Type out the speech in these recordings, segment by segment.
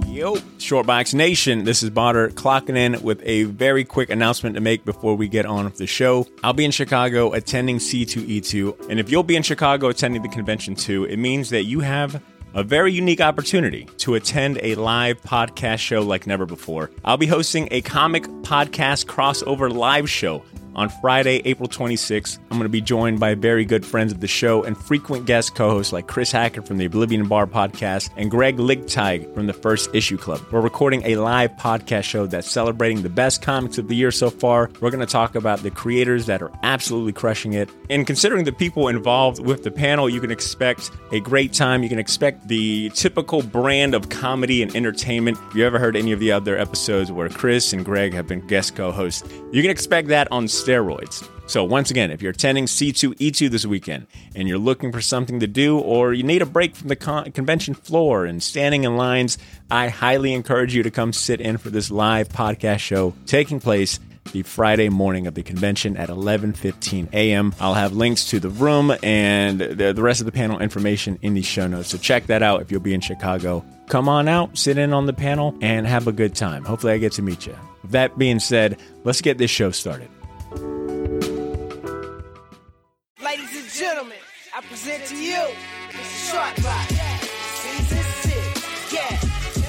Yo, Shortbox Nation, this is Botter clocking in with a very quick announcement to make before we get on with the show. I'll be in Chicago attending C2E2, and if you'll be in Chicago attending the convention too, it means that you have a very unique opportunity to attend a live podcast show like never before. I'll be hosting a comic podcast crossover live show on Friday, April 26th. I'm going to be joined by very good friends of the show and frequent guest co-hosts like Chris Hackett from the Oblivion Bar podcast and Greg Ligteig from the First Issue Club. We're recording a live podcast show that's celebrating the best comics of the year so far. We're going to talk about the creators that are absolutely crushing it. And considering the people involved with the panel, you can expect a great time. You can expect the typical brand of comedy and entertainment. If you ever heard any of the other episodes where Chris and Greg have been guest co-hosts, you can expect that on steroids. So once again, if you're attending C2E2 this weekend and you're looking for something to do or you need a break from the convention floor and standing in lines, I highly encourage you to come sit in for this live podcast show taking place the Friday morning of the convention at 11:15 a.m. I'll have links to the room and the rest of the panel information in the show notes. So check that out if you'll be in Chicago. Come on out, sit in on the panel, and have a good time. Hopefully I get to meet you. With that being said, let's get this show started. Ladies and gentlemen, I present to you Mr. Shortbox, Season 6, yeah.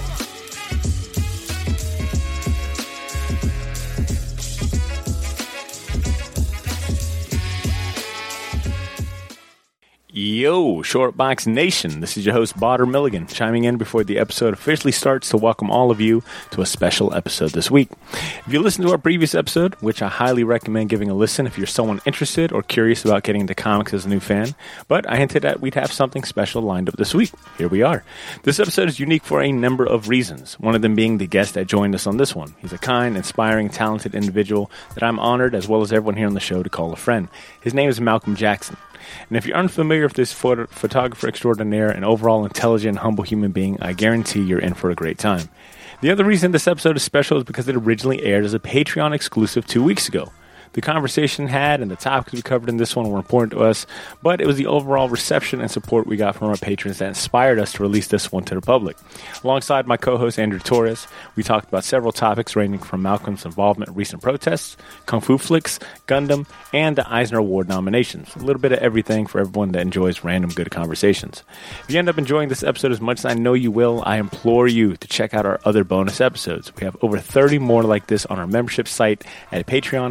Yo, Shortbox Nation, this is your host, Botter Milligan, chiming in before the episode officially starts to welcome all of you to a special episode this week. If you listened to our previous episode, which I highly recommend giving a listen if you're someone interested or curious about getting into comics as a new fan, but I hinted that we'd have something special lined up this week. Here we are. This episode is unique for a number of reasons, one of them being the guest that joined us on this one. He's a kind, inspiring, talented individual that I'm honored, as well as everyone here on the show, to call a friend. His name is Malcolm Jackson. And if you're unfamiliar with this photographer extraordinaire and overall intelligent, humble human being, I guarantee you're in for a great time. The other reason this episode is special is because it originally aired as a Patreon exclusive 2 weeks ago. The conversation had and the topics we covered in this one were important to us, but it was the overall reception and support we got from our patrons that inspired us to release this one to the public. Alongside my co-host Andrew Torres, we talked about several topics ranging from Malcolm's involvement in recent protests, Kung Fu flicks, Gundam, and the Eisner Award nominations. A little bit of everything for everyone that enjoys random good conversations. If you end up enjoying this episode as much as I know you will, I implore you to check out our other bonus episodes. We have over 30 more like this on our membership site at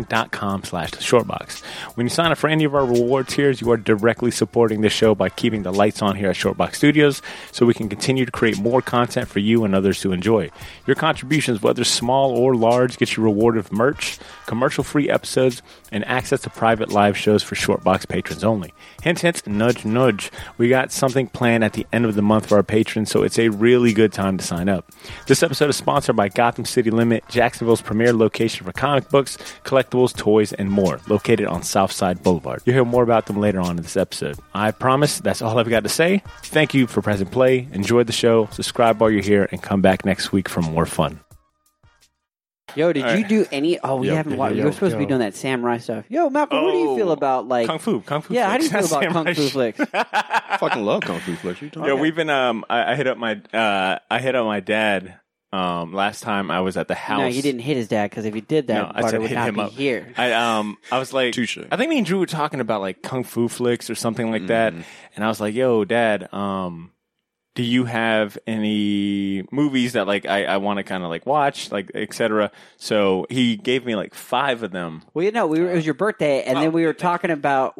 patreon.com/shortbox. When you sign up for any of our reward tiers, you are directly supporting this show by keeping the lights on here at Shortbox Studios so we can continue to create more content for you and others to enjoy. Your contributions, whether small or large, get you rewarded with merch, commercial-free episodes, and access to private live shows for Shortbox patrons only. Hint, hint, nudge, nudge. We got something planned at the end of the month for our patrons, so it's a really good time to sign up. This episode is sponsored by Gotham City Limit, Jacksonville's premier location for comic books, collectibles, toys, and more, located on Southside Boulevard. You'll hear more about them later on in this episode. I promise that's all I've got to say. Thank you for pressing play. Enjoy the show. Subscribe while you're here, and come back next week for more fun. Yo, did you do any? Oh, we haven't watched. You were supposed to be doing that samurai stuff. Yo, Malcolm, what do you feel about like Kung Fu? Yeah, how do you flicks. feel about Kung Fu flicks? Fucking love Kung Fu flicks. Yo, we've been. I hit up my dad. Last time I was at the house. No, he didn't hit his dad because if he did that, No, I Barter said would hit not him be up. here. I was like, Touche. I think me and Drew were talking about like Kung Fu flicks or something like that, and I was like, "Yo, Dad, do you have any movies that like I want to kind of like watch, like etc." So he gave me like 5 of them. Well, you know, it was your birthday, and then we were talking about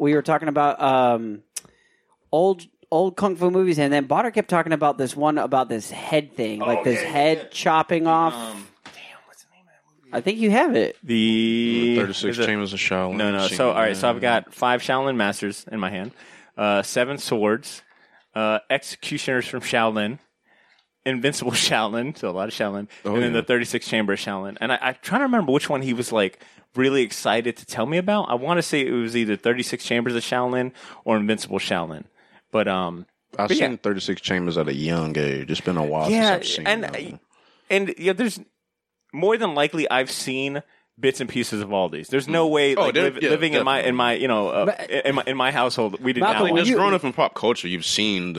old Kung Fu movies, and then Botter kept talking about this one about this head thing, like this head chopping off. Damn, what's the name of that movie? I think you have it. The 36 Chambers of Shaolin. No. So all right, so I've got 5 Shaolin Masters in my hand, 7 Swords, Executioners from Shaolin, Invincible Shaolin, so a lot of Shaolin, and then the 36 Chamber of Shaolin. And I'm trying to remember which one he was like really excited to tell me about. I want to say it was either 36 Chambers of Shaolin or Invincible Shaolin. But I've seen 36 Chambers at a young age. It's been a while since I've seen them. And there's more than likely I've seen bits and pieces of all these. There's no way living in my household we did Malcolm, not. when you're growing up in pop culture, you've seen the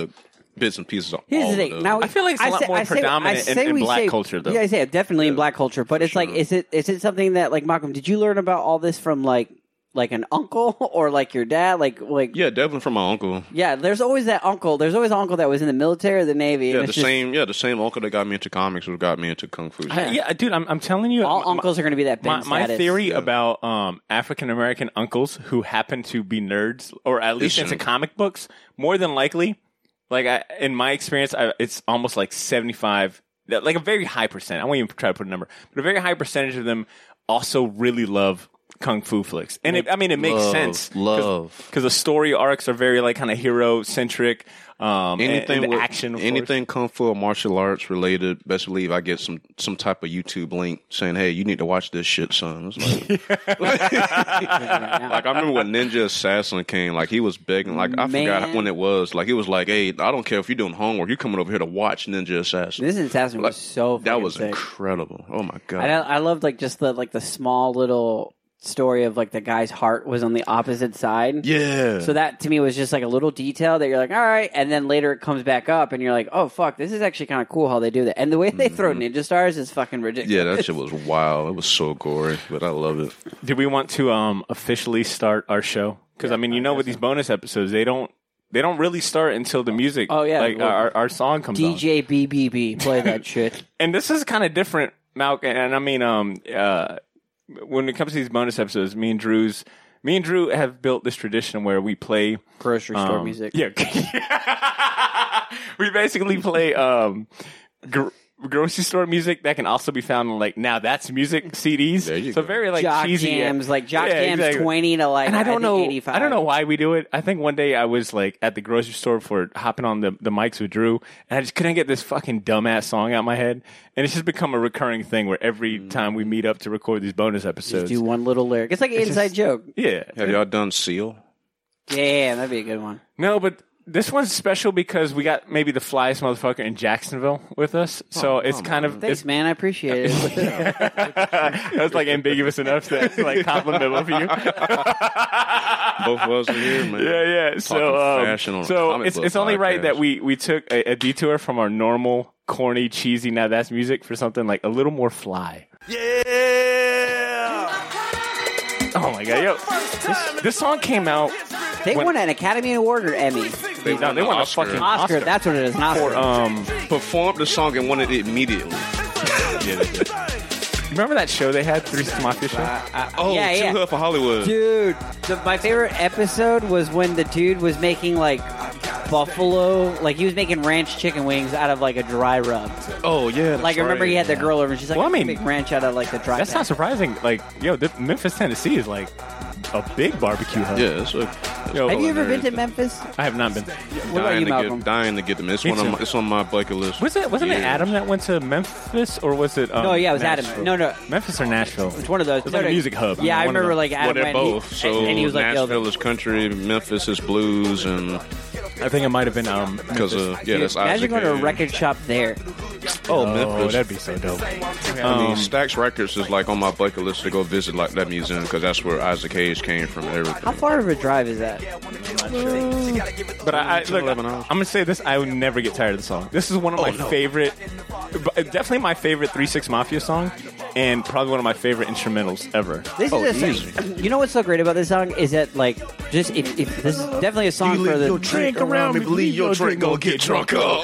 bits and pieces of Here's all the thing. of those. Now, I feel like it's a lot more predominant in black culture, though. Yeah, I say definitely in black culture. But it's like, is it something that, like, Malcolm, did you learn about all this from, like an uncle or like your dad? Like yeah, definitely from my uncle. Yeah, there's always that uncle. There's always an uncle that was in the military or the Navy. Yeah, the same uncle that got me into comics who got me into kung fu. Yeah, dude, I'm telling you, all uncles are going to be that. My theory about African American uncles who happen to be nerds, or at least into comic books, more than likely, like in my experience, it's almost like 75, like a very high percent. I won't even try to put a number, but a very high percentage of them also really love kung fu flicks, and it makes sense because the story arcs are very like kind of hero centric. Anything with action, anything kung fu or martial arts related, best believe I get some type of YouTube link saying, "Hey, you need to watch this shit, son." It's like, like I remember when Ninja Assassin came, like he was begging, like I forgot when it was, like he was like, "Hey, I don't care if you're doing homework, you're coming over here to watch Ninja Assassin." Ninja Assassin was so that was sick. Incredible. Oh my god, I loved like just the small little story of like the guy's heart was on the opposite side. Yeah. So that to me was just like a little detail that you're like, all right, and then later it comes back up and you're like, oh fuck, this is actually kind of cool how they do that. And the way they throw ninja stars is fucking ridiculous. Yeah, that shit was wild. It was so gory, but I love it. Do we want to officially start our show? Because with these bonus episodes, they don't really start until the music. Oh yeah, like our song comes on. DJ BBB, play that shit. And this is kind of different, Malcolm. And when it comes to these bonus episodes, me and Drew have built this tradition where we play grocery store music. Yeah, we basically play grocery store music that can also be found on like Now That's Music CDs. There you so go. very like Jock cheesy Jams, like Jock Jams exactly. 20 to like and I don't know 85. I don't know why we do it. I think one day I was like at the grocery store for hopping on the mics with Drew, and I just couldn't get this fucking dumbass song out of my head. And it's just become a recurring thing where every time we meet up to record these bonus episodes, just do one little lyric. It's like an inside joke. Yeah. Have y'all done Seal? Yeah, that'd be a good one. No, but this one's special because we got maybe the flyest motherfucker in Jacksonville with us. So it's kind of... Thanks, man. I appreciate it. That's like ambiguous enough that like compliment of you. Both of us are here, man. Yeah. So it's only right that we took a detour from our normal, corny, cheesy Now That's Music for something like a little more fly. Yeah! Oh my god, yo. This song came out... They won an Academy Award or Emmy? They won a fucking Oscar. That's what it is, an Oscar. Performed the song and won it immediately. Remember that show they had, 3 Mafia Show? Yeah. Too Hot for Hollywood. Dude, my favorite episode was when the dude was making like buffalo, like he was making ranch chicken wings out of like a dry rub. Oh yeah, like I remember he had the girl over and she's like, well, make ranch out of like the dry. That's not surprising. Like, yo, Memphis, Tennessee is like a big barbecue hub. Yeah, have you ever been to Memphis? I have not been. What about you, Malcolm? Dying to get them. It's on my bucket list. Wasn't it Adam that went to Memphis, or was it? No, yeah, it was Nashville? Adam. No, Memphis or Nashville. It's one of those. It's like a music hub. Yeah, I remember like Adam they're went. both. So and he was like, Nashville is country, Memphis is blues, and I think it might have been because that's imagine going to a record shop there. Oh, Memphis. That'd be so dope. I mean, Stax Records is like on my bucket list to go visit like that museum because that's where Isaac Hayes came from. And everything. How far of a drive is that? But I'm gonna say this: I would never get tired of the song. This is one of my favorite, definitely my favorite 3 6 Mafia song, and probably one of my favorite instrumentals ever. This is you know what's so great about this song is that like just if this is definitely a song for the your drink around me, believe your drink gonna get drunk up.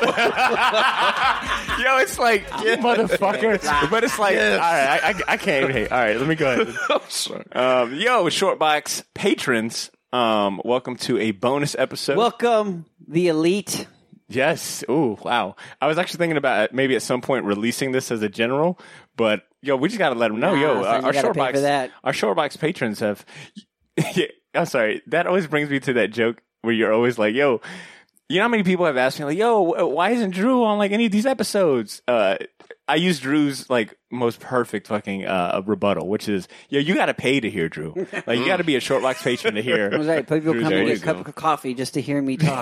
Yo, it's like motherfucker, but it's like all right, I can't even hate. All right, let me go ahead. I'm sorry. Yo, Shortbox patrons, welcome to a bonus episode. Welcome the elite. Yes. Ooh, wow. I was actually thinking about maybe at some point releasing this as a general, but yo, we just got to let them know. Our Shortbox patrons have. Yeah, I'm sorry. That always brings me to that joke where you're always like, yo, you know how many people have asked me like, yo, why isn't Drew on like any of these episodes? I use Drew's like most perfect fucking rebuttal, which is, yo, you got to pay to hear Drew. Like you got to be a Shortbox patron to hear. I was right. People come and get a cup of coffee just to hear me talk.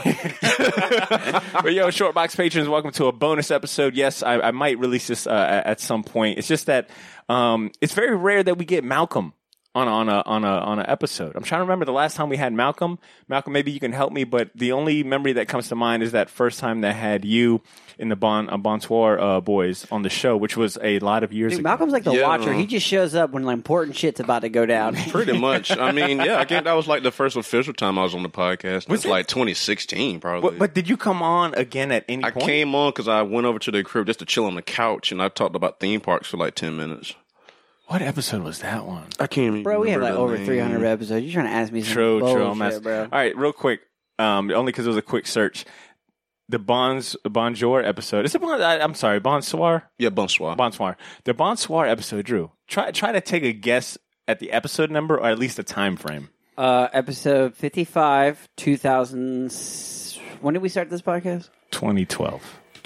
But yo, Shortbox patrons, welcome to a bonus episode. Yes, I might release this at some point. It's just that it's very rare that we get Malcolm on a episode. I'm trying to remember the last time we had Malcolm. Malcolm, maybe you can help me, but the only memory that comes to mind is that first time that had you in the Bonsoir boys on the show, which was a lot of years Dude, ago. Malcolm's like the watcher. He just shows up when like, important shit's about to go down. Pretty much. I mean, yeah, I think that was like the first official time I was on the podcast. Was like 2016, probably. But did you come on again at any point? I came on because I went over to the crib just to chill on the couch, and I talked about theme parks for like 10 minutes. What episode was that one? I can't even Bro, we have like remember over the 300 name. episodes. You're trying to ask me some True. bullshit, bro. All right, real quick. Only because it was a quick search. The Bonjour episode. Is it I'm sorry, Bonsoir? Yeah, Bonsoir. Bonsoir. The Bonsoir episode, Drew. Try to take a guess at the episode number or at least a time frame. Episode 55, 2000. When did we start this podcast? 2012.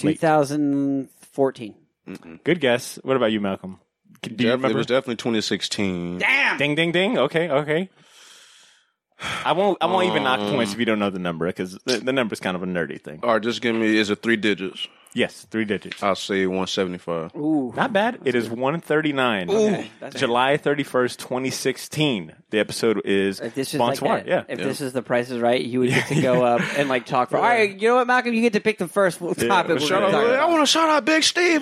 2014. Good guess. What about you, Malcolm? Do you remember? It was definitely 2016. Damn! Ding, ding, ding. Okay. I won't even knock points if you don't know the number because the number's kind of a nerdy thing. All right, just give me, is it 3 digits? Yes, 3 digits. I'll say 175. Ooh. Not bad. It is 139. Okay, July 31st, 2016. The episode is If this is Bonsoir. like that, if this is The Price is Right, you would get to go up and like talk for. All right, you know what, Malcolm, you get to pick the first topic. We're Shout gonna out, talk I about. want to shout out Big Steve.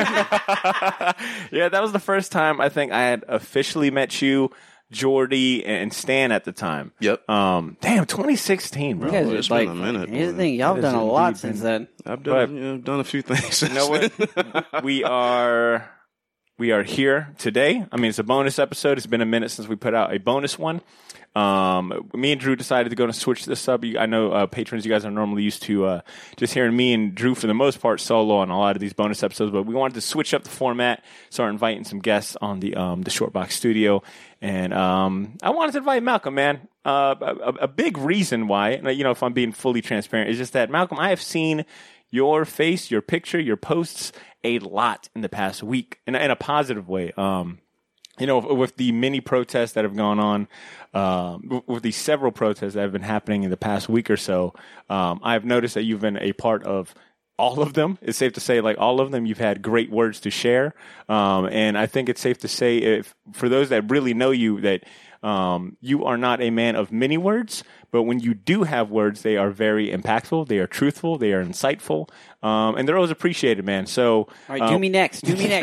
Yeah, that was the first time I think I had officially met you, Jordy, and Stan at the time. Yep. Damn, 2016, bro. You guys are It's like, been a minute, here's the boy. thing, y'all have It done has a lot indeed since been. then. I've done a few things. You know what? we are here today. I mean, it's a bonus episode. It's been a minute since we put out a bonus one. Me and Drew decided to go and switch this up. I know patrons, you guys are normally used to just hearing me and Drew for the most part solo on a lot of these bonus episodes, but we wanted to switch up the format, start inviting some guests on the Shortbox studio. And I wanted to invite Malcolm, man. A big reason why, if I'm being fully transparent, is just that, Malcolm, I have seen your face, your picture, your posts a lot in the past week in a positive way. With the many protests that have gone on, with the several protests that have been happening in the past week or so, I've noticed that you've been a part of all of them. It's safe to say, like all of them, you've had great words to share. And I think it's safe to say, for those that really know you, that you are not a man of many words, but when you do have words, they are very impactful, they are truthful, they are insightful, and they're always appreciated, man. So, All right, do me next. Yo, what do you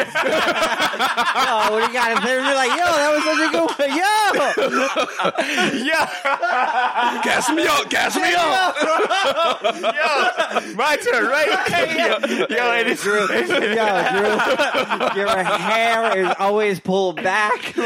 got? They're like, yo, that was such a good one. Yo! yeah, Gas me up. yo, my turn, right? yo, it is true. Yo, Drew, your hair is always pulled back.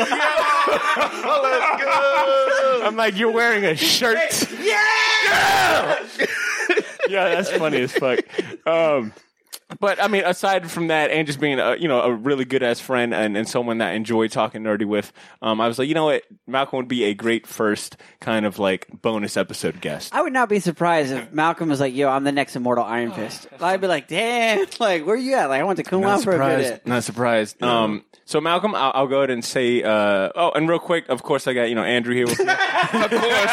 I'm like, you're wearing a shirt. Yeah, that's funny as fuck. But I mean, aside from that, and just being a really good ass friend and someone that I enjoy talking nerdy with, I was like, you know what, Malcolm would be a great first kind of like bonus episode guest. I would not be surprised if Malcolm was like, yo, I'm the next Immortal Iron Fist. I'd be like, damn, like, where you at? Like, I went to Kumar for a minute. Not surprised. So Malcolm, I'll go ahead and say, and real quick, of course, I got Andrew here with me. Of course.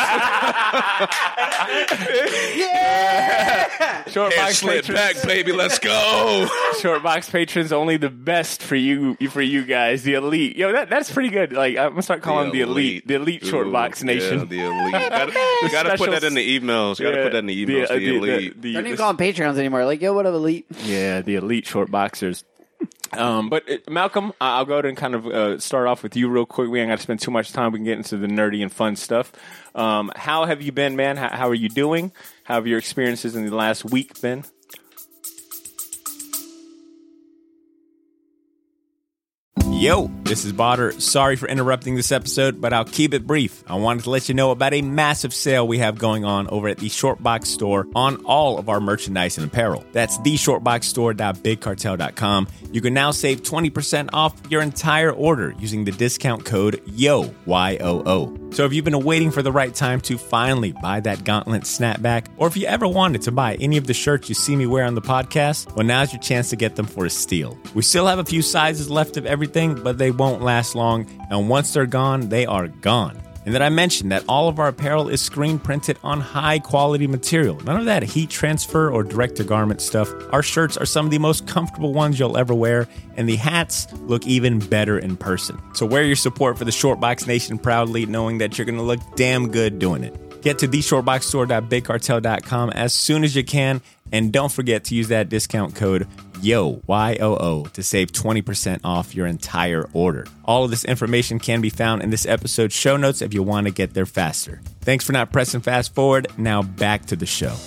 Yeah! Shortbox Slip patrons. back, baby. Let's go. Shortbox patrons, only the best for you guys, the elite. Yo, that's pretty good. Like, I'm gonna start calling them the elite Shortbox Nation. Yeah, the elite. Gotta put that in the emails. Gotta put that in the emails. The elite. Don't even call them Patreons anymore. Like, yo, what up, Elite? Yeah, the elite Shortboxers. Malcolm, I'll go ahead and kind of start off with you real quick. We ain't got to spend too much time. We can get into the nerdy and fun stuff. How have you been, man? How are you doing? How have your experiences in the last week been? Yo, this is Botter. Sorry for interrupting this episode, but I'll keep it brief. I wanted to let you know about a massive sale we have going on over at the Shortbox store on all of our merchandise and apparel. That's theshortboxstore.bigcartel.com. You can now save 20% off your entire order using the discount code YOO, Y-O-O. So if you've been waiting for the right time to finally buy that gauntlet snapback, or if you ever wanted to buy any of the shirts you see me wear on the podcast, well, now's your chance to get them for a steal. We still have a few sizes left of everything, but they won't last long, and once they're gone, they are gone. And that I mentioned that all of our apparel is screen printed on high quality material. None of that heat transfer or direct to garment stuff. Our shirts are some of the most comfortable ones you'll ever wear, and the hats look even better in person. So wear your support for the Shortbox Nation proudly, knowing that you're going to look damn good doing it. Get to theshortboxstore.bigcartel.com as soon as you can, and don't forget to use that discount code YOO, Y-O-O, to save 20% off your entire order. All of this information can be found in this episode's show notes if you want to get there faster. Thanks for not pressing fast forward. Now back to the show.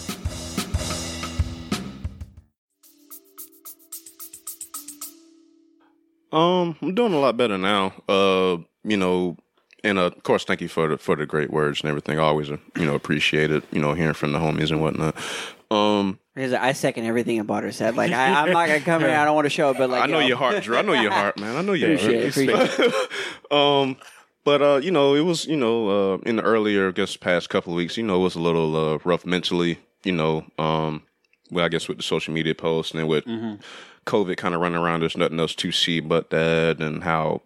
I'm doing a lot better now. And of course, thank you for the great words and everything. I always, appreciate it. Hearing from the homies and whatnot. Because I second everything Butter said. Like I'm not gonna come here. I don't want to show it, but like I know your heart, Drew. I know your heart, man. I know your heart. Appreciate it. But it was in the earlier, I guess, past couple of weeks, it was a little rough mentally. I guess with the social media posts and with COVID kind of running around, there's nothing else to see but that, and how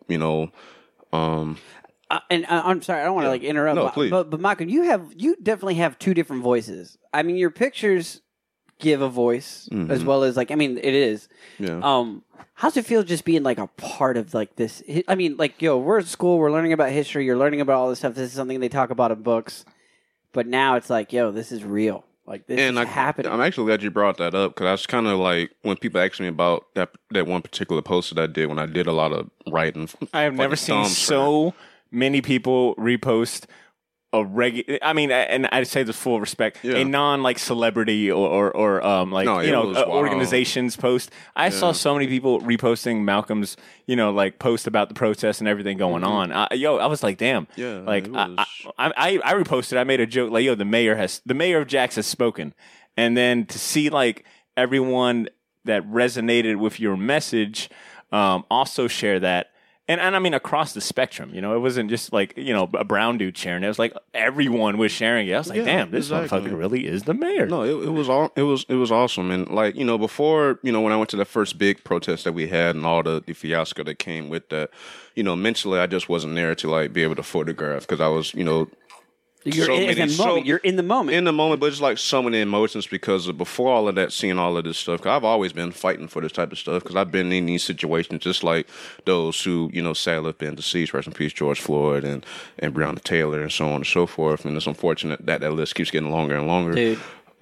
and I'm sorry, I don't want to interrupt. No, please. But Michael, you definitely have two different voices. I mean, your pictures give a voice as well as it is. Yeah. How's it feel just being a part of this? I mean, we're at school, we're learning about history, you're learning about all this stuff. This is something they talk about in books, but now it's this is real. This is happening. I'm actually glad you brought that up, because I was kind of when people asked me about that one particular post that I did when I did a lot of writing. I have never seen so many people repost a regular. I mean, and I say this full respect, a non-celebrity or organizations post. I saw so many people reposting Malcolm's post about the protests and everything going on. I was like, damn. Yeah. I reposted. I made a joke the mayor of Jax has spoken, and then to see everyone that resonated with your message also share that. And I mean across the spectrum, it wasn't just a brown dude sharing it. It was everyone was sharing it. I was like, damn, this motherfucker really is the mayor. No, it was awesome. And before, when I went to the first big protest that we had and all the fiasco that came with that, mentally I just wasn't there to be able to photograph, because I was, You're in the moment. In the moment, but it's so many emotions, because before all of that, seeing all of this stuff, because I've always been fighting for this type of stuff, because I've been in these situations just like those who, sadly have been deceased, rest in peace, George Floyd and Breonna Taylor and so on and so forth. And it's unfortunate that list keeps getting longer and longer. Dude.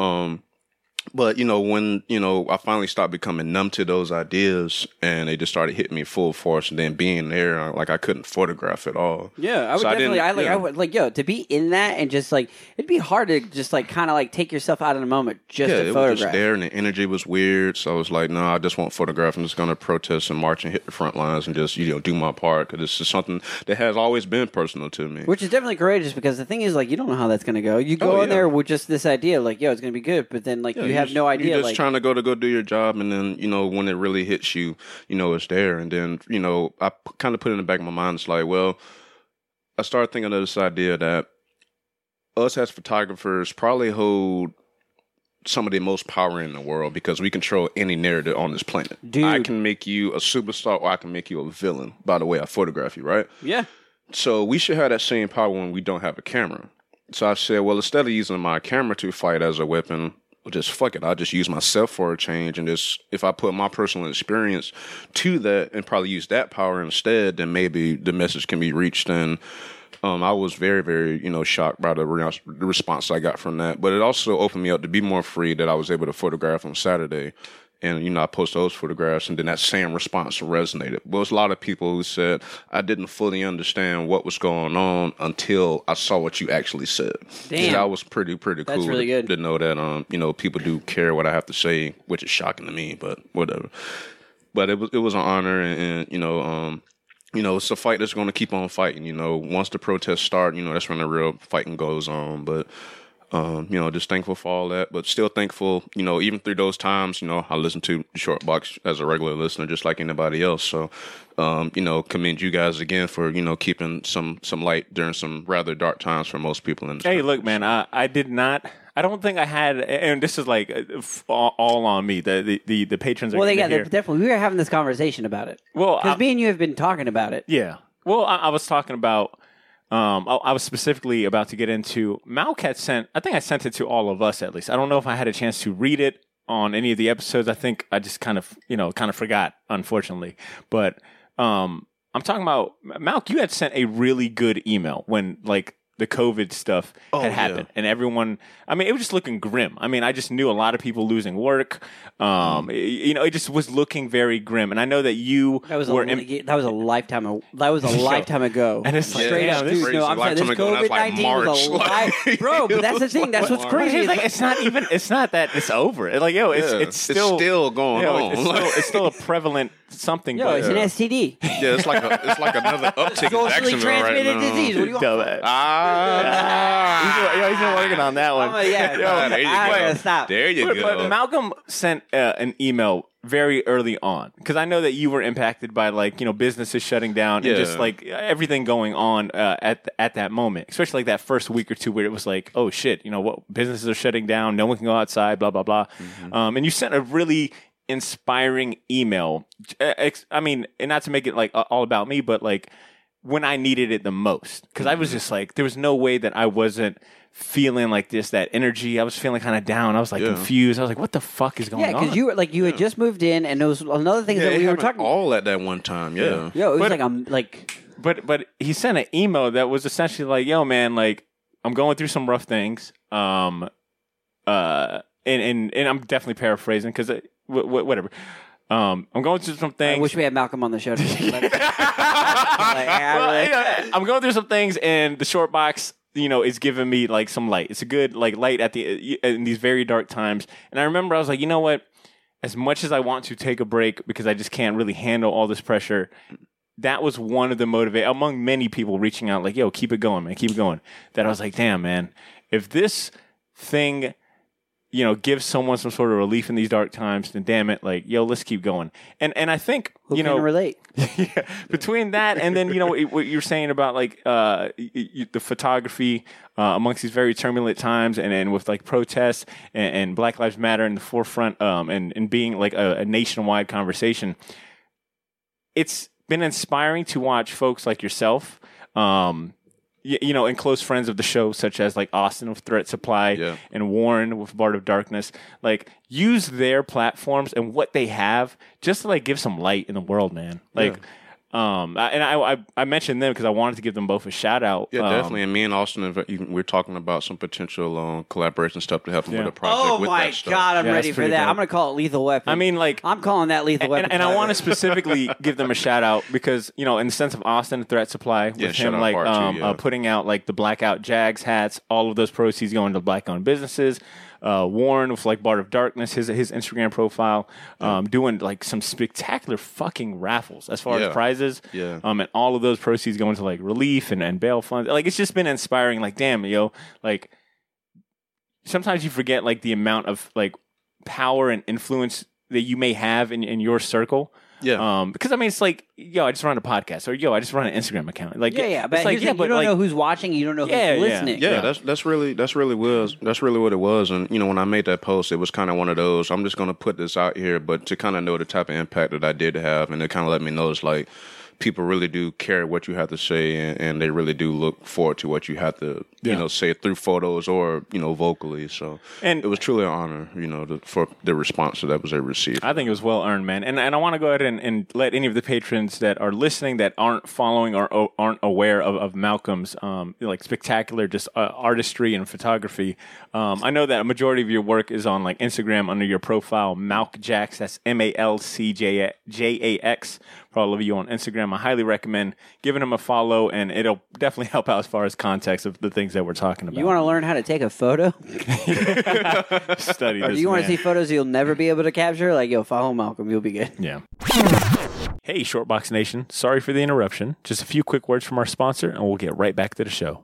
But, when, I finally stopped becoming numb to those ideas, and they just started hitting me full force, and then being there, I couldn't photograph at all. Yeah, I would to be in that, and just it'd be hard to just kind of take yourself out of the moment just to photograph. It was just there, and the energy was weird, so I was like, no, I just won't photograph. I'm just going to protest and march and hit the front lines and just, do my part, because this is something that has always been personal to me. Which is definitely courageous, because the thing is, you don't know how that's going to go. You go in there with just this idea, it's going to be good, but then, you have no idea. You're just trying to go do your job, and then, when it really hits you, it's there. And then, I kind of put it in the back of my mind, it's I started thinking of this idea that us as photographers probably hold some of the most power in the world, because we control any narrative on this planet. Dude. I can make you a superstar, or I can make you a villain by the way I photograph you, right? Yeah. So we should have that same power when we don't have a camera. So I said, well, instead of using my camera to fight as a weapon, just fuck it, I'll just use myself for a change, and just, if I put my personal experience to that and probably use that power instead, then maybe the message can be reached. And I was very, very, shocked by the response I got from that. But it also opened me up to be more free, that I was able to photograph on Saturday. And, I post those photographs, and then that same response resonated. But there's a lot of people who said, I didn't fully understand what was going on until I saw what you actually said. Damn. That was pretty cool. That's really good. To know that, people do care what I have to say, which is shocking to me, but whatever. But it was an honor, and it's a fight that's going to keep on fighting. Once the protests start, that's when the real fighting goes on. But just thankful for all that, but still thankful, even through those times, I listen to Shortbox as a regular listener, just like anybody else. So, commend you guys again for, keeping some light during some rather dark times for most people in this country. Look, man, I don't think I had, and this is all on me. The patrons are definitely. We were having this conversation about it. Well, because me and you have been talking about it. Yeah. Well, I was talking about I was specifically about to get into. Malk had sent. I think I sent it to all of us at least. I don't know if I had a chance to read it on any of the episodes. I think I just kind of forgot, unfortunately. But I'm talking about Malk. You had sent a really good email when the COVID stuff had happened, and everyone. I mean, it was just looking grim. I mean, I just knew a lot of people losing work. It just was looking very grim, and I know that you that was a lifetime. That was a lifetime ago. And it's straight up, dude. No, I'm saying this COVID-19 was a life, bro. But that's the thing. That's what's crazy. It's not even. It's not that it's over. It's still going on. It's still a prevalent something. It's an STD. Yeah, it's like another uptick in socially transmitted disease. What do you want? He's been working on that one. There you go. But Malcolm sent an email very early on because I know that you were impacted by businesses shutting down and just everything going on at that moment, especially that first week or two where it was like, oh shit, what businesses are shutting down, no one can go outside, blah blah blah. Mm-hmm. And you sent a really inspiring email. I mean, and not to make it all about me, but when I needed it the most, because I was just there was no way that I wasn't feeling that energy. I was feeling kind of down. I was confused. I was like, what the fuck is going on? Yeah, because you were you had just moved in, and there was another thing that we were talking all at that one time. Yeah. Yo, it was But he sent an email that was essentially yo, man, I'm going through some rough things. And I'm definitely paraphrasing because whatever. I'm going through some things. I wish we had Malcolm on the show. I'm going through some things, and the short box, is giving me some light. It's a good light in these very dark times. And I remember I was like, you know what? As much as I want to take a break because I just can't really handle all this pressure, that was one of the among many people reaching out yo, keep it going, man, keep it going. That I was like, damn, man, if this thing give someone some sort of relief in these dark times, then damn it, let's keep going. And I think, who can relate? Yeah, between that and then, what you're saying about the photography amongst these very turbulent times and with protests and Black Lives Matter in the forefront and being a nationwide conversation, it's been inspiring to watch folks like yourself, and close friends of the show, such as Austin with Threat Supply and Warren with Bard of Darkness, use their platforms and what they have just to give some light in the world, man. I mentioned them because I wanted to give them both a shout out. Yeah, definitely. And me and Austin, we're talking about some potential collaboration stuff to help them with a project. Oh my God, I'm ready for that. Dope. I'm going to call it Lethal Weapon. I mean, I'm calling that Lethal Weapon. And I want to specifically give them a shout out because, in the sense of Austin Threat Supply, with him putting out the Blackout Jags hats, all of those proceeds going to Black-owned businesses. Warren with Bard of Darkness, his Instagram profile, doing some spectacular fucking raffles as far as prizes. Yeah. And all of those proceeds going to relief and bail funds. It's just been inspiring. Damn, sometimes you forget the amount of power and influence that you may have in your circle. Yeah. Because I mean, it's I just run a podcast, or I just run an Instagram account. But you don't know who's watching, you don't know who's listening. Yeah, that's really what it was. And when I made that post, it was kind of one of those. I'm just going to put this out here, but to kind of know the type of impact that I did have, and it kind of let me know it's people really do care what you have to say, and they really do look forward to what you have to, say through photos or, vocally. So it was truly an honor, for the response that was received. I think it was well earned, man. And I want to go ahead and let any of the patrons that are listening that aren't following or aren't aware of Malcolm's, spectacular just artistry and photography. I know that a majority of your work is on Instagram under your profile, MalkJax. That's MalcJax. For all of you on Instagram, I highly recommend giving him a follow, and it'll definitely help out as far as context of the things that we're talking about. You want to learn how to take a photo? Study or this, do you want to see photos you'll never be able to capture? Follow Malcolm, you'll be good. Yeah. Hey, Shortbox Nation. Sorry for the interruption. Just a few quick words from our sponsor, and we'll get right back to the show.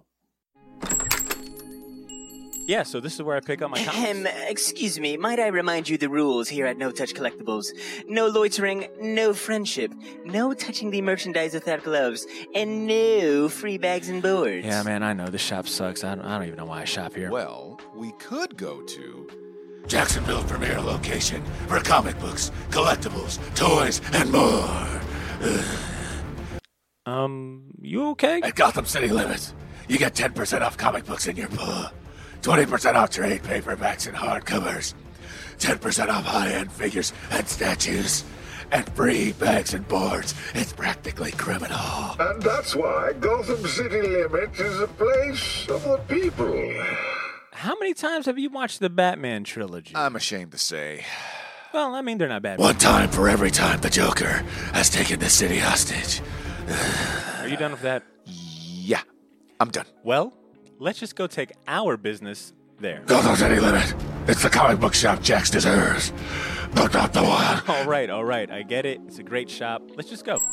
Yeah, so this is where I pick up my comics. Excuse me, might I remind you the rules here at No Touch Collectibles? No loitering, no friendship, no touching the merchandise without gloves, and no free bags and boards. Yeah, man, I know. This shop sucks. I don't even know why I shop here. Well, we could go to Jacksonville's premier location for comic books, collectibles, toys, and more. You okay? At Gotham City Limits, you get 10% off comic books in your pull, 20% off trade paperbacks and hardcovers, 10% off high-end figures and statues, and free bags and boards. It's practically criminal. And that's why Gotham City Limits is a place of the people. How many times have you watched the Batman trilogy? I'm ashamed to say. Well, I mean, they're not bad. One time for every time the Joker has taken the city hostage. Are you done with that? Yeah, I'm done. Well, let's just go take our business there. Gotham City Limit. It's the comic book shop Jax deserves, but not the one. All right. I get it. It's a great shop. Let's just go.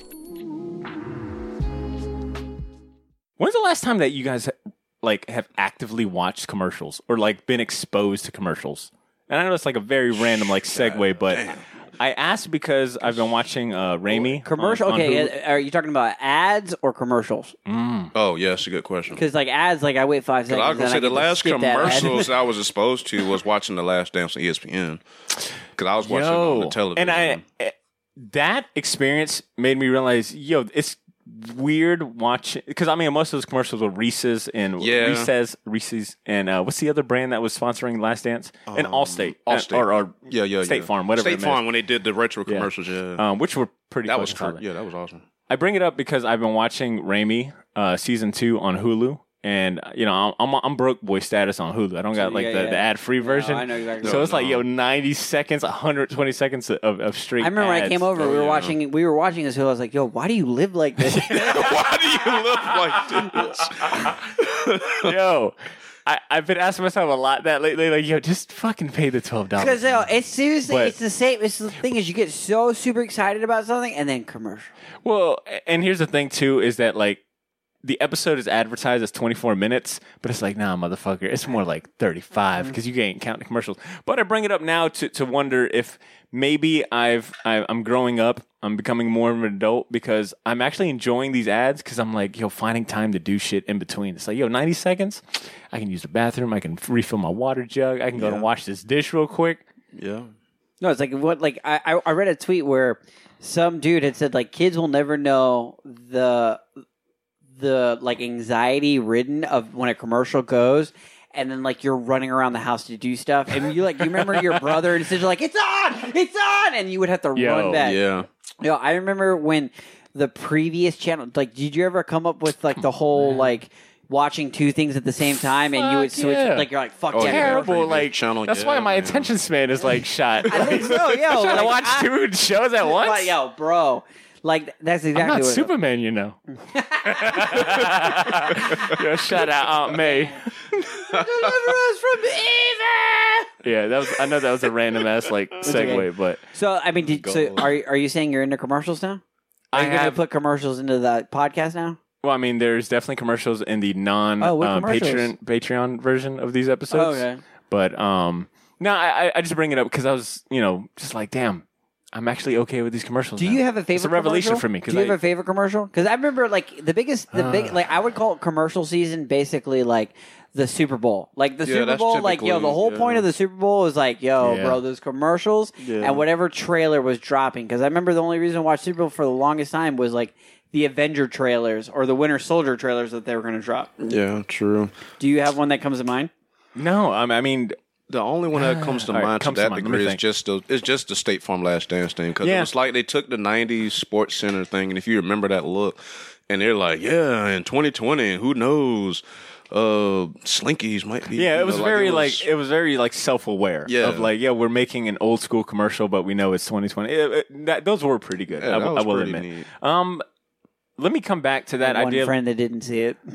When's the last time that you guys have actively watched commercials or been exposed to commercials? And I know it's a very random segue, but I asked because I've been watching Raimi. Commercial? on Okay, Hulu. are you talking about ads or commercials? Oh, yeah, that's a good question. Because ads, I wait 5 seconds. I was going to say and the get to last skip that ad. commercials I was exposed to was watching The Last Dance on ESPN. Because I was watching it on the television. And that experience made me realize, it's weird watching, because most of those commercials were Reese's and Reese's and what's the other brand that was sponsoring Last Dance? And Allstate. or State Farm, whatever. State Farm when they did the retro commercials, which were pretty. That was solid. that was awesome. I bring it up because I've been watching Raimi season 2 on Hulu. And, I'm broke boy status on Hulu. I don't got the ad-free version. No, I know exactly. So it's 90 seconds, 120 seconds of straight I remember when I ads. came over, we were watching this Hulu. I was like, yo, why do you live like this? Why do you look like this? Yo, I've been asking myself a lot that lately, just fucking pay the $12. Because it's seriously, it's the same. It's the thing is, you get so super excited about something, and then commercial. Well, and here's the thing, too, is that, the episode is advertised as 24 minutes, but it's nah, motherfucker. It's more 35 because you ain't counting commercials. But I bring it up now to wonder if maybe I'm growing up. I'm becoming more of an adult because I'm actually enjoying these ads because I'm finding time to do shit in between. It's 90 seconds. I can use the bathroom. I can refill my water jug. I can go and wash this dish real quick. Yeah. No, it's I read a tweet where some dude had said kids will never know the anxiety ridden of when a commercial goes and then you're running around the house to do stuff and you remember your brother and sister it's on and you would have to run back. Yeah. I remember when the previous channel did you ever come up with the whole watching two things at the same time and you would switch you're fuck yeah, terrible channel. That's why my attention span is shot. I think so, yo. Trying to watch two shows at once? But, yo, bro. That's exactly I'm not what Superman, Yo, shout out Aunt May. Deliver us from evil. Yeah, I know that was a random ass segue, but so are you saying you're into commercials now? Are you going to put commercials into the podcast now? Well, there's definitely commercials in the Patreon version of these episodes. Oh, okay. But no, I just bring it up because I was just damn. I'm actually okay with these commercials. Do you have a favorite? It's a revelation commercial? for me. Do you have a favorite commercial? Because I remember I would call commercial season basically the Super Bowl. The Super Bowl, the whole point of the Super Bowl was bro, those commercials and whatever trailer was dropping. Because I remember the only reason I watched Super Bowl for the longest time was the Avenger trailers or the Winter Soldier trailers that they were going to drop. Yeah, true. Do you have one that comes to mind? No, the only one that comes to mind to that degree is just the State Farm Last Dance thing because it was they took the '90s Sports Center thing, and if you remember that look, and they're in 2020, who knows, Slinkies might be. Yeah, it was very self-aware. Yeah, of we're making an old school commercial, but we know it's 2020. Those were pretty good. Yeah, I will admit. Neat. Let me come back to that idea. One friend that didn't see it.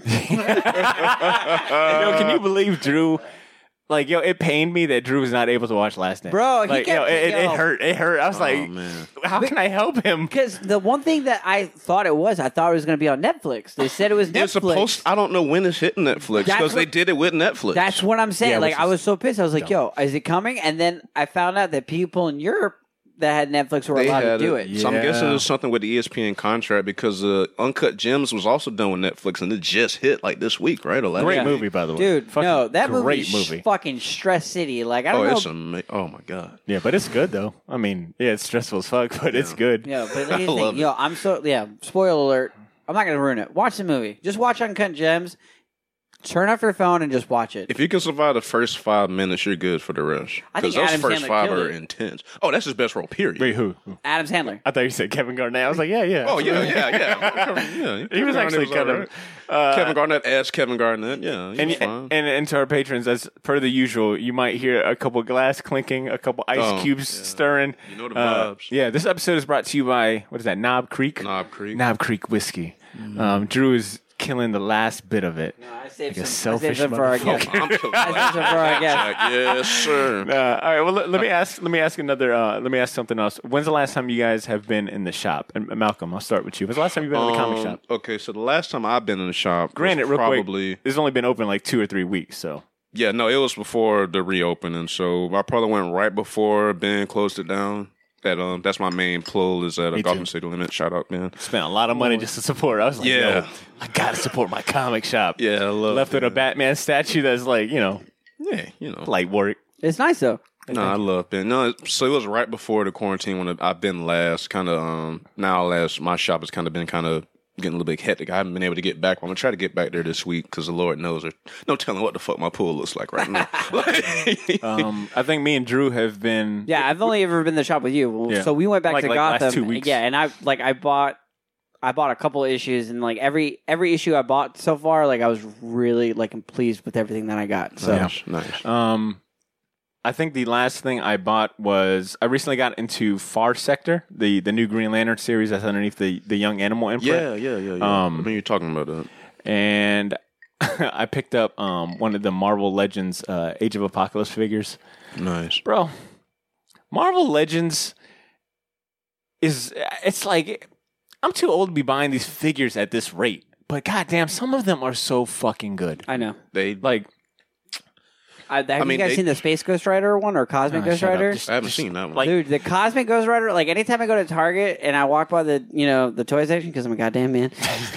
Can you believe Drew? It pained me that Drew was not able to watch Last Dance. Bro, it hurt. It hurt. I was man. how can I help him? Because the one thing that I thought it was going to be on Netflix. They said it was Netflix. I don't know when it's hitting Netflix because they did it with Netflix. That's what I'm saying. Yeah, I was so pissed. I was yo, is it coming? And then I found out that people in Europe that had Netflix were allowed to do it. So I'm guessing it was something with the ESPN contract because Uncut Gems was also done with Netflix and it just hit this week, right? Great movie, by the way. Dude, no, that great movie. Fucking Stress City. I don't know. Oh my God. Yeah, but it's good though. It's stressful as fuck, but it's good. Yeah, but I'm spoiler alert. I'm not going to ruin it. Watch the movie. Just watch Uncut Gems. Turn off your phone and just watch it. If you can survive the first 5 minutes, you're good for the rest. I think those Adam first Sandler 5 killed are it. intense. Oh, that's his best role, period. Wait, who? Adam Sandler. I thought you said Kevin Garnett. I was like, yeah. Oh, yeah. He was actually kind of... Kevin Garnett as Kevin Garnett, yeah. And to our patrons, as per the usual, you might hear a couple glass clinking, a couple ice cubes stirring. You know the vibes. Yeah, this episode is brought to you by, what is that, Knob Creek? Knob Creek. Knob Creek whiskey. Drew is killing the last bit of it. No, I saved Like a some. I selfish saved some for our motherfucker. guest. I'm killing I saved some for our guest. Yes, sir. All right. Well, let me ask something else. When's the last time you guys have been in the shop? And Malcolm, I'll start with you. When's the last time you've been in the comic shop? Okay, so the last time I've been in the shop, Granted, was real probably quick, it's only been open like 2 or 3 weeks. So yeah, no, it was before the reopening. So I probably went right before Ben closed it down. That's my main pull is at Gotham City Limit. Shout out, man. spent a lot of money just to support. I was like, Yeah. yo, I gotta support my comic shop. Yeah, I love Left with a Batman statue that's like, Yeah, light work. It's nice, though. No, I love Ben. No, so it was right before the quarantine when I've been last. Kind of my shop has kind of been getting a little bit hectic. I haven't been able to get back. I'm gonna try to get back there this week because the Lord knows there's no telling what the fuck my pool looks like right now. I think me and Drew have been. Yeah, I've only ever been to the shop with you. Yeah. So we went back Like to last Gotham. 2 weeks. Yeah, and I bought a couple of issues, and like every issue I bought so far, like I was really like pleased with everything that I got. So Nice. I think the last thing I bought was I recently got into Far Sector, the new Green Lantern series that's underneath the Young Animal imprint. Yeah. I mean, you're talking about that. And I picked up one of the Marvel Legends Age of Apocalypse figures. Nice. Bro, Marvel Legends it's like, I'm too old to be buying these figures at this rate. But goddamn, some of them are so fucking good. I know. They Like, Have you guys seen the Space Ghost Rider one or Cosmic Ghost shut up. Rider? I haven't seen that one. like- Dude, the Cosmic Ghost Rider, like anytime I go to Target and I walk by the toy section because I'm a goddamn man.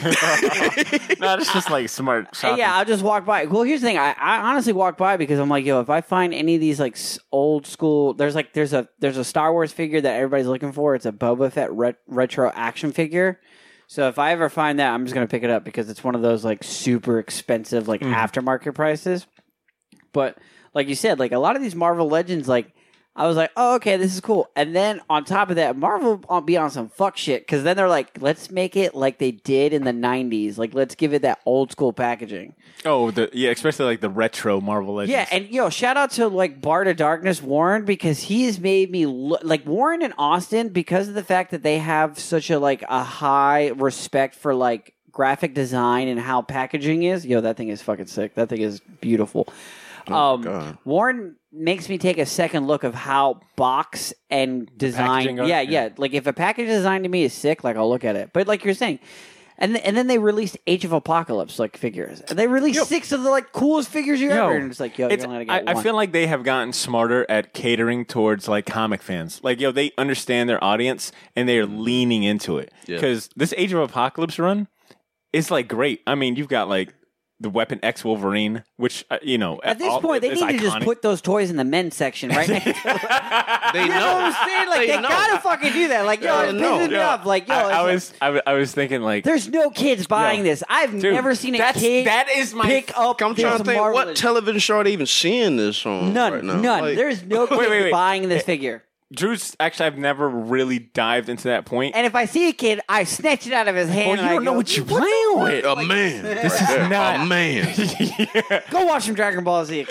no, it's just like smart shopping. Yeah, I'll just walk by. Well, here's the thing. I honestly walk by because I'm like, yo, if I find any of these like old school, there's a Star Wars figure that everybody's looking for. It's a Boba Fett retro action figure. So if I ever find that, I'm just gonna pick it up because it's one of those like super expensive like aftermarket prices. But like you said, like a lot of these Marvel Legends, like I was like, oh, okay, this is cool. And then on top of that, Marvel will be on some fuck shit because then they're like, let's make it like they did in the 90s. Like, let's give it that old school packaging. Oh, especially like the retro Marvel Legends. Yeah, and shout out to like Bart of Darkness Warren because he has made me like Warren and Austin because of the fact that they have such a high respect for like graphic design and how packaging is. Yo, that thing is fucking sick. That thing is beautiful. God. Warren makes me take a second look of how box and design. Yeah. Like if a package design to me is sick, like I'll look at it. But like you're saying, and then they released Age of Apocalypse like figures, and they released 6 of the like coolest figures you ever. And it's like, yo, you're only gonna get one. I feel like they have gotten smarter at catering towards like comic fans. Like, they understand their audience and they are leaning into it. Because this Age of Apocalypse run is like great. I mean, you've got like the Weapon X Wolverine, which at this point they need to just put those toys in the men's section right next to They you know what I'm saying? Like they gotta fucking do that. Like, yo, it's pissing me off. Like, yo, I was thinking like, there's no kids buying this. I've never seen a kid that is my pick up. I'm trying to think what television show are they even seeing this on? None, right now? none. Like, There's no kid buying this figure. Drew's actually, I've never really dived into that point. And if I see a kid, I snatch it out of his hand. Well, you don't know what you're playing with. A man. This is not a man. Go watch some Dragon Ball Z.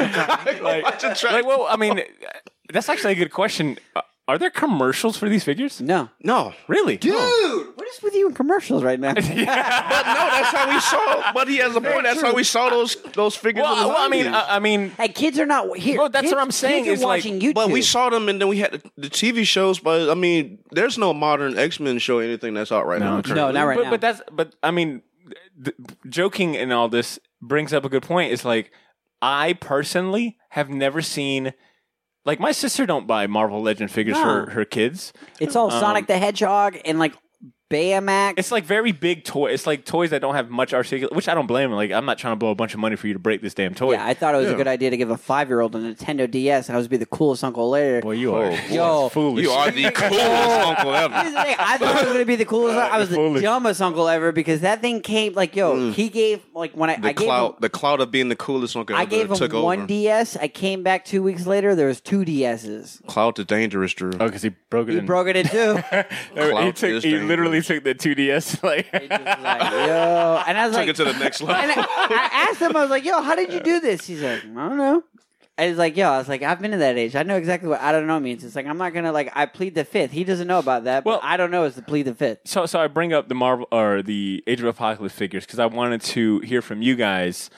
Well, I mean, that's actually a good question. Are there commercials for these figures? No. Really? Dude, what is with you in commercials right now? But no, that's how we saw. But he has a point. That's how we saw those figures. Well, I mean, hey, kids are not here. Well, that's what I'm saying. Kids Is are like, watching YouTube. But we saw them, and then we had the TV shows. But I mean, there's no modern X-Men show, anything that's out right now. No, not right now. But I mean, joking and all this brings up a good point. It's like, I personally have never seen. Like, my sister don't buy Marvel Legend figures for her kids. It's all Sonic the Hedgehog and, like, Baymax. It's like very big toy. It's like toys that don't have much articulation, which I don't blame them. Like, I'm not trying to blow a bunch of money for you to break this damn toy. Yeah, I thought it was a good idea to give a 5-year-old a Nintendo DS, and I was be the coolest uncle later. Boy, you are foolish. You are the coolest uncle ever. Here's the thing, I thought I was going to be the coolest. I was the dumbest uncle ever because that thing came like, he gave like when I gave him, the cloud of being the coolest uncle ever. I gave him one DS. I came back 2 weeks later. There was 2 DSs. Cloud is dangerous, Drew. Oh, because he broke it. He broke it in 2. He literally took the 2DS. Like, He just was like, yo, and I was Took like, it to the next level. and I asked him, I was like, yo, how did you do this? He's like, I don't know. I was like, yo, I was like, I've been to that age. I know exactly what I don't know means. It's like, I'm not going to, like, I plead the fifth. He doesn't know about that, but I don't know is to plead the fifth. So I bring up the Marvel or the Age of Apocalypse figures because I wanted to hear from you guys.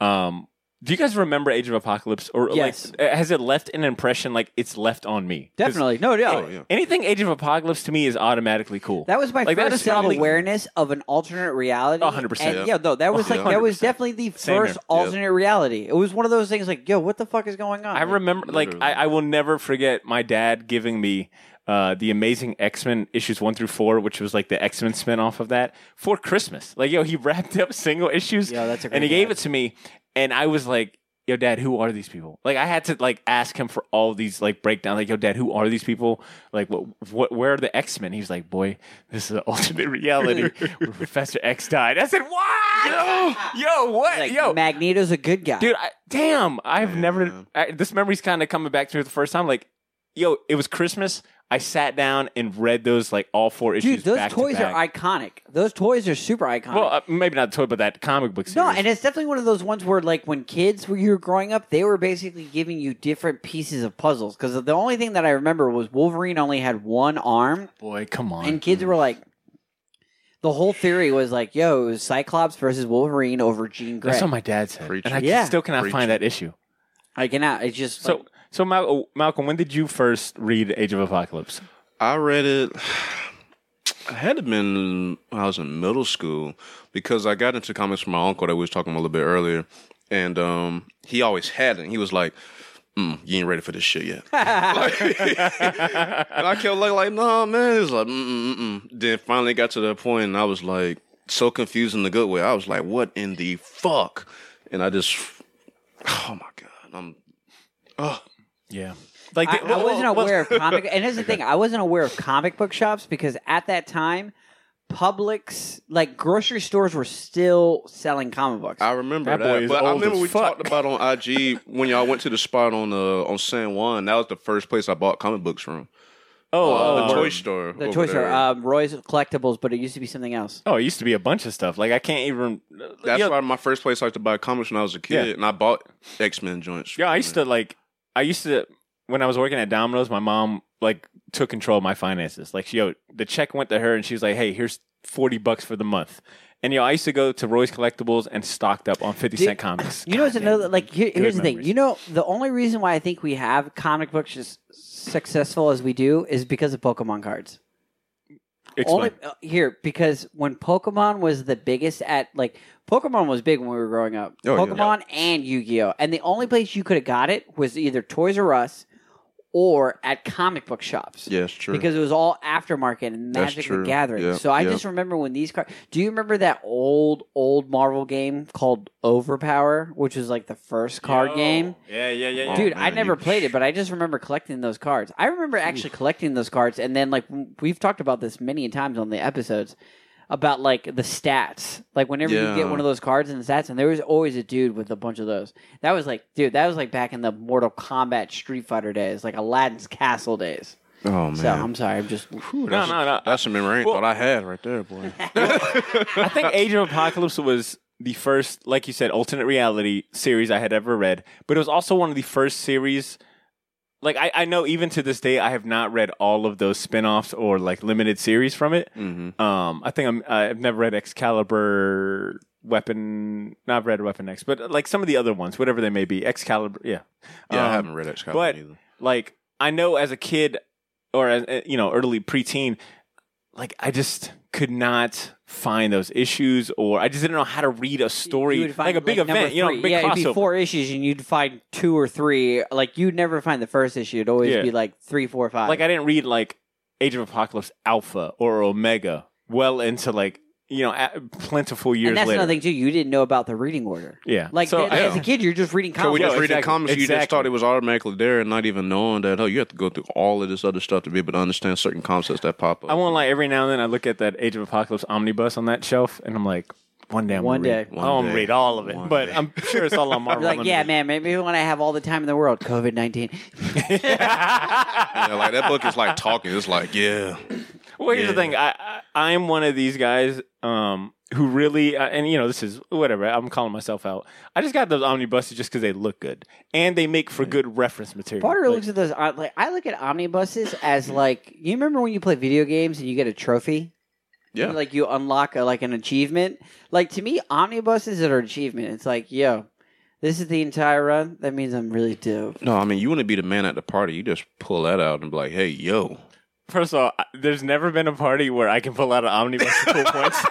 Do you guys remember Age of Apocalypse? Or yes. like, has it left an impression like it's left on me? Definitely. No, yeah. Anything Age of Apocalypse to me is automatically cool. That was my first self-awareness of an alternate reality. 100%. And, that was that was definitely the first alternate reality. It was one of those things like, yo, what the fuck is going on? I remember, I will never forget my dad giving me the Amazing X-Men issues 1 through 4, which was like the X-Men spinoff of that, for Christmas. Like, he wrapped up single issues, that's a great and he gave it to me. And I was like, yo, Dad, who are these people? Like, I had to, like, ask him for all these, like, breakdown. Like, yo, Dad, who are these people? Like, where are the X-Men? He was like, boy, this is an alternate reality where Professor X died. I said, what? Yo, what? Like, yo. Magneto's a good guy. Dude, I've never, this memory's kind of coming back to me for the first time. Like, yo, it was Christmas. I sat down and read those, like, all 4 issues. Dude, those back toys to back. are iconic. Those toys are super iconic. Well, maybe not the toy, but that comic book series. No, and it's definitely one of those ones where, like, when kids were you were growing up, they were basically giving you different pieces of puzzles. Because the only thing that I remember was Wolverine only had 1 arm. Boy, come on. And kids were like, the whole theory was like, yo, it was Cyclops versus Wolverine over Jean Grey. That's what my dad said. And I still cannot find that issue. I cannot. It's just So Malcolm, when did you first read Age of Apocalypse? I read it. I had to have been when I was in middle school because I got into comics from my uncle that we was talking about a little bit earlier, and he always had it. And he was like, "You ain't ready for this shit yet." And I kept like, "No, man." It was like, Then finally got to that point, and I was like, so confused in the good way. I was like, "What in the fuck?" And I just, oh my god, yeah. Like I wasn't aware of comic, and here's the thing: I wasn't aware of comic book shops because at that time, Publix, like grocery stores, were still selling comic books. I remember that, but I remember we talked about on IG when y'all went to the spot on San Juan. That was the first place I bought comic books from. The toy store. The toy store, Roy's Collectibles, but it used to be something else. Oh, it used to be a bunch of stuff. Like I can't even. That's why my first place I used to buy comics when I was a kid, and I bought X-Men joints. Yeah, I used to. When I was working at Domino's, my mom like took control of my finances. Like, the check went to her, and she was like, "Hey, here's $40 for the month." And I used to go to Roy's Collectibles and stocked up on 50-cent comics. You know, it's another like here's the thing. You know, the only reason why I think we have comic books as successful as we do is because of Pokemon cards. Explain. Because when Pokemon was the biggest Pokemon was big when we were growing up. Pokemon and Yu-Gi-Oh! And the only place you could have got it was either Toys R Us or at comic book shops. Yes, true. Because it was all aftermarket and Magic the Gathering. Yeah, so I just remember when these cards... Do you remember that old Marvel game called Overpower, which was like the first card game? Yeah. Dude, I never played it, but I just remember collecting those cards. I remember actually collecting those cards, and then like we've talked about this many times on the episodes, about like the stats. Like whenever you get one of those cards and the stats, and there was always a dude with a bunch of those. That was like back in the Mortal Kombat Street Fighter days, like Aladdin's Castle days. Oh man! So I'm sorry, I'm just no. That's a memory I thought I had right there, boy. I think Age of Apocalypse was the first, like you said, alternate reality series I had ever read, but it was also one of the first series. Like, I know even to this day, I have not read all of those spinoffs or, like, limited series from it. Mm-hmm. I think I've never read Excalibur, not read Weapon X, but, like, some of the other ones, whatever they may be. Excalibur, yeah. Yeah, I haven't read Excalibur either. Like, I know as a kid or, as early preteen, like, I just could not find those issues, or I just didn't know how to read a story, like a big event, big crossover. It'd be 4 issues, and you'd find 2 or 3. Like, you'd never find the first issue. It'd always be like 3, 4, 5. Like, I didn't read, like, Age of Apocalypse Alpha or Omega well into like plentiful years and that's later. another thing too. You didn't know about the reading order. Yeah. Like So, as a kid, you're just reading comics. So we just reading exactly. comics. You just Exactly. thought it was automatically there, and not even knowing that you have to go through all of this other stuff to be able to understand certain concepts that pop up. I won't lie. Every now and then, I look at that Age of Apocalypse omnibus on that shelf, and I'm like, one day I'm One gonna day. read. I won't read all of it, but I'm sure it's all on Marvel. You're like, yeah, man. Maybe when I have all the time in the world, COVID-19. Yeah, like that book is like talking. It's like, yeah. Well, here's the thing. I'm one of these guys who really, and this is whatever. I'm calling myself out. I just got those omnibuses just because they look good and they make for good reference material. Barter looks at those. I look at omnibuses as like, you remember when you play video games and you get a trophy? Yeah. Like you unlock an achievement. Like to me, omnibuses are an achievement. It's like, yo, this is the entire run. That means I'm really dope. No, I mean, you want to be the man at the party. You just pull that out and be like, hey, yo. First of all, there's never been a party where I can pull out an omnibus to pull points.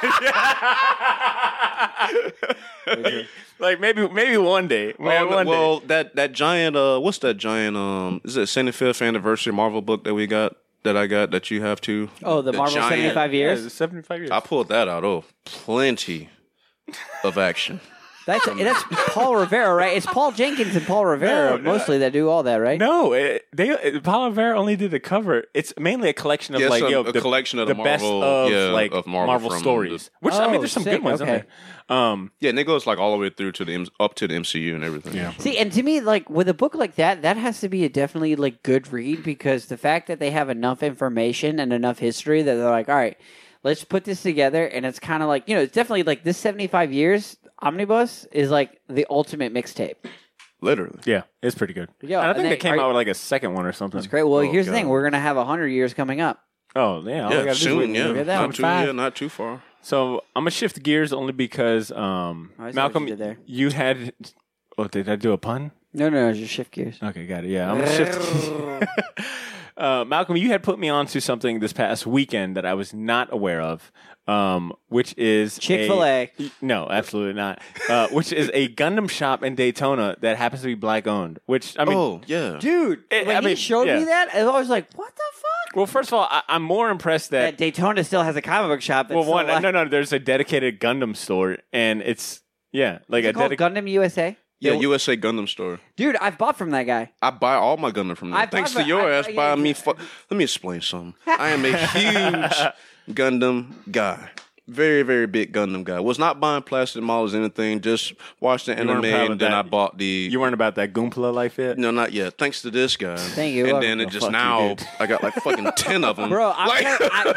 Like maybe one day. Well, that giant, what's that giant, is it 75th anniversary Marvel book that we got? That I got that you have too. Oh, the Marvel giant, 75 years? Yeah, 75 years. I pulled that out. Oh, plenty of action. That's Paul Rivera, right? It's Paul Jenkins and Paul Rivera mostly that do all that, right? No, Paolo Rivera only did the cover. It's mainly a collection of a collection of the best Marvel, of Marvel stories. Which I mean, there's some good ones in there. Yeah, and it goes like all the way through to up to the MCU and everything. Yeah. See, and to me, like with a book like that has to be a definitely like good read because the fact that they have enough information and enough history that they're like, all right, let's put this together, and it's kind of like it's definitely like this 75 years omnibus is like the ultimate mixtape. Literally. Yeah, it's pretty good. Yeah, and I think and they came out with like a second one or something. That's great. Well, here's the thing: we're gonna have 100 years coming up. Oh yeah, Yeah, soon. Yeah, not not too far. So I'm gonna shift gears only because Malcolm, you had. Oh, did I do a pun? No, just shift gears. Okay, got it. Yeah, I'm gonna shift. Malcolm, you had put me onto something this past weekend that I was not aware of, which is Chick-fil-A. No, absolutely not. Which is a Gundam shop in Daytona that happens to be black owned. Which I mean, oh yeah, dude. When he showed me that, I was like, "What the fuck?" Well, first of all, I'm more impressed that Daytona still has a comic book shop. That's no. There's a dedicated Gundam store, and it's like a dedicated Gundam USA. Yeah, USA Gundam store. Dude, I've bought from that guy. I buy all my Gundam from there. Thanks to your ass buying me. Let me explain something. I am a huge Gundam guy. Very, very big Gundam guy. Was not buying plastic models or anything. Just watched the anime and then I bought the... You weren't about that Goompla life yet? No, not yet. Thanks to this guy. Thank you. And then it just now... I got like fucking 10 of them. Bro, I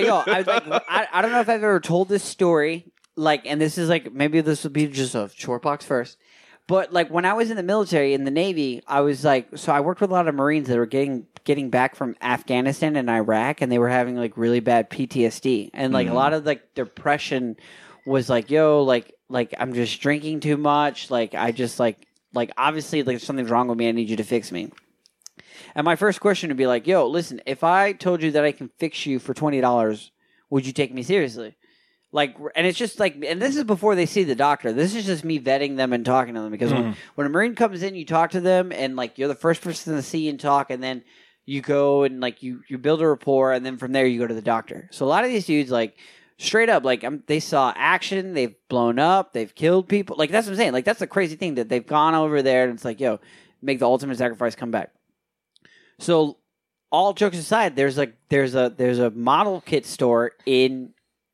don't know if I've ever told this story. And this is maybe this would be just a short box first. But when I was in the military, in the Navy, I was so I worked with a lot of Marines that were getting back from Afghanistan and Iraq, and they were having really bad PTSD, and a lot of depression was I'm just drinking too much, I just obviously something's wrong with me. I need you to fix me. And my first question would be yo, listen, if I told you that I can fix you for $20, would you take me seriously? And it's just and this is before they see the doctor. This is just me vetting them and talking to them because when a Marine comes in, you talk to them and you're the first person to see and talk, and then you go and you build a rapport, and then from there you go to the doctor. So a lot of these dudes straight up they saw action, they've blown up, they've killed people. That's what I'm saying. That's the crazy thing that they've gone over there and it's yo, make the ultimate sacrifice, come back. So all jokes aside, there's a model kit store in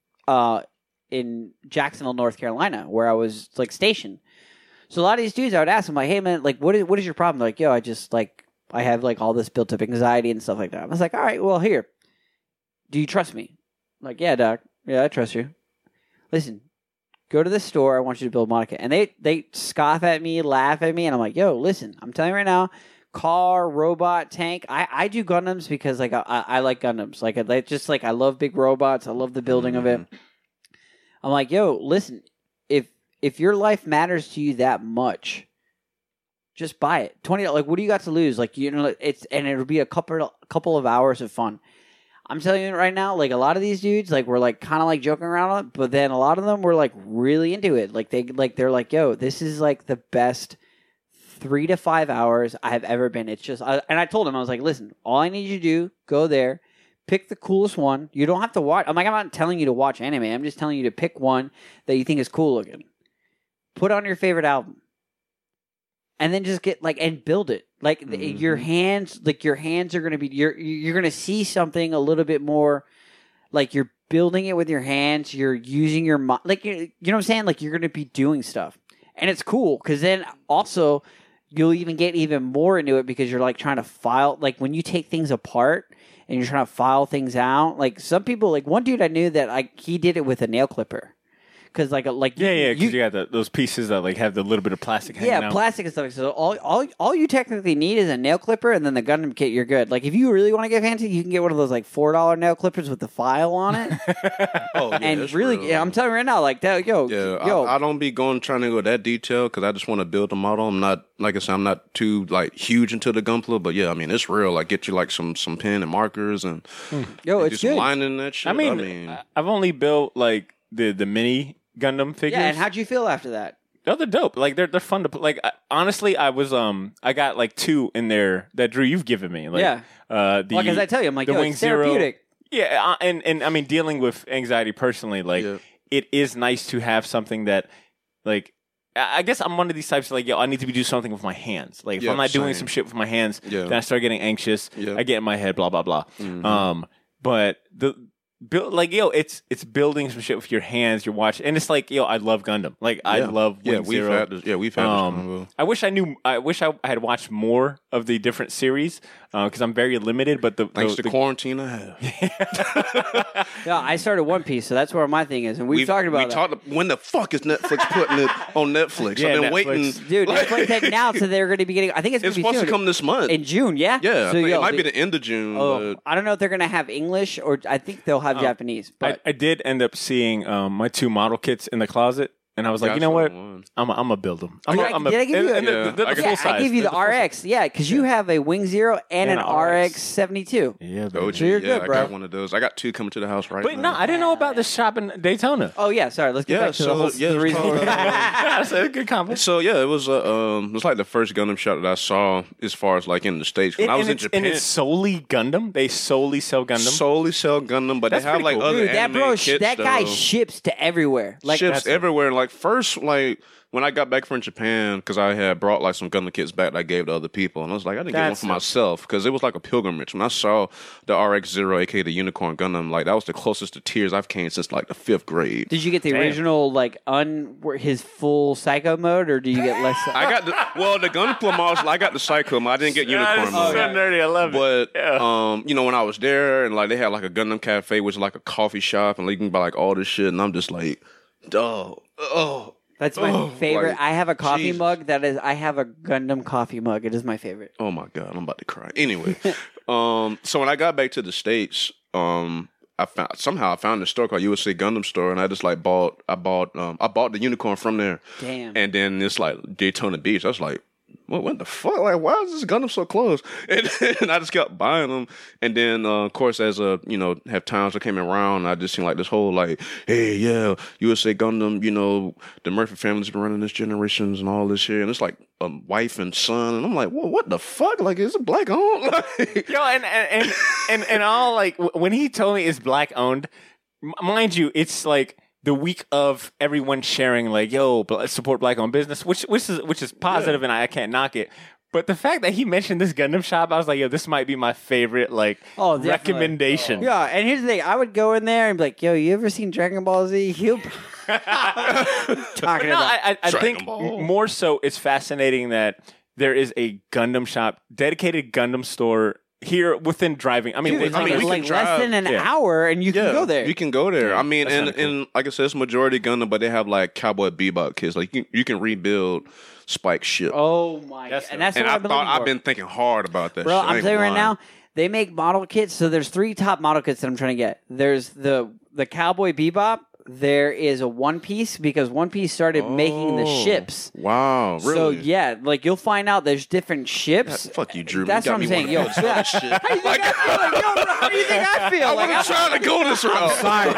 Jacksonville, North Carolina, where I was stationed. So a lot of these dudes, I would ask them hey man, what is your problem? They're yo, I just I have all this built up anxiety and stuff like that. I was all right, well here, do you trust me? Yeah, doc, yeah, I trust you. Listen, go to this store. I want you to build a model kit. And they scoff at me, laugh at me, and I'm yo, listen, I'm telling you right now, car, robot, tank. I do Gundams because I like Gundams. I love big robots. I love the building of it. I'm yo, listen, if your life matters to you that much, just buy it. $20. What do you got to lose? It'll be a couple of hours of fun. I'm telling you right now, a lot of these dudes were kind of joking around on it, but then a lot of them were really into it. They're yo, this is the best 3 to 5 hours I have ever been. It's just, and I told him, I was listen, all I need you to do, go there, pick the coolest one. You don't have to watch. I'm not telling you to watch anime. I'm just telling you to pick one that you think is cool looking. Put on your favorite album. And then just get and build it. Your hands are going to be you're going to see something a little bit more you're building it with your hands, you're using your mind. You know what I'm saying? You're going to be doing stuff. And it's cool cuz then also you'll even get even more into it because you're trying to file when you take things apart and you're trying to file things out. Some people one dude I knew that he did it with a nail clipper. Because because you got those pieces that have the little bit of plastic hanging out. Plastic and stuff. So all you technically need is a nail clipper and then the Gundam kit. You're good. If you really want to get fancy, you can get one of those $4 nail clippers with the file on it. And really, real. I'm telling you right now, I don't be trying to go that detail because I just want to build a model. I'm not like I said, I'm not too huge into the Gunpla, but yeah, I mean it's real. Get you some pen and markers and it's do good. Some lining and that shit. I mean, I've only built the mini Gundam figures. Yeah, and how'd you feel after that? Oh, they're dope. They're fun to put. Honestly, I was I got 2 in there that Drew you've given me. Because I tell you, I'm the Wing it's therapeutic. Zero. Yeah, and I mean dealing with anxiety personally, it is nice to have something that I guess I'm one of these types I need to do something with my hands. If I'm not doing some shit with my hands, then I start getting anxious. I get in my head, blah blah blah. Mm-hmm. But it's building some shit with your hands. You're watching, and it's I love Gundam. I love Wing Zero. We've had this combo. I wish I had watched more of the different series because I'm very limited. But thanks to quarantine, I have. Yeah, I started One Piece, so that's where my thing is, and we've talked about that. When the fuck is Netflix putting it on Netflix? Yeah, I've been Netflix. waiting, dude. Netflix had announced that they're going to be getting. I think it's supposed to come this month in June. Yeah, yeah. So, it might be the end of June. Oh, I don't know if they're going to have English or I think they'll have Japanese. But I did end up seeing my 2 model kits in the closet, and I was you know what? I'm gonna build them. Did I give you the full size? I gave you the RX. Yeah, because you have a Wing Zero and an RX 72. Yeah, so you're good, bro. I got one of those. I got 2 coming to the house right now. But no, I didn't know about the shop in Daytona. Oh yeah, sorry. Let's get back to the reason. That's a good compliment. So yeah, it was the first Gundam shop that I saw as far as in the States. When I was in Japan, and it's solely Gundam. They solely sell Gundam. Solely sell Gundam, but that's they have cool. other Dude, anime kits. That guy ships to everywhere. Ships everywhere. First, when I got back from Japan, because I had brought some Gundam kits back that I gave to other people, and I was I didn't get one for myself because it was a pilgrimage. When I saw the RX-0, aka the Unicorn Gundam, that was the closest to tears I've came since the 5th grade. Did you get the original his full Psycho mode, or do you get less? I got the Gunpla models. I got the Psycho mode. I didn't get Unicorn mode. So nerdy, I love it. But when I was there and they had a Gundam cafe, which is a coffee shop, and you can buy all this shit, and I'm just That's my favorite. I have a coffee mug I have a Gundam coffee mug. It is my favorite. Oh my God, I'm about to cry. Anyway, so when I got back to the States, I found a store called USA Gundam Store, and I just bought the Unicorn from there. Damn. And then it's Daytona Beach. I was what the fuck? Why is this Gundam so close? And I just kept buying them. And then, of course, as have times that came around, I just seen this whole hey, yeah, USA Gundam, the Murphy family's been running this generations and all this shit. And it's a wife and son. And I'm what the fuck? Is it black owned? Yo, and all when he told me it's black owned, mind you, it's the week of everyone sharing yo, support black-owned business, which is positive, and I can't knock it. But the fact that he mentioned this Gundam shop, I was yo, this might be my favorite recommendation. Yeah, and here's the thing: I would go in there and be yo, you ever seen Dragon Ball Z? He'll talking about. I think more so, it's fascinating that there is a Gundam shop, dedicated Gundam store. Here within driving, we can drive less than an hour, and you can go there. You can go there. I mean, and like I said, it's majority Gundam, but they have Cowboy Bebop kits. You can rebuild Spike's ship. Oh my god! And that's what I've been thinking hard about that. Bro, I'm telling you right now, they make model kits. So there's 3 top model kits that I'm trying to get. There's the Cowboy Bebop, there is a One Piece because One Piece started making the ships. Wow, really? So yeah, like you'll find out there's different ships. Fuck you, Drew. That's you what I'm saying. Yo, shit. how do you think I feel? Like, yo, bro, how do you think I feel? I Like, wasn't trying to go this route. sorry.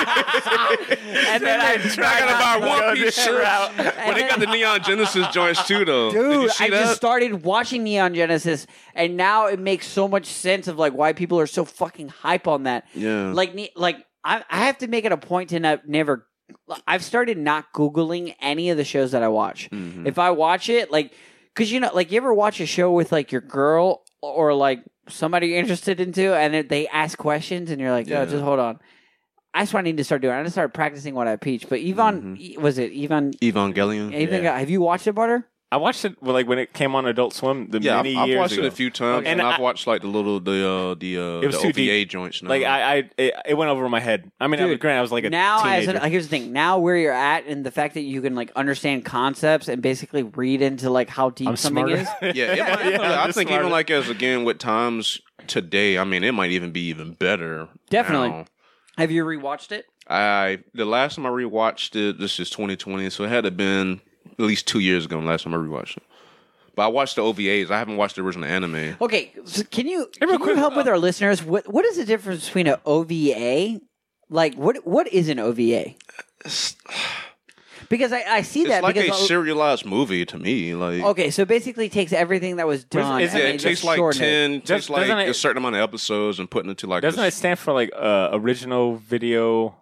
And then I gotta buy One Piece shirts. But they got the Neon Genesis joints too, though. Did you Dude, see I that? just started watching Neon Genesis, and now it makes so much sense of like why people are so fucking hype on that. Yeah. Like I have to make it a point to never. I've started not Googling any of the shows that I watch. Mm-hmm. If I watch it, like, because you know, like, you ever watch a show with like your girl or like somebody you're interested into, and they ask questions, and you're like, oh, just hold on. That's what I need to start doing. I need to start practicing what I preach. But was it Evangelion? Have you watched it, Butter? I watched it like when it came on Adult Swim. Many I've years watched ago. it a few times, and I've watched like the it was too OVA deep. joints. Now. Like it went over my head. I mean, Dude, granted, I was like a now teenager. here's the thing. Now where you're at, and the fact that you can like understand concepts and basically read into like how deep I'm something smarter. is. I think even like as again with times today, I mean, it might even be even better. Definitely. now. Have you rewatched it? The last time I rewatched it, this is 2020, so it had to have been at least 2 years ago. The last time I rewatched it. But I watched the OVAs. I haven't watched the original anime. Okay, so can you help with our listeners? What is the difference between an OVA? Like, what is an OVA? Because I see that it's like because a serialized movie to me. Like okay, so basically it takes everything that was done. Is and it- they it takes just like shorten 10, it. takes like Doesn't it- a certain amount of episodes and putting it to like. Doesn't it stand for like original video?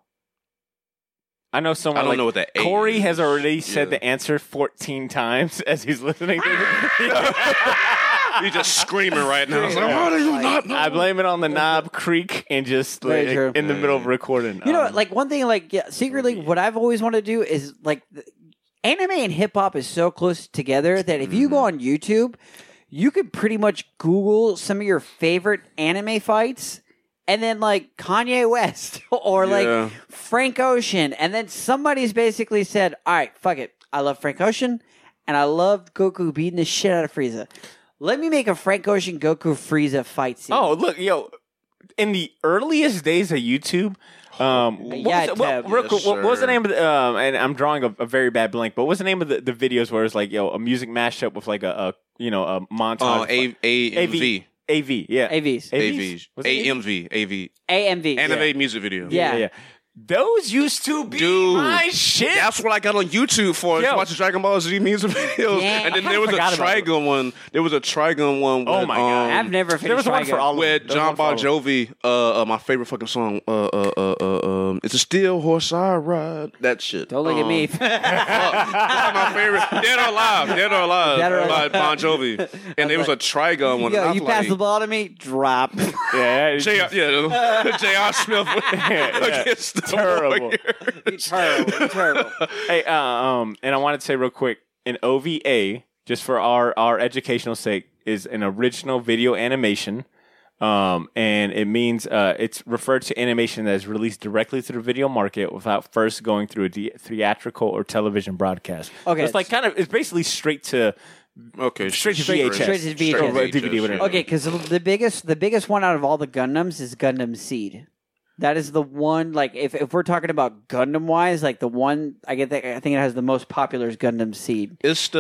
I know someone. I don't like, know what that A Corey is. has already said Yeah. the answer 14 times as he's listening to it. He's just screaming right now. It's like, how do you not know? I blame it on the Knob Creek and just Very like, true. in the middle of recording. You know, like one thing, like secretly, what I've always wanted to do is like anime and hip hop is so close together that if you go on YouTube, you could pretty much Google some of your favorite anime fights. And then like Kanye West or like Frank Ocean. And then somebody's basically said, all right, fuck it. I love Frank Ocean and I love Goku beating the shit out of Frieza. Let me make a Frank Ocean Goku Frieza fight scene. Oh, look, yo, in the earliest days of YouTube, what was the name of the, and I'm drawing a very bad blank, but what's the name of the videos where it's like, yo, a music mashup with like a montage? AMV. AV, yeah. AVs. Was it AMV. AMV. Anime music video. Yeah. Those used to be my shit. That's what I got on YouTube for. Yo. Watching Dragon Ball Z music videos. Yeah. And then I there was a forgot about Trigun one. There was a Trigun one. Oh with, my God. I've never There was finished one for all of them. with There was John one for Bon all of them. Jovi, my favorite fucking song. It's a steel horse I ride. That shit. Don't look at me. That's my favorite. Dead or Alive. Dead or Alive. By Bon Jovi. And there was a Trigun one. Yo, and I you was pass like, the ball to me, drop. Yeah, it's J.R. Smith against the terrible. Warriors. Terrible. Hey, and I wanted to say real quick, an OVA, just for our educational sake, is an original video animation. And it means it's referred to animation that is released directly to the video market without first going through a theatrical or television broadcast. Okay. So it's like it's basically straight to Straight to VHS. Straight to VHS. Or DVD, whatever. Okay, because the biggest one out of all the Gundams is Gundam Seed. That is the one. Like, if we're talking about Gundam wise, like the one I think it has the most popular is Gundam Seed. It's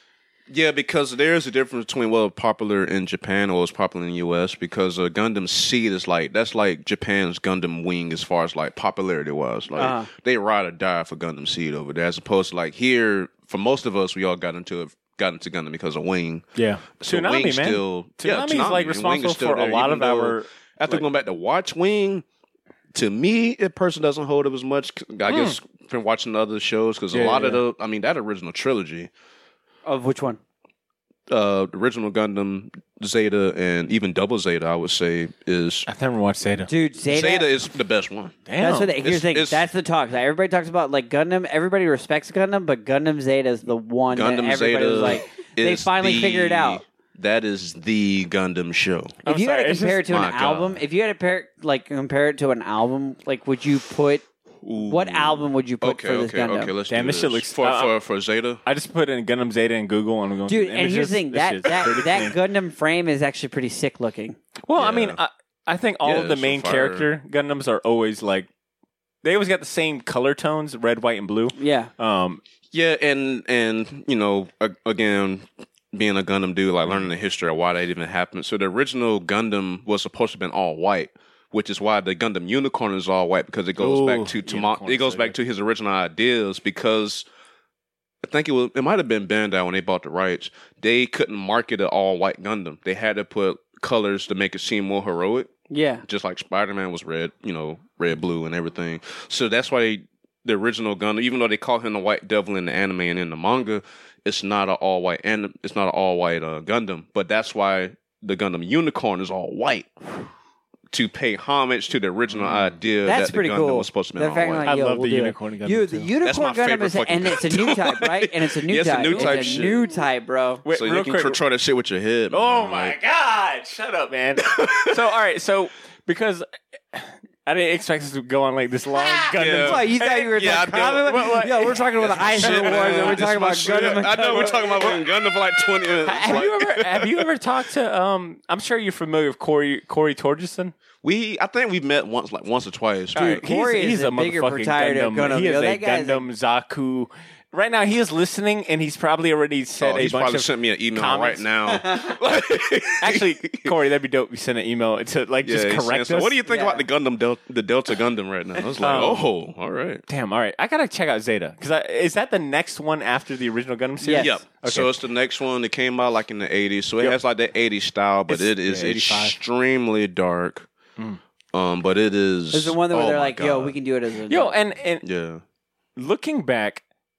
because there's a difference between what was popular in Japan or what was popular in the U.S. Because Gundam Seed is that's like Japan's Gundam Wing as far as like popularity was. Like they ride or die for Gundam Seed over there, as opposed to like here. For most of us, we all got into Gundam because of Wing. Yeah, So Toonami, Wing man. still Toonami is like and Wing responsible is still for a there, lot even of though our. After going back to watch Wing, to me, it personally doesn't hold up as much. I guess from watching other shows because a lot of that original trilogy Of which one? the original Gundam, Zeta, and even Double Zeta, I would say is I've never watched Zeta. Dude, Zeta is the best one. Damn. That's what here's the thing. it's- That's the talk. Like, everybody talks about like Gundam. Everybody respects Gundam, but Gundam Zeta is the one that Gundam everybody Zeta was like. They is finally figured it out. That is the Gundam show. If you had to sorry, it's compare it just- to an my God. album, if you had to compare it to an album, like would you put what album would you put for this Gundam? Okay, let's Damn, do this shit looks- for Zeta. I just put in Gundam Zeta in Google and I'm going Dude, through and here's the images. thing This that shit's pretty clean. Gundam frame is actually pretty sick looking. Well, I Yeah. mean, I think all Yeah, of the it's main so fire. character Gundams are always like they always got the same color tones, red, white, and blue. Yeah. Yeah, and you know, again, being a Gundam dude, like learning the history of why that even happened. So the original Gundam was supposed to have been all white, which is why the Gundam Unicorn is all white, because it goes back to his original ideas. Because I think it might have been Bandai when they bought the rights. They couldn't market an all white Gundam. They had to put colors to make it seem more heroic. Yeah. Just like Spider-Man was red, red, blue, and everything. So that's why the original Gundam, even though they call him the White Devil in the anime and in the manga, it's not an all white Gundam. But that's why the Gundam Unicorn is all white, to pay homage to the original idea That's that the pretty Gundam cool. was supposed to be all white. I love the Unicorn Gundam. The Unicorn Gundam is, and it's a new type, right? And it's a new type. It's a new type, bro. Wait, So you can control that shit with your head. Man. Oh my God! Shut up, man. So all right, so because I didn't expect us to go on like this long Gundam. Yeah. What, you thought you were Yeah, like, yo, we're talking about the Ice Wars, and we're talking about Gundam. I know we're talking about Gundam for like 20 minutes. Have you ever talked to? I'm sure you're familiar with Corey Torgerson. I think we've met once or twice. Dude, Corey is a bigger motherfucking proprietor of Gundam. He is Yo, a Gundam Zaku. Right now, he is listening, and he's probably already said he's a bunch probably of sent me an email comments. right now. Actually, Corey, that'd be dope. You send an email to just correct us. What do you think about the Gundam, the Delta Gundam right now? I was like, all right. Damn, all right. I gotta check out Zeta, because is that the next one after the original Gundam series? Yes. Yep. Okay. So it's the next one that came out like in the 80s. So it has like that 80s style, but it is 85. extremely dark. But it is. There's the one where they're my like, yo, God. we can do it as a. Yo, and Yeah. looking back,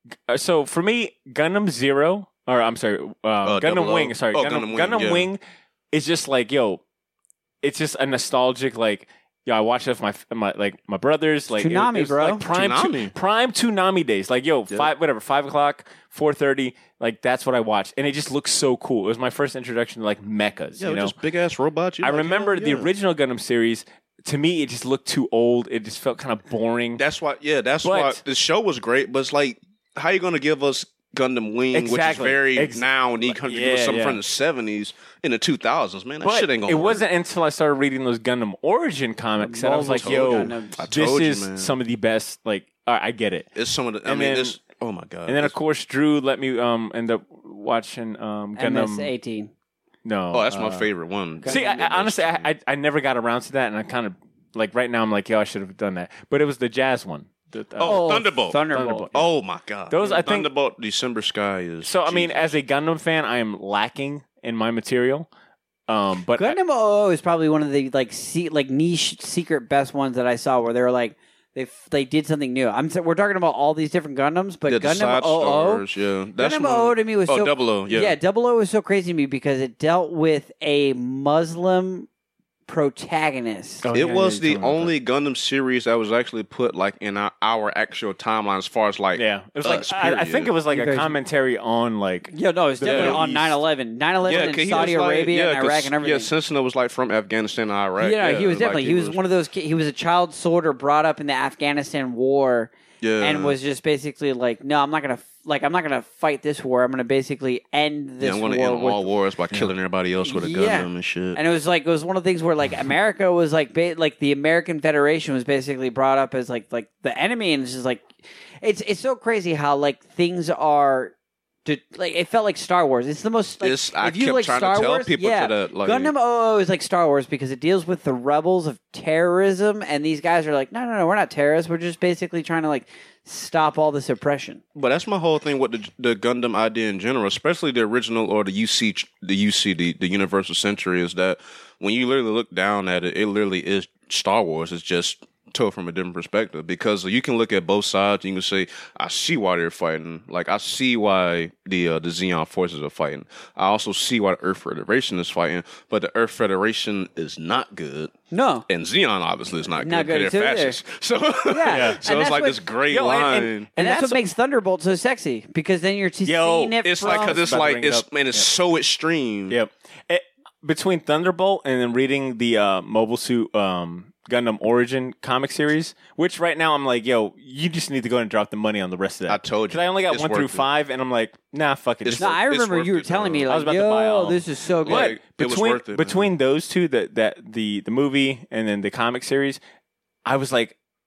so for me, Gundam Zero, or I'm sorry, Gundam 00. Wing. Sorry, Oh, Gundam yeah. Wing is just like, yo, it's just a nostalgic like. I watched it with my brothers. Like Toonami, it was bro. Like prime Toonami. Toonami days. Like 5 o'clock, 4:30. Like that's what I watched, and it just looks so cool. It was my first introduction to like mechas. Yeah, just big ass robots. I remember the original Gundam series. To me, it just looked too old. It just felt kind of boring. That's why. Yeah, that's why the show was great. But it's like, how you going to give us Gundam Wing, Exactly. which is very now, and you come to give us something from the 70s in the 2000s? Man, that shit ain't gonna it work. wasn't until I started reading those Gundam Origin comics that I was like, Gundam. this is some of the best. Like, all right, I get it. It's some of the. And then- this. Oh my God. And then of course Drew let me end up watching Gundam. MS-18. No, Oh, that's my favorite one. See, honestly, I never got around to that, and I kind of like right now I'm like, yo, I should have done that. But it was the jazz one. Thunderbolt. Thunderbolt. Oh my God. Those, I think- Thunderbolt, December Sky is. So I mean, Jesus. as a Gundam fan, I am lacking in my material. But Gundam 00 is probably one of the niche secret best ones that I saw, where they were like they did something new. We're talking about all these different Gundams, but the Gundam side 00, stars, yeah. That's Gundam one- 00 to me was so 00, yeah. 00 was so crazy to me because it dealt with a Muslim protagonist. It was the only Gundam series that was actually put like in our actual timeline as far as like yeah, it was like us, I think it was like a Because- commentary on like Yeah, no, it's definitely Middle on East. 9/11. 9/11 'cause in he Saudi was like- Arabia and 'cause- Iraq and everything. Yeah, Sentinel was like from Afghanistan and Iraq. He was like, definitely he was one of those. He was a child soldier brought up in the Afghanistan war, and was just basically like, no, I'm not gonna fight this war. I'm gonna basically end this I'm war. going to end with, all wars by killing everybody else with a Yeah. Gundam and shit. And it was one of the things where like America was like the American Federation was basically brought up as like the enemy, and it's just like it's so crazy how like things are. Like it felt like Star Wars. It's the most. Like, I if you kept like trying Star to tell Wars, people yeah, to that. Like, Gundam 00 is like Star Wars because it deals with the rebels of terrorism, and these guys are like, no, we're not terrorists. We're just basically trying to like stop all this oppression. But that's my whole thing with the Gundam idea in general, especially the original or the Universal Century, is that when you literally look down at it, it literally is Star Wars. It's just told from a different perspective, because you can look at both sides and you can say, I see why they're fighting. Like, I see why the Zeon forces are fighting. I also see why the Earth Federation is fighting, but the Earth Federation is not good. No. And Zeon obviously is not Not good. good They're either. fascists. So, Yeah. so And it's that's like what- this great Yo, line. And that's what makes Thunderbolt so sexy, because then you're seeing it It's from... like, because it's About to like, bring it it's up. man, it's so extreme. Yep. Between Thunderbolt and then reading the Mobile Suit Gundam Origin comic series, which right now I'm like, yo, you just need to go and drop the money on the rest of that. I told you. Because I only got It's 1 through worth it. 5, and I'm like, nah, fuck it. It's No, I It's remember worth you were it, telling though. me, I was like, about to buy yo, all. this is so good. Like, it was worth it, between those two, the movie and then the comic series, I was like,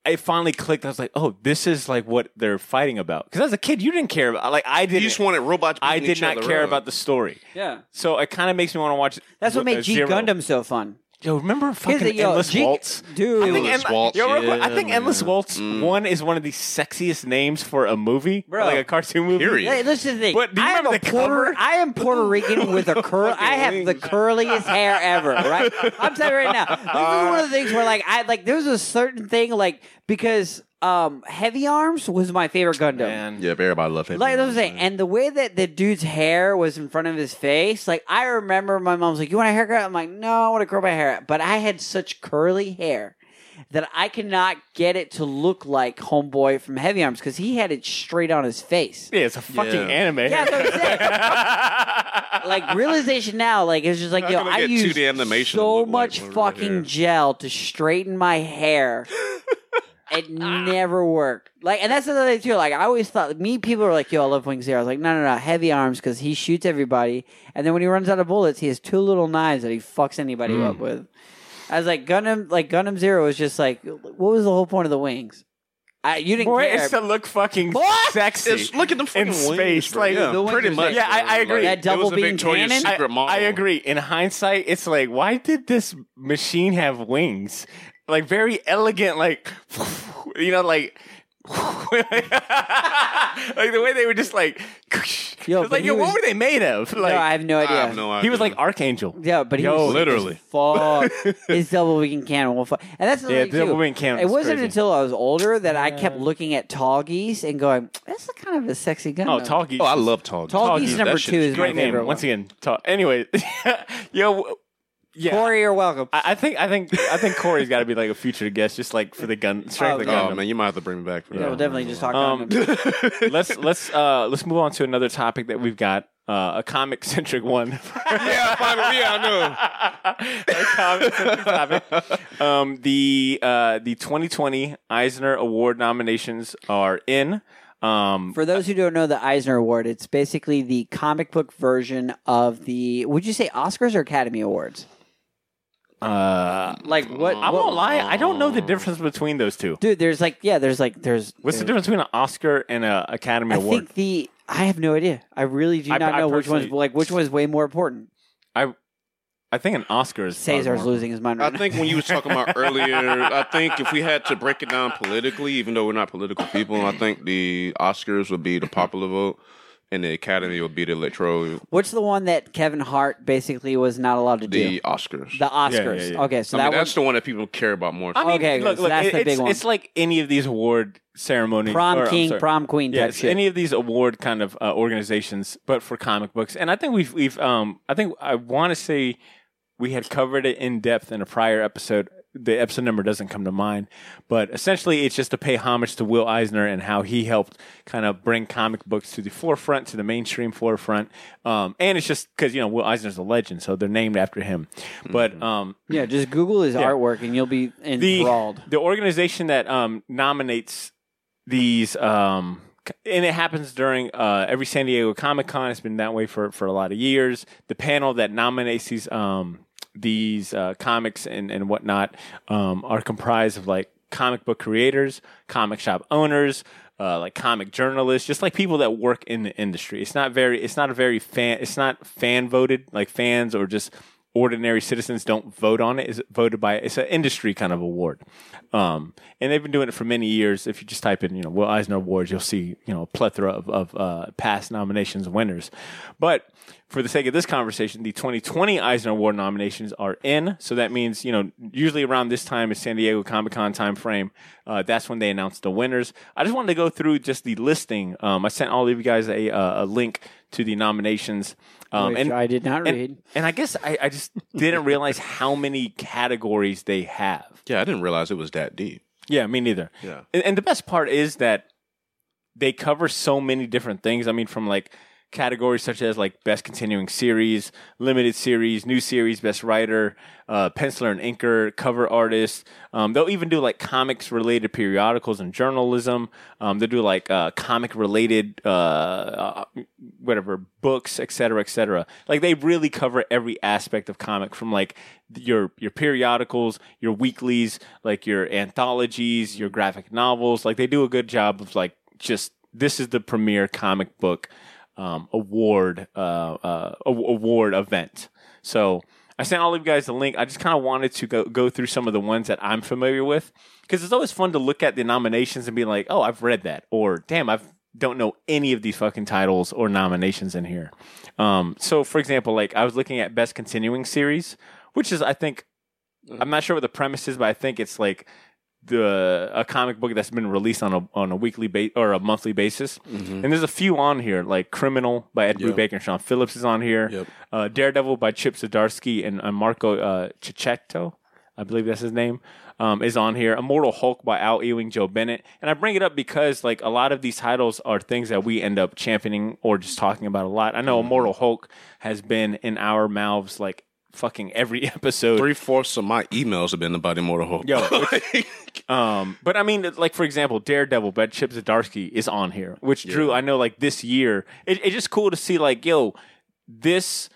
it finally clicked. I was like, oh, this is like what they're fighting about. Because as a kid, you didn't care about. Like I didn't. You just wanted robots. I did not care about the story. Yeah. So it kind of makes me want to watch. That's what made G Zero. Gundam so fun. Yo, remember fucking Endless Waltz? Dude. I think, Waltz, I think Endless Waltz 1 is one of the sexiest names for a movie. Bro. Like a cartoon movie. Period. Hey, listen to the thing. But do you remember the cover? I am Puerto Rican with a curl. I have the curliest hair ever, right? I'm telling you right now. This is one of the things where, like, there's a certain thing, like, because Heavy Arms was my favorite Gundam. Man. Yeah, everybody loved Heavy Like Arms. I was saying, and the way that the dude's hair was in front of his face, like I remember my mom's like, "You want a haircut?" I'm like, "No, I want to curl my hair." But I had such curly hair that I could not get it to look like Homeboy from Heavy Arms because he had it straight on his face. Yeah, it's a fucking anime. Yeah, that's what I'm saying. Like realization now, like it's just like How yo, can I I get used 2D animation to so look like much my red fucking hair? gel to straighten my hair. It never worked. Like, and that's the other thing too. Like, I always thought, people are like, "Yo, I love Wing Zero." I was like, "No, Heavy Arms," because he shoots everybody, and then when he runs out of bullets, he has 2 little knives that he fucks anybody up with. I was like, Gundam Zero was just like, what was the whole point of the wings? You didn't Boy, care. it's to look fucking What? sexy. Look at them fucking in wings, space. bro. Like, Yeah, the wings pretty are much. sick. Yeah, I agree. That double it was a beam Victoria's cannon? Secret model. I agree. In hindsight, it's like, why did this machine have wings? Like, very elegant, like, you know, like, like the way they were just like, Yo, it's but like, he yo, what was- were they made of? Like, No, I have no idea. I have no idea. he was like Archangel. Yeah, but he Yo, was literally. fuck. His double beam cannon will fuck. And that's the Yeah, thing, double too. beam cannon It was wasn't crazy. until I was older that I kept looking at Tall Geese and going, "That's kind of a sexy gun." Oh, Tall Geese. Oh, I love Tall Geese. Tall Geese Geese, number that shit 2 is is my Great name. favorite. Once one. again, anyway, yo, yeah. Corey, you're welcome. I think Corey's got to be like a future guest, just like for the gun strength of the Oh Gundam. man, you might have to bring me back for Yeah, that. we'll definitely just talk about him. Let's move on to another topic that we've got, a comic centric one. Yeah, finally, yeah, A comic-centric topic. The 2020 Eisner Award nominations are in. For those who don't know the Eisner Award, it's basically the comic book version of the, would you say Oscars or Academy Awards? Like what? I won't lie, I don't know the difference between those two. Dude, there's What's the difference between an Oscar and an Academy I Award? think I have no idea. I really do not I know which one's personally- like which one is way more important. I think an Oscar is probably Cesar's more. losing his mind I right now. think when you were talking about earlier, I think if we had to break it down politically, even though we're not political people, I think the Oscars would be the popular vote, and the Academy would be the electoral. What's the one that Kevin Hart basically was not allowed to do? The Oscars. The Oscars. Yeah. Okay, so I mean, that that's the one that people care about more. I mean, Okay, look, so that's the big one. It's like any of these award ceremonies. prom or, I'm king, sorry. prom queen Yeah, type it's shit. any of these award kind of organizations, but for comic books. And I think we've I think I want to say we had covered it in depth in a prior episode. The episode number doesn't come to mind, but essentially it's just to pay homage to Will Eisner and how he helped kind of bring comic books to the forefront, to the mainstream forefront. And it's just because, you know, Will Eisner's a legend, so they're named after him. But yeah, just Google his artwork and you'll be enthralled. the organization that nominates these, and it happens during every San Diego Comic-Con. It's been that way for a lot of years. The panel that nominates these comics and whatnot are comprised of like comic book creators, comic shop owners, like comic journalists, just like people that work in the industry. It's not fan voted, like fans or just ordinary citizens don't vote on it. It's an industry kind of award. And they've been doing it for many years. If you just type in, you know, Will Eisner Awards, you'll see, you know, a plethora of past nominations and winners. But for the sake of this conversation, the 2020 Eisner Award nominations are in. So that means, you know, usually around this time is San Diego Comic-Con time frame. That's when they announce the winners. I just wanted to go through just the listing. I sent all of you guys a link to the nominations. Which I did not read. And I guess I just didn't realize how many categories they have. Yeah, I didn't realize it was that deep. Yeah, me neither. Yeah. And the best part is that they cover so many different things. I mean, from like categories such as like best continuing series, limited series, new series, best writer, penciler and inker, cover artist. They'll even do like comics related periodicals and journalism. They'll do like comic related whatever books, etc., etc. Like they really cover every aspect of comic, from like your periodicals, your weeklies, like your anthologies, your graphic novels. Like they do a good job of like just this is the premier comic book award event. So I sent all of you guys the link. I just kind of wanted to go through some of the ones that I'm familiar with, because it's always fun to look at the nominations and be like, oh, I've read that, or damn, I don't know any of these fucking titles or nominations in here. So for example, like I was looking at best continuing series, which is, I think, I'm not sure what the premise is, but I think it's like a comic book that's been released on a weekly or a monthly basis. Mm-hmm. And there's a few on here, like Criminal by Ed Brubaker and Sean Phillips is on here. Yep. Daredevil by Chip Zdarsky and Marco Checchetto, I believe that's his name, is on here. Immortal Hulk by Al Ewing, Joe Bennett. And I bring it up because like a lot of these titles are things that we end up championing or just talking about a lot. I know Immortal Hulk has been in our mouths like fucking every episode. 3/4 of my emails have been about Immortal Hulk. But I mean, like for example, Daredevil by Chip Zdarsky is on here, which Drew, I know like this year, it's just cool to see like, yo, this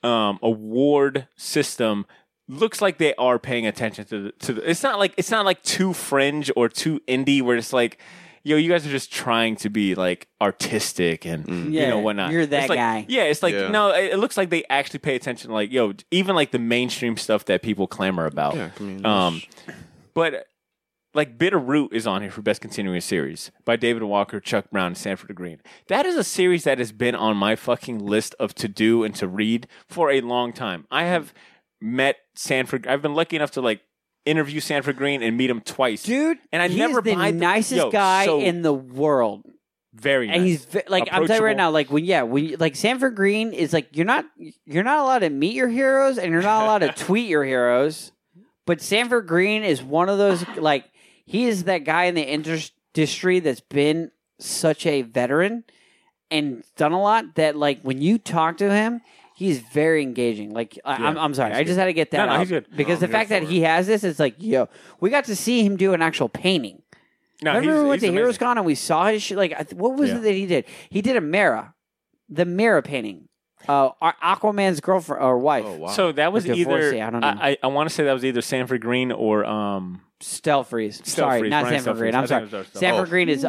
award system looks like they are paying attention to the, it's not like too fringe or too indie where it's like, yo, you guys are just trying to be like artistic and you know whatnot. You're that like, guy. Yeah, it's like no, it looks like they actually pay attention. Like, yo, even like the mainstream stuff that people clamor about. Yeah, I mean, but like Bitterroot is on here for best continuing series by David Walker, Chuck Brown, and Sanford Green. That is a series that has been on my fucking list of to do and to read for a long time. I have met Sanford. I've been lucky enough to like interview Sanford Green and meet him twice, dude. And I he's never the nicest guy in the world. Very nice. And he's like, I'm telling you right now, like when like Sanford Green is like, you're not allowed to meet your heroes and you're not allowed to tweet your heroes, but Sanford Green is one of those, like he is that guy in the industry that's been such a veteran and done a lot that like when you talk to him, he's very engaging. Like, I'm sorry. I just had to get that out. He's good. Because the fact that he has this, it's like, yo, we got to see him do an actual painting. Remember we went to Heroes Con and we saw his shit? Like, what was it that he did? He did the Mera painting. Aquaman's girlfriend or wife. Oh, wow. So that was either, I don't know. I want to say that was either Sanford Green or Stelfreeze. Sorry, not Sanford Green. I'm sorry. Sanford Green is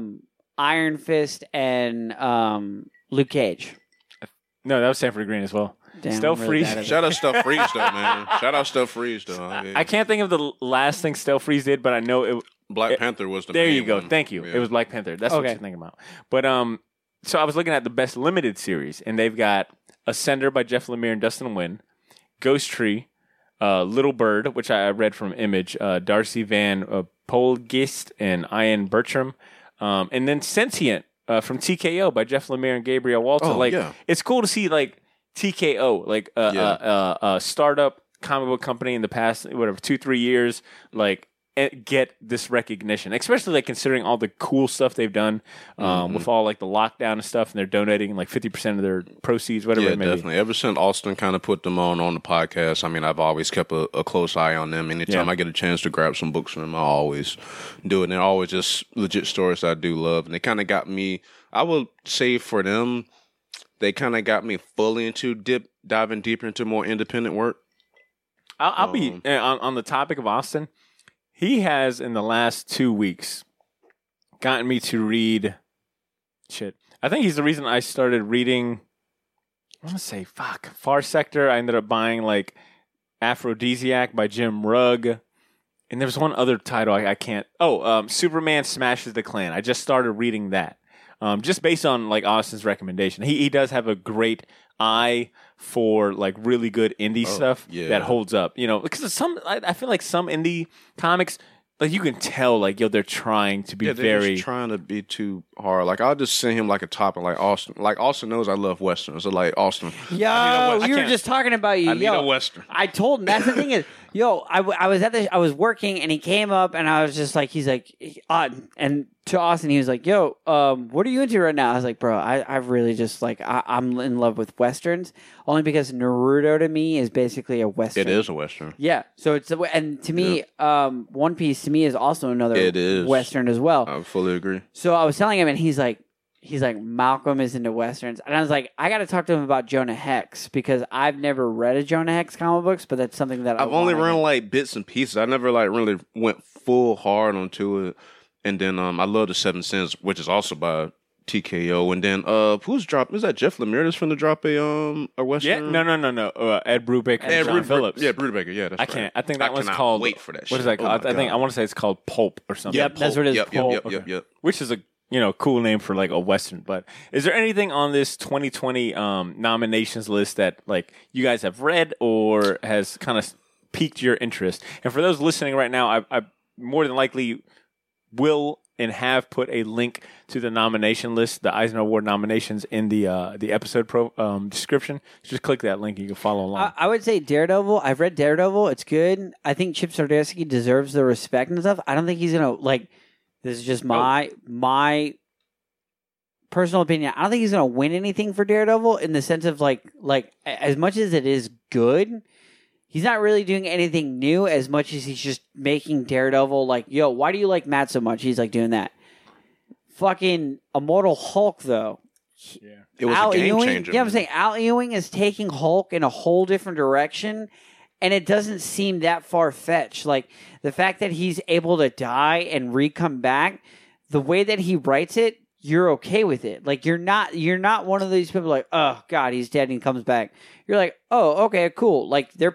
Iron Fist and Luke Cage. No, that was Sanford Green as well. Stelfreeze. Shout out Stelfreeze, though, man. Shout out Stelfreeze, though. I can't think of the last thing Stelfreeze did, but I know it. Black Panther was the There main you go. one. Thank you. Yeah. It was Black Panther. That's what you're thinking about. But so I was looking at the best limited series, and they've got Ascender by Jeff Lemire and Dustin Nguyen, Ghost Tree, Little Bird, which I read from Image, Darcy Van Polgist and Ian Bertram, and then Sentient from TKO by Jeff Lemire and Gabriel Walter. It's cool to see like TKO, like a startup comic book company in the past 2-3 years, like get this recognition, especially like considering all the cool stuff they've done with all like the lockdown and stuff, and they're donating like 50% of their proceeds, whatever it may definitely. Ever since Austin kind of put them on the podcast, I mean, I've always kept a close eye on them. Anytime I get a chance to grab some books from them, I always do it. And they're always just legit stories I do love. And they kind of got me, I would say for them, they kind of got me fully into diving deeper into more independent work. I'll be on the topic of Austin. He has, in the last 2 weeks, gotten me to read shit. I think he's the reason I started reading, I want to say, Far Sector. I ended up buying, like, Aphrodisiac by Jim Rugg. And there was one other title I can't... Superman Smashes the Klan. I just started reading that. Just based on, like, Austin's recommendation. He does have a great eye for like really good indie stuff that holds up, you know, because I feel like some indie comics, like you can tell, like, yo, they're trying to be they're just trying to be too hard. Like I'll just send him like a topic, like Austin knows I love westerns. So like Austin, we were just talking about you. I need a western. I told him that's the thing is Yo, I was working, and he came up, and I was just like, he's like, and to Austin, he was like, yo, what are you into right now? I was like, bro, I really just like, I'm in love with Westerns, only because Naruto to me is basically a Western. It is a Western. Yeah. So it's, and to me, One Piece to me is also another Western as well. I fully agree. So I was telling him, and he's like, Malcolm is into Westerns. And I was like, I got to talk to him about Jonah Hex, because I've never read a Jonah Hex comic books, but that's something that I've only read like bits and pieces. I never like really went full hard onto it. And then I love The Seven Sins, which is also by TKO. And then who's dropped? Is that Jeff Lemire that's finna drop a Western? Yeah, no. Ed Brubaker and John Phillips. Yeah, Brubaker. Yeah, that's right. I think that one's called. Wait for that. What is that called? I want to say it's called Pulp or something. Yep, that's what it is. Pulp. Yep. Which is a cool name for like a Western. But is there anything on this 2020 nominations list that like you guys have read or has kind of piqued your interest? And for those listening right now, I more than likely will and have put a link to the nomination list, the Eisner Award nominations, in the episode description. Just click that link and you can follow along. I would say Daredevil. I've read Daredevil. It's good. I think Chip Zdarsky deserves the respect and stuff. I don't think he's going to, like, this is just my personal opinion. I don't think he's going to win anything for Daredevil in the sense of, like as much as it is good, he's not really doing anything new as much as he's just making Daredevil like, yo, why do you like Matt so much? He's like doing that. Fucking Immortal Hulk, though. Yeah. It was a game changer. Yeah, I'm saying Al Ewing is taking Hulk in a whole different direction, and it doesn't seem that far-fetched. Like, the fact that he's able to die and re-come back, the way that he writes it, you're okay with it. Like, you're not one of these people like, oh, God, he's dead and he comes back. You're like, oh, okay, cool. Like, they're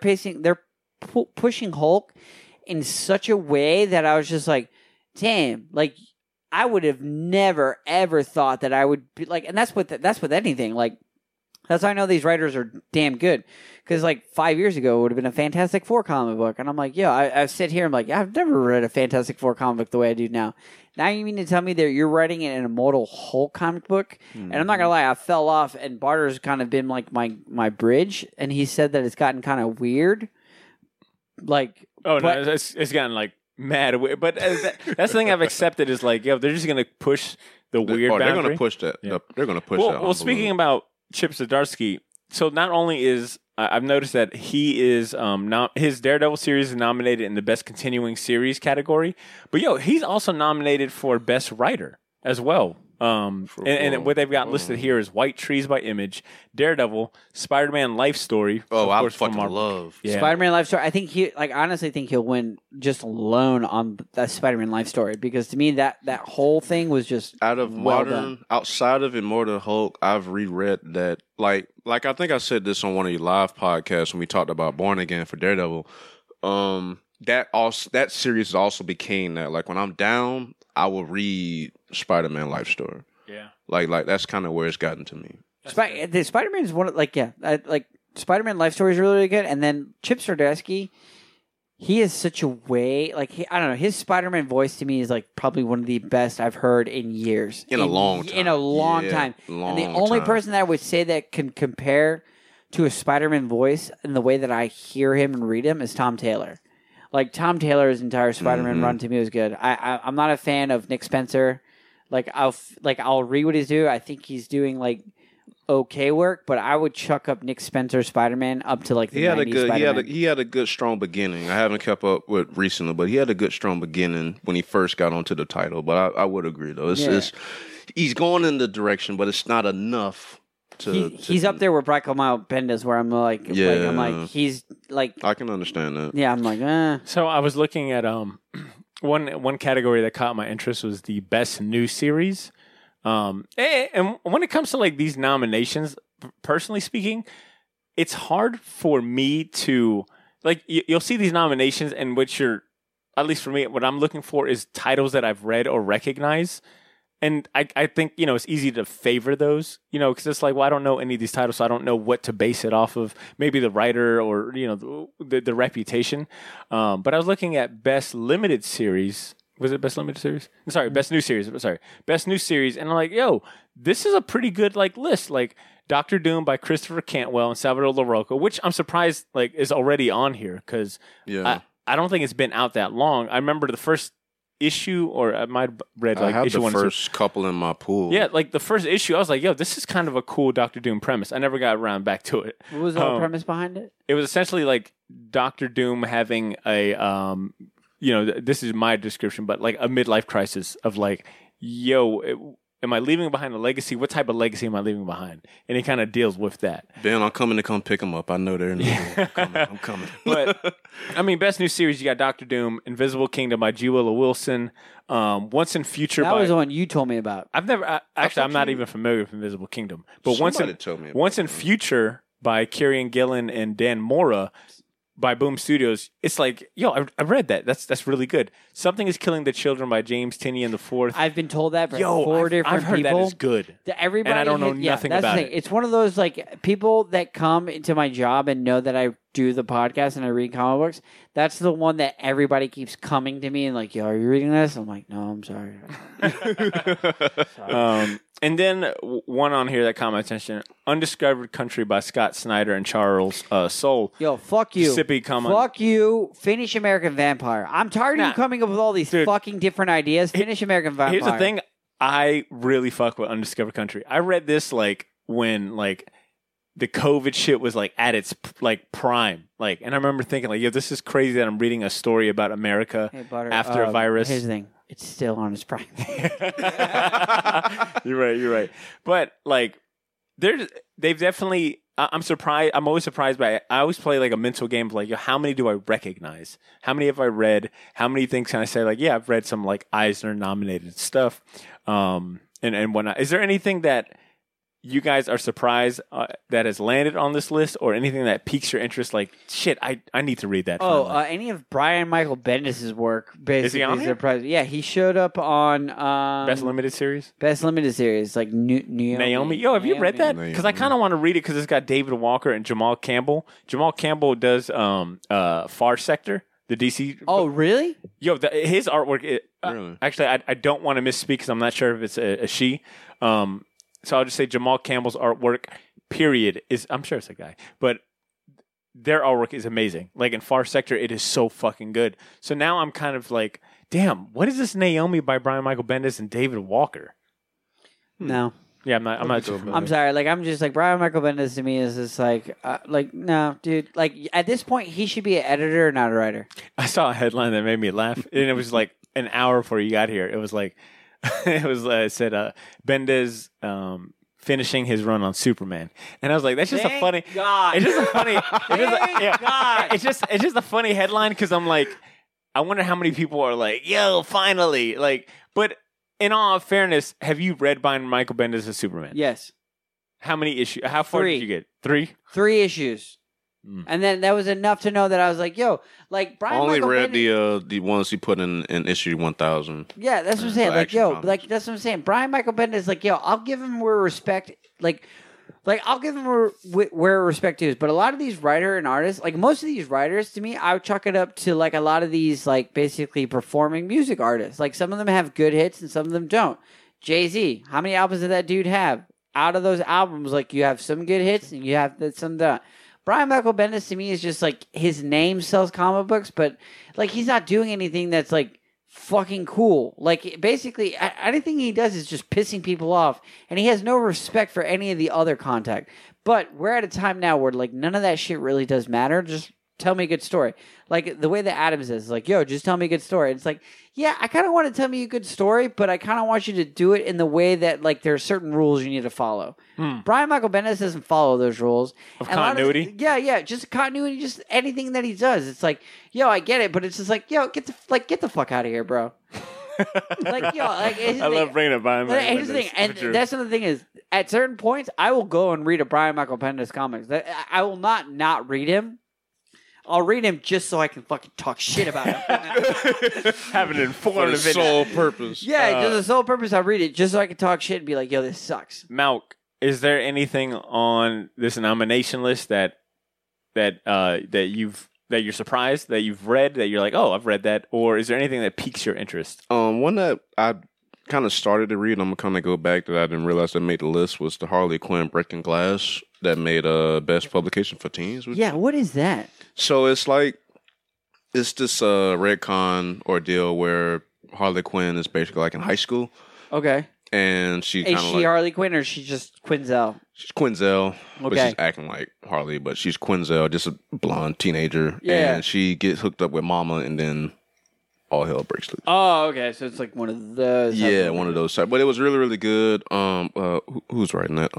pushing Hulk in such a way that I was just like, damn, like, I would have never, ever thought that I would be like, and that's with anything. Like, that's why I know these writers are damn good. Because, like, 5 years ago, it would have been a Fantastic Four comic book. And I'm like, yo, I sit here, I'm like, I've never read a Fantastic Four comic book the way I do now. Now you mean to tell me that you're writing an Immortal Hulk comic book? Mm-hmm. And I'm not going to lie, I fell off, and Barter's kind of been, like, my bridge. And he said that it's gotten kind of weird. Like, no, it's gotten, like, mad weird. But that's the thing I've accepted is, like, yo, they're just going to push the weird boundary. They're going to push that. Yeah. They're going to push that. Well, speaking about Chip Zdarsky, so not only is I've noticed that he is his Daredevil series is nominated in the Best Continuing Series category, but he's also nominated for Best Writer as well. And what they've got listed here is White Trees by Image, Daredevil, Spider-Man Life Story. Oh, I fucking love Spider-Man Life Story. I think honestly think he'll win just alone on that Spider-Man Life Story, because to me that whole thing was just outside of Immortal Hulk, I've reread that. Like I think I said this on one of your live podcasts when we talked about Born Again for Daredevil. That series also became that. Like, when I'm down, I will read Spider-Man Life Story. Yeah. Like that's kind of where it's gotten to me. Spider-Man is one of, Spider-Man Life Story is really, really good. And then Chip Zdarsky, he is such a way, I don't know, his Spider-Man voice to me is like probably one of the best I've heard in years. In a long time. And the only person that I would say that can compare to a Spider-Man voice in the way that I hear him and read him is Tom Taylor. Like, Tom Taylor's entire Spider-Man run to me was good. I'm not a fan of Nick Spencer. I'll read what he's doing. I think he's doing okay work, but I would chuck up Nick Spencer's Spider-Man up to the 90s Spider-Man. He had a good strong beginning. I haven't kept up with recently, but he had a good strong beginning when he first got onto the title. But I would agree though. He's going in the direction, but it's not enough. He's up there with Miles Bendis, where I'm like, he's like, I can understand that. Yeah, I'm like, So I was looking at one category that caught my interest was the Best New Series. And when it comes to these nominations, personally speaking, it's hard for me to you'll see these nominations in which at least for me, what I'm looking for is titles that I've read or recognize. And I think, it's easy to favor those, because it's I don't know any of these titles, so I don't know what to base it off of. Maybe the writer or, the reputation. But I was looking at Best Limited Series. Was it Best Limited Series? Sorry, Best New Series. Sorry, Best New Series. And I'm like, this is a pretty good, list. Doctor Doom by Christopher Cantwell and Salvador Larroca, which I'm surprised like is already on here because I don't think it's been out that long. I remember the first issue, or I might have read like issue one. I had the first couple in my pool. Yeah, like the first issue, I was like, yo, this is kind of a cool Doctor Doom premise. I never got around back to it. What was the premise behind it? It was essentially like Doctor Doom having a, this is my description, but like a midlife crisis of like, yo, am I leaving behind a legacy? What type of legacy am I leaving behind? And he kind of deals with that. Ben, I'm coming to come pick him up. I know they're in the I'm coming. But, I mean, best new series, you got Doctor Doom, Invisible Kingdom by G. Willow Wilson, Once in Future that was the one you told me about. I've never, I'm not even familiar with Invisible Kingdom. But Once in Future by Kieran Gillen and Dan Mora by Boom Studios, it's like, yo, I read that. That's really good. Something is Killing the Children by James Tynion IV. I've been told that by four different people. I've heard that is good. Everybody, and I don't know nothing about it. It's one of those like people that come into my job and know that I do the podcast and I read comic books. That's the one that everybody keeps coming to me and like, yo, are you reading this? I'm like, no, I'm sorry. And then one on here that caught my attention, Undiscovered Country by Scott Snyder and Charles Soule. Yo, fuck you. Sippy, come on. Fuck you. Finish American Vampire. I'm tired of you coming up with all these fucking different ideas. Finish American Vampire. Here's the thing. I really fuck with Undiscovered Country. I read this like when like the COVID shit was like at its like prime. Like, and I remember thinking like, yo, this is crazy that I'm reading a story about America after a virus. Here's the thing. It's still on its prime. You're right. But like, they've definitely. I'm surprised. I'm always surprised by it. I always play like a mental game of like, yo, how many do I recognize? How many have I read? How many things can I say? Like, yeah, I've read some like Eisner nominated stuff, and whatnot. Is there anything that you guys are surprised that has landed on this list, or anything that piques your interest? Like, shit, I need to read that. Any of Brian Michael Bendis' work, basically. Is he on here? Yeah, he showed up on Best Limited Series. Like Naomi. Yo, have you read that? Because I kind of want to read it because it's got David Walker and Jamal Campbell. Jamal Campbell does Far Sector, the DC. Oh, really? Yo, his artwork. Really? Actually, I don't want to misspeak because I'm not sure if it's a she. So I'll just say Jamal Campbell's artwork, period, is, I'm sure it's a guy, but their artwork is amazing. Like in Far Sector, it is so fucking good. So now I'm kind of like, damn, what is this Naomi by Brian Michael Bendis and David Walker? No. Yeah, I'm not too familiar. I'm sorry. Like, I'm just like, Brian Michael Bendis to me is just like, no, dude. Like, at this point, he should be an editor, not a writer. I saw a headline that made me laugh, and it was like an hour before you got here. It was like, it said Bendis finishing his run on Superman, and I was like, that's just a funny. God. It's just a funny. It's just a funny headline because I'm like, I wonder how many people are like, yo, finally, like. But in all fairness, have you read Brian Michael Bendis as Superman? Yes. How many issues? How far did you get? 3? 3 issues. And then that was enough to know that I was like, yo, like Brian Michael Bendis. I only read the ones he put in issue 1000. Yeah, that's what I'm saying. Like, yo, comics. Like that's what I'm saying. Brian Michael Bendis is like, yo, I'll give him where respect, like I'll give him where respect is. But a lot of these writer and artists, like most of these writers, to me, I would chalk it up to like a lot of these like basically performing music artists. Like some of them have good hits and some of them don't. Jay-Z, how many albums did that dude have? Out of those albums, like you have some good hits and you have some don't. Brian Michael Bendis to me is just like his name sells comic books, but like he's not doing anything that's like fucking cool. Like basically anything he does is just pissing people off, and he has no respect for any of the other content. But we're at a time now where like none of that shit really does matter. Just tell me a good story. Like the way that Adams is like, yo, just tell me a good story. It's like, yeah, I kind of want to tell me a good story, but I kind of want you to do it in the way that like there are certain rules you need to follow. Brian Michael Bendis doesn't follow those rules. Of continuity? Yeah, just continuity, just anything that he does. It's like, yo, I get it, but it's just like, yo, get the fuck out of here, bro. Like, yo, like, I love bringing up Brian Michael Bendis. Here's the thing, and that's another thing is, at certain points, I will go and read a Brian Michael Bendis comics. I will not read him. I'll read him just so I can fucking talk shit about him. Have an informative for the sole purpose. Yeah, just the sole purpose. I'll read it just so I can talk shit and be like, yo, this sucks. Malk, is there anything on this nomination list that you're surprised that you've read that you're like, oh, I've read that, or is there anything that piques your interest? One that I kind of started to read, I'm gonna kind of go back that I didn't realize that made the list, was the Harley Quinn Breaking Glass that made best publication for teens. Yeah, what is that? So it's this retcon ordeal where Harley Quinn is basically like in high school. Okay. And she kind is of she Harley Quinn or is she just Quinzel? She's Quinzel, but Okay. she's acting like Harley, but she's Quinzel, just a blonde teenager. Yeah. And she gets hooked up with Mama, and then all hell breaks loose. Oh, okay. So it's like one of those. Yeah, one of those type. But it was really, really good. Who's writing that?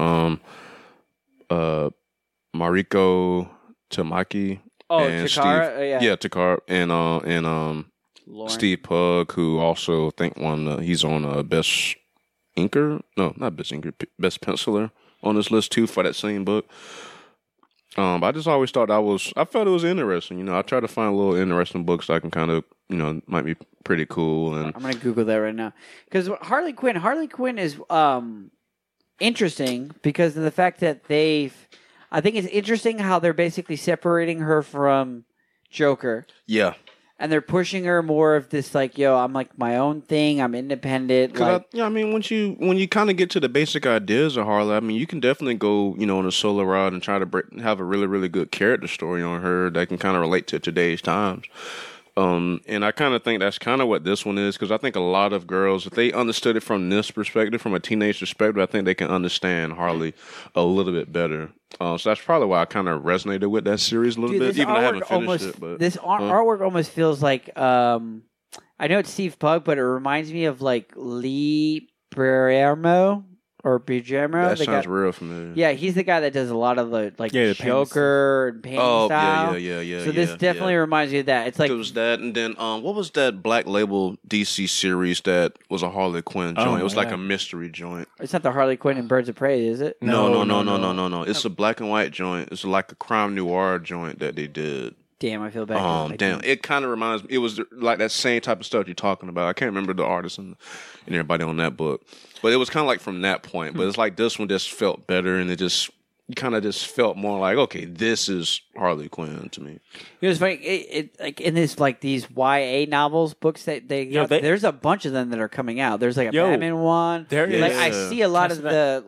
Mariko Tamaki. Oh, and Takara? Steve, Yeah. Takara and Lauren. Steve Pugh, who also think he's on best inker. No, not best inker, best penciler on this list too for that same book. I just always thought I felt it was interesting. You know, I try to find little interesting books that I can kind of, you know, might be pretty cool. And I'm gonna Google that right now because Harley Quinn is interesting because of the fact that I think it's interesting how they're basically separating her from Joker. Yeah. And they're pushing her more of this, like, yo, I'm like my own thing. I'm independent. Like, I mean, when you kind of get to the basic ideas of Harley, I mean, you can definitely go, you know, on a solo ride and try to have a really, really good character story on her that can kind of relate to today's times. And I kind of think that's kind of what this one is, because I think a lot of girls, if they understood it from this perspective, from a teenage perspective, I think they can understand Harley a little bit better. So that's probably why I kind of resonated with that series a little bit, even though I haven't finished it. But this artwork almost feels like, I know it's Steve Pugh, but it reminds me of like Lee Guillermo. Or Bijamo. That sounds real familiar. Yeah, he's the guy that does a lot of the the Joker and painting style. Yeah. So this definitely reminds me of that. It's like it was that, and then what was that Black Label DC series that was a Harley Quinn joint? It was like a mystery joint. It's not the Harley Quinn and Birds of Prey, is it? No. It's a black and white joint. It's like a crime noir joint that they did. Damn, I feel bad. Damn. It kind of reminds me. It was like that same type of stuff you're talking about. I can't remember the artist and everybody on that book. But it was kind of like from that point. But it's like this one just felt better, and it just kind of just felt more like, okay, this is Harley Quinn to me. It was funny. It like in this like these YA novels books that there's a bunch of them that are coming out. There's like a Batman one. Like I see a lot of the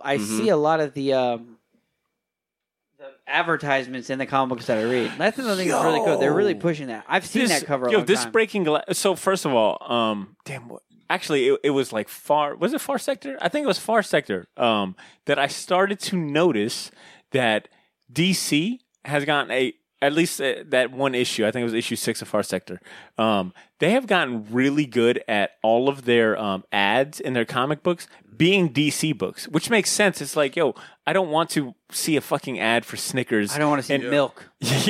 advertisements in the comic books that I read. That's another thing that's really cool. They're really pushing that. I've seen that cover a long time. Breaking Glass. So first of all, actually, it was like was it Far Sector? I think it was Far Sector that I started to notice that DC has gotten at least that one issue. I think it was issue 6 of Far Sector. They have gotten really good at all of their ads in their comic books being DC books, which makes sense. It's like, yo, I don't want to see a fucking ad for Snickers. I don't want to see milk.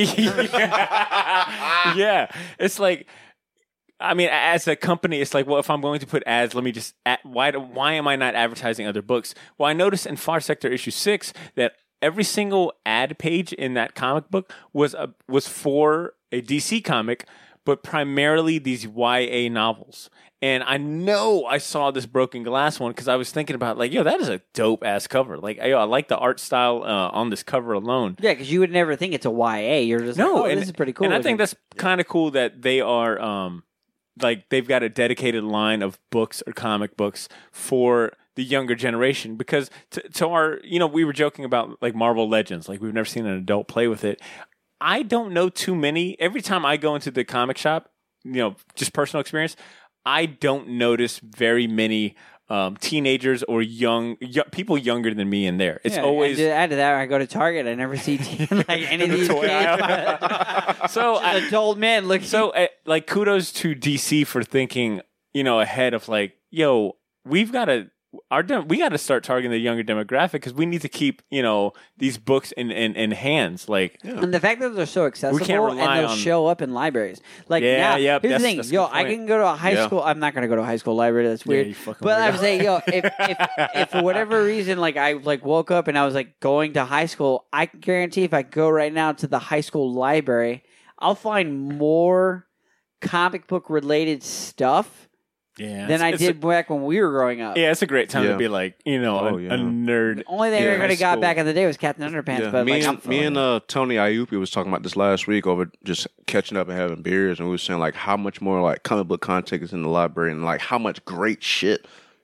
Yeah. It's like, I mean, as a company, it's like, well, if I'm going to put ads, let me just, why am I not advertising other books? Well, I noticed in Far Sector issue 6 that every single ad page in that comic book was for a DC comic, but primarily these YA novels. And I know I saw this Broken Glass one because I was thinking about, like, yo, that is a dope ass cover. Like, yo, I like the art style on this cover alone. Yeah, because you would never think it's a YA. You're just this is pretty cool. And I think that's kind of cool that they are like they've got a dedicated line of books or comic books for the younger generation, because to our, you know, we were joking about like Marvel Legends, like we've never seen an adult play with it. I don't know too many. Every time I go into the comic shop, you know, just personal experience, I don't notice very many teenagers or young people younger than me in there. It's always to add to that. When I go to Target, I never see like any of these kids. So adult men look. So like kudos to DC for thinking, you know, ahead of like, yo, we got to start targeting the younger demographic because we need to keep, you know, these books in hands. Like, and the fact that they're so accessible and they'll show up in librries. Like, here's the thing, yo, I can go to a high school. I'm not going to go to a high school library. That's weird. But I'm saying, yo, if for whatever reason, like I like woke up and I was like going to high school, I can guarantee if I go right now to the high school library, I'll find more comic book related stuff than I did back when we were growing up. Yeah, it's a great time to be like, you know, a nerd. The only thing I could have got back in the day was Captain Underpants. Yeah. But me and Tony Iupi was talking about this last week over just catching up and having beers, and we were saying like how much more like comic book content is in the library, and like how much great shit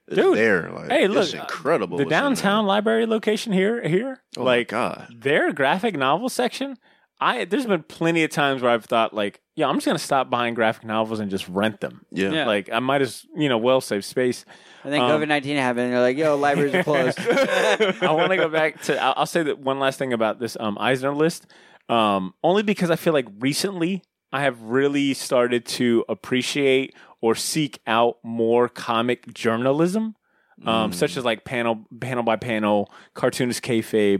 Dude, there. Like, hey, look, it's incredible. The downtown library location here. Oh like, my God. Their graphic novel section. There's been plenty of times where I've thought like, yeah, I'm just gonna stop buying graphic novels and just rent them. Yeah. Like I might as well save space. And then COVID-19 happened, and they're like, "Yo, libraries are closed." I want to go back to. I'll say that one last thing about this Eisner list, only because I feel like recently I have really started to appreciate or seek out more comic journalism, such as like panel by panel, cartoonist kayfabe,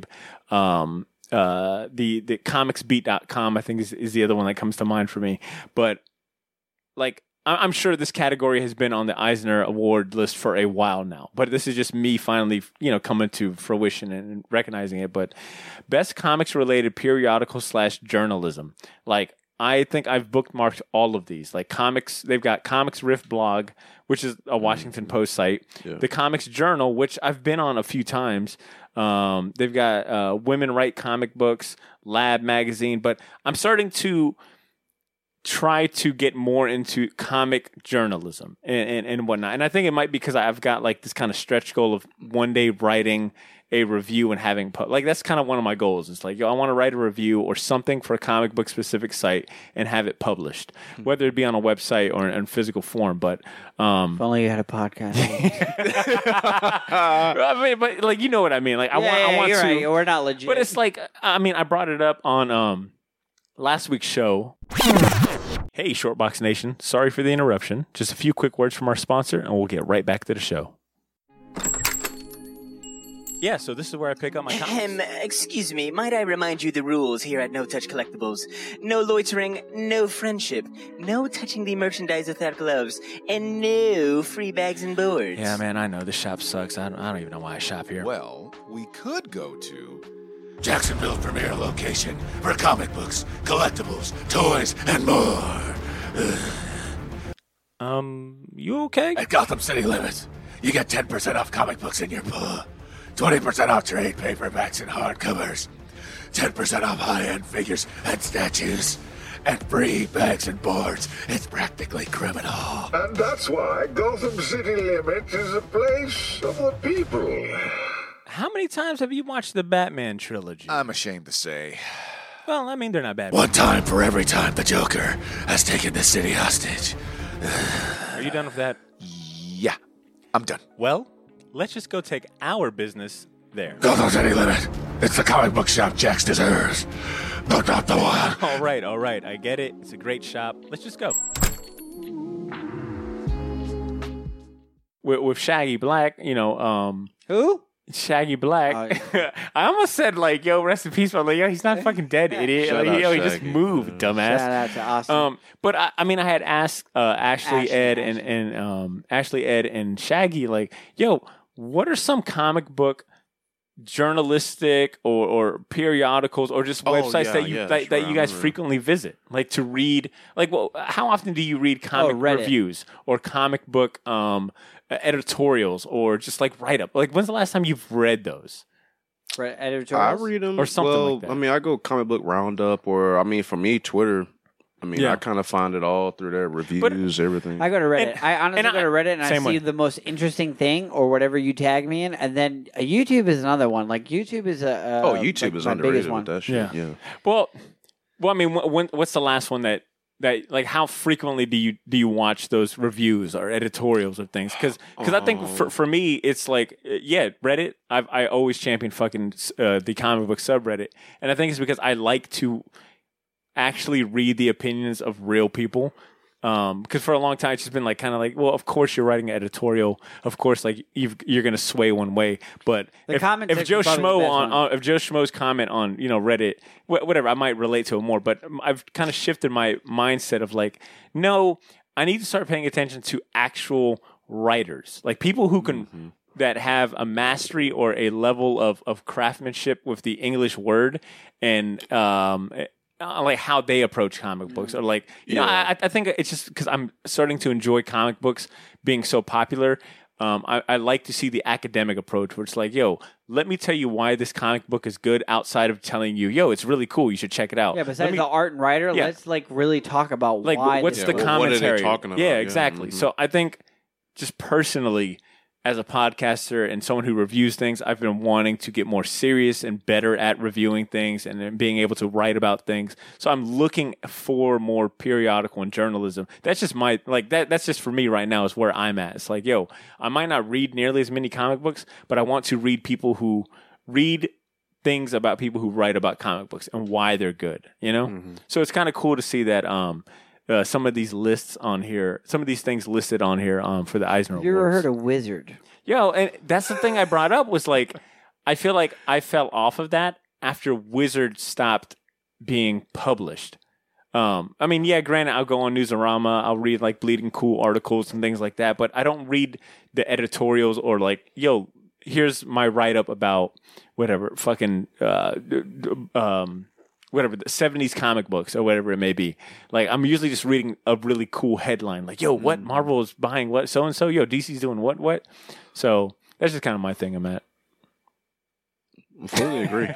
the comicsbeat.com, I think is the other one that comes to mind for me. But like, I'm sure this category has been on the Eisner Award list for a while now, but this is just me finally, coming to fruition and recognizing it. But best comics related periodical / journalism. Like, I think I've bookmarked all of these. Like comics, they've got Comics Riff blog, which is a Washington Post site. Yeah. The Comics Journal, which I've been on a few times. They've got Women Write Comic Books, Lab Magazine, but I'm starting to try to get more into comic journalism and whatnot. And I think it might be because I've got like this kind of stretch goal of one day writing a review and having like that's kind of one of my goals. It's like, I want to write a review or something for a comic book specific site and have it published, whether it be on a website or in physical form. But if only you had a podcast. I mean, but like, you know what I mean? Like I want you're to. right. We're not legit. But it's like, I mean, I brought it up on last week's show. Hey, Shortbox Nation. Sorry for the interruption. Just a few quick words from our sponsor, and we'll get right back to the show. Yeah, so this is where I pick up my comics. Excuse me, might I remind you the rules here at No Touch Collectibles? No loitering, no friendship, no touching the merchandise without gloves, and no free bags and boards. Yeah, man, I know. This shop sucks. I don't even know why I shop here. Well, we could go to Jacksonville's premier location for comic books, collectibles, toys, and more. You okay? At Gotham City Limits, you get 10% off comic books in your pull, 20% off trade paperbacks and hardcovers, 10% off high-end figures and statues, and free bags and boards. It's practically criminal. And that's why Gotham City Limits is a place of the people. How many times have you watched the Batman trilogy? I'm ashamed to say. Well, I mean, they're not bad. One time for every time the Joker has taken the city hostage. Are you done with that? Yeah, I'm done. Well, let's just go take our business there. Gotham City Limit. It's the comic book shop Jax deserves, but not the one. All right. I get it. It's a great shop. Let's just go. With Shaggy Black, Who? Shaggy Black. I almost said like, yo, rest in peace, but like, yo, he's not fucking dead, idiot. Shout Like, out he just Shaggy. moved, dumbass. Shout out to Austin. But I mean, I had asked Ashley, Ed, and Ashley, Ed, and Shaggy, like, yo, what are some comic book journalistic or periodicals or just websites that you guys frequently visit, like to read? Like, well, how often do you read comic reviews or comic book editorials or just like write up? Like, when's the last time you've read those? Editorials? I read them or something like that. I mean, I go comic book roundup, or I mean, for me, Twitter. I mean, I kind of find it all through their reviews, everything. I go to Reddit. I honestly go to Reddit and I see way. the most interesting thing or whatever you tag me in, and then YouTube is another one. Like YouTube is YouTube is underrated with that shit. Yeah. Well, I mean, what's the last one that like how frequently do you watch those reviews or editorials of things? Because I think for me it's like Reddit. I always champion fucking the comic book subreddit, and I think it's because I like to actually read the opinions of real people. Because for a long time it's just been like kind of like, well, of course you're writing an editorial, of course like you're going to sway one way, but if Joe Schmo's comment on Reddit, whatever, I might relate to it more. But I've kind of shifted my mindset of like, no, I need to start paying attention to actual writers, like people who can that have a mastery or a level of craftsmanship with the English word and like how they approach comic books, or like I think it's just because I'm starting to enjoy comic books being so popular. I like to see the academic approach, where it's like, yo, let me tell you why this comic book is good outside of telling you, yo, it's really cool, you should check it out. Yeah, besides the art and writer, let's like really talk about like why. What's the commentary? What are they talking about? Yeah, exactly. So I think just personally, as a podcaster and someone who reviews things, I've been wanting to get more serious and better at reviewing things and then being able to write about things. So I'm looking for more periodical and journalism. That's just that's just for me right now is where I'm at. It's like, yo, I might not read nearly as many comic books, but I want to read people who read things about people who write about comic books and why they're good, you know? Mm-hmm. So it's kind of cool to see that some of these lists on here, some of these things listed on here for the Eisner Awards. Have you ever heard of Wizard? Yo, and that's the thing I brought up was like, I feel like I fell off of that after Wizard stopped being published. I mean, yeah, granted, I'll go on Newsarama, I'll read like Bleeding Cool articles and things like that, but I don't read the editorials or like, yo, here's my write-up about whatever, fucking... whatever, the 70s comic books or whatever it may be. Like, I'm usually just reading a really cool headline. Like, yo, what? Marvel is buying what? So-and-so? Yo, DC's doing what? So, that's just kind of my thing, I'm at. I fully agree.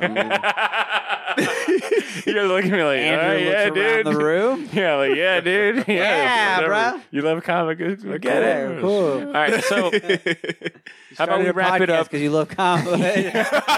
You're looking at me like, Andrew looks yeah, around dude. the room. Yeah, like, yeah, dude. Yeah, bro. You love comics? I get it. Cool. All right, so how about we wrap it up? Because you love comics.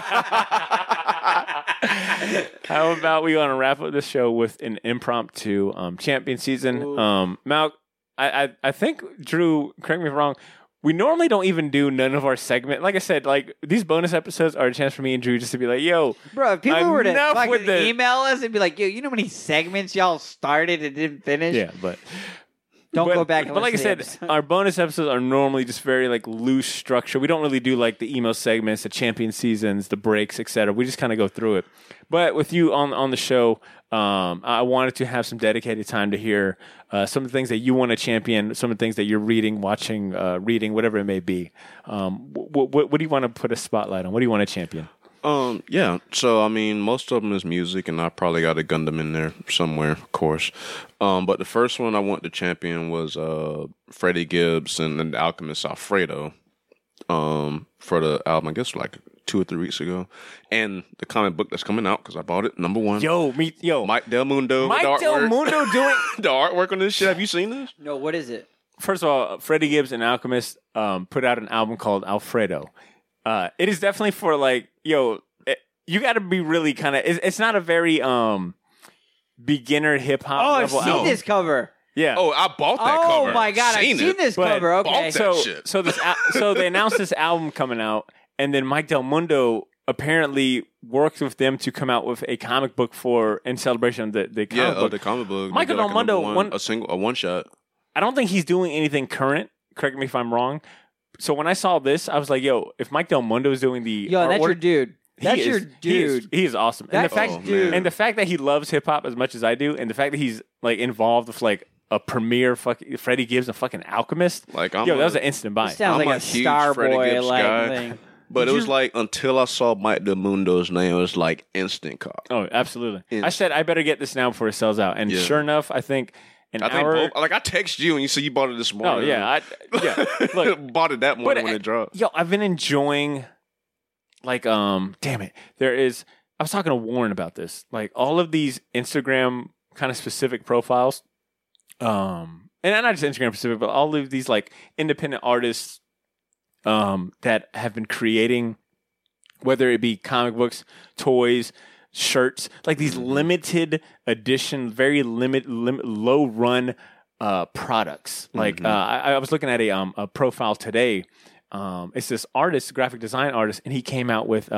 How about we want to wrap up this show with an impromptu champion season? Mal, I think, Drew, correct me if I'm wrong, we normally don't even do none of our segment. Like I said, like these bonus episodes are a chance for me and Drew just to be like, yo, bro, if people were to fucking the email us and be like, yo, you know how many segments y'all started and didn't finish? Yeah, but... Don't go back and but like I listen said, our bonus episodes are normally just very like loose structure. We don't really do like the email segments, the champion seasons, the breaks, etc. We just kind of go through it. But with you on the show, I wanted to have some dedicated time to hear some of the things that you want to champion, some of the things that you're reading, watching, reading, whatever it may be. What do you want to put a spotlight on? What do you want to champion? Yeah. So, I mean, most of them is music, and I probably got a Gundam in there somewhere, of course. But the first one I want to champion was Freddie Gibbs and The Alchemist Alfredo for the album, I guess, like 2 or 3 weeks ago. And the comic book that's coming out, because I bought it, number 1. Mike Del Mundo. Mike Del Mundo doing... the artwork on this shit. Have you seen this? No, what is it? First of all, Freddie Gibbs and Alchemist put out an album called Alfredo. It is definitely for like, yo, you got to be really kind of. It's not a very beginner hip hop. Oh, I've seen this cover. Yeah. Oh, I bought that cover. Oh my god, I've seen this cover. Okay. So they announced this album coming out, and then Mike Del Mundo apparently worked with them to come out with a comic book in celebration of the comic book. The comic book. Michael Del Mundo a one shot. I don't think he's doing anything current. Correct me if I'm wrong. So when I saw this, I was like, yo, if Mike Del Mundo is doing the artwork, that's your dude. That's your dude. He is awesome. And the fact that he loves hip hop as much as I do, and the fact that he's like involved with like a premier fucking Freddie Gibbs, a fucking Alchemist. Like, that was an instant buy. Sounds like a Starboy like thing. But it was like until I saw Mike Del Mundo's name, it was like instant cop. Oh, absolutely. I said I better get this now before it sells out, and sure enough, I think. I texted you and you said you bought it this morning. Oh yeah, Look, bought it that morning when it dropped. Yo, I've been enjoying, like, damn it, I was talking to Warren about this. Like all of these Instagram kind of specific profiles, and not just Instagram specific, but all of these like independent artists, that have been creating, whether it be comic books, toys, shirts, like these limited edition, very low run products. Like I was looking at a profile today. It's this artist, graphic design artist, and he came out with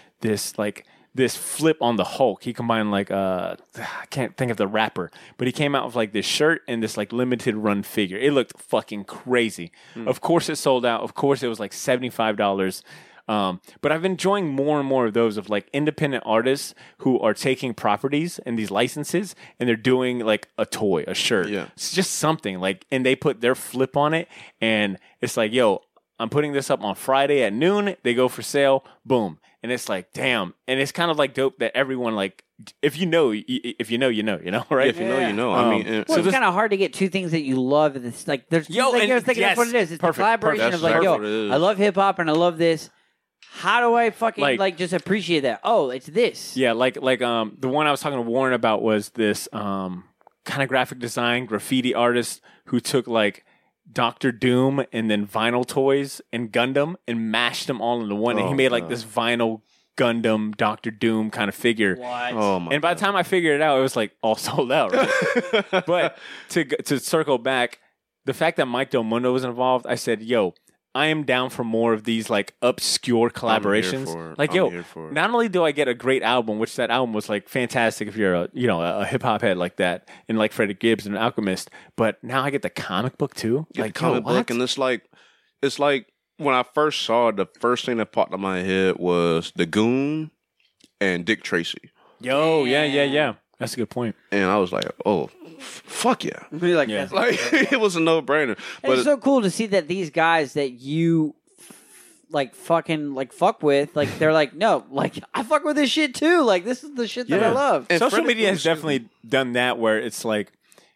this flip on the Hulk. He combined like I can't think of the rapper, but he came out with like this shirt and this like limited run figure. It looked fucking crazy. Of course it sold out. Of course it was like $75. But I've been enjoying more and more of those of like independent artists who are taking properties and these licenses and they're doing like a toy, a shirt. Yeah. It's just something like, and they put their flip on it and it's like, yo, I'm putting this up on Friday at noon. They go for sale. Boom. And it's like, damn. And it's kind of like dope that everyone like, if you know, right? If you know, you know. I mean, it's kind of hard to get two things that you love. And it's like, that's what it is. It's the collaboration of like, I love hip hop and I love this. How do I fucking like just appreciate that? Oh, it's this. Yeah, like the one I was talking to Warren about was this kind of graphic design graffiti artist who took like Dr. Doom and then Vinyl Toys and Gundam and mashed them all into one. And he made like this vinyl Gundam Dr. Doom kind of figure. What? Oh my! And by the time I figured it out, it was like all sold out. Right? But to circle back, the fact that Mike Del Mundo was involved, I said, yo, I am down for more of these like obscure collaborations. Like, yo, not only do I get a great album, which that album was like fantastic if you're a hip hop head like that, and like Freddie Gibbs and Alchemist, but now I get the comic book too. Like the comic book, and it's like when I first saw it, the first thing that popped in my head was the Goon and Dick Tracy. Yo, yeah. That's a good point. And I was like, oh, fuck yeah. Like, it was a no-brainer. But it's so cool to see that these guys that you like fucking like fuck with, like they're like, no, like I fuck with this shit too. Like this is the shit that I love. And social media has definitely done that where it's like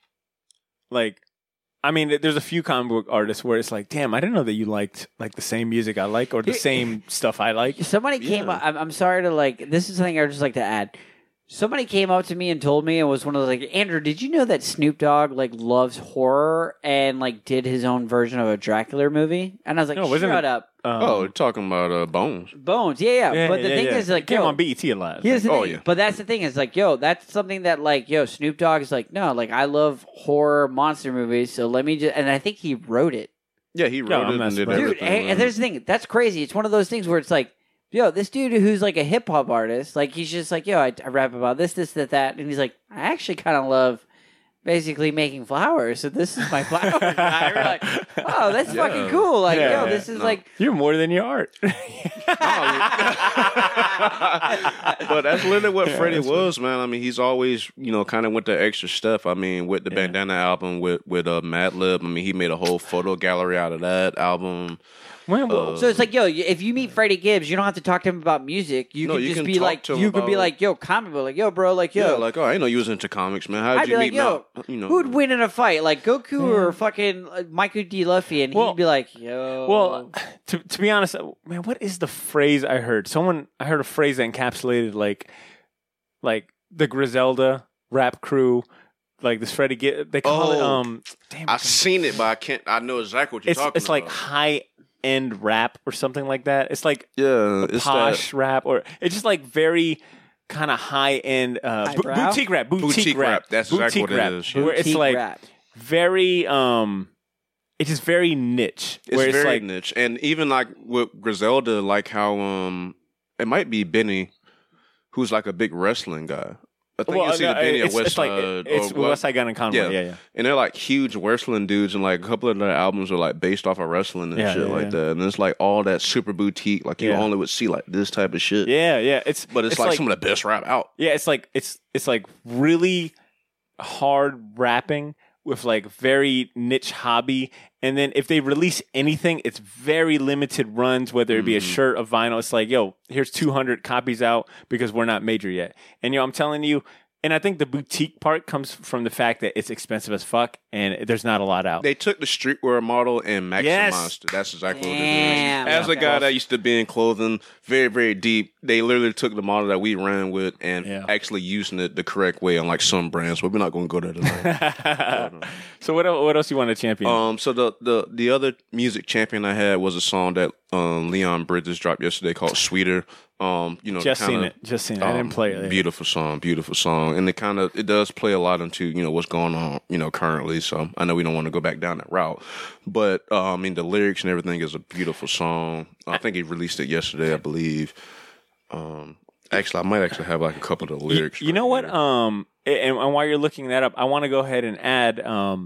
I mean, there's a few comic book artists where it's like, damn, I didn't know that you liked like the same music I like or the same stuff I like. Somebody came up. I'm sorry to like. This is something I would just like to add. Somebody came up to me and told me, it was one of those like, Andrew, did you know that Snoop Dogg like loves horror and like did his own version of a Dracula movie? And I was like, shut up. You're talking about Bones. Bones, yeah. But the thing is, like, came on BET a lot. But that's the thing is, like, yo, that's something that, like, yo, Snoop Dogg is like, no, like, I love horror monster movies, so let me just, and I think he wrote it. Yeah, he wrote it and did everything. Dude, and there's the thing, that's crazy. It's one of those things where it's like, yo, this dude who's like a hip hop artist, like, he's just like, yo, I rap about this, that, and he's like, I actually kind of love basically making flowers, so this is my flower guy. We're like, oh, that's fucking cool. Like, yo, this is like... You're more than your art. But that's literally what Freddie was, man. I mean, he's always, kind of went the extra stuff. I mean, with the Bandana album, with Madlib, I mean, he made a whole photo gallery out of that album. So it's like, yo, if you meet Freddie Gibbs, you don't have to talk to him about music. You can just be like, you could be like, yo, comic book, like, yo, bro, like, yo. Yeah, like, oh, I didn't know you was into comics, man. How'd you meet yo, who'd win in a fight, like Goku or fucking Michael D. Luffy? And he'd be like, yo. Well, to be honest, man, what is the phrase I heard? I heard a phrase that encapsulated like the Griselda rap crew. Like this Freddie Gibbs, they call it. Damn, I've seen it, but I know exactly what you're talking about. It's like high-end rap or something like that. It's like it's posh rap, or it's just like very kind of high-end boutique rap. Boutique rap. That's exactly what it is. Where it's like very, it's just very niche. It's very niche, and even like with Griselda, like how it might be Benny, who's like a big wrestling guy. I think you see the Benny at West Side. It's West Side Gun and Conway. Yeah. And they're like huge wrestling dudes, and like a couple of their albums are like based off of wrestling and shit like that. And it's like all that super boutique, like you only would see like this type of shit. Yeah. But it's like some of the best rap out. Yeah, it's like really hard rapping with like very niche hobby. And then if they release anything, it's very limited runs, whether it be a shirt, a vinyl. It's like, yo, here's 200 copies out because we're not major yet. And, I'm telling you, and I think the boutique part comes from the fact that it's expensive as fuck and there's not a lot out. They took the streetwear model and maximized it. That's exactly what it is. As a guy that used to be in clothing very, very deep, they literally took the model that we ran with and actually using it the correct way on like some brands. But we're not going to go there tonight. So what else you want to champion? So the other music champion I had was a song that Leon Bridges dropped yesterday called Sweeter. Just seen it. I didn't play it. Beautiful song, and it does play a lot into what's going on currently. So I know we don't want to go back down that route, but I mean the lyrics and everything is a beautiful song. I think he released it yesterday, I believe. Actually, I might actually have like a couple of the lyrics. You know what? And while you're looking that up, I want to go ahead and add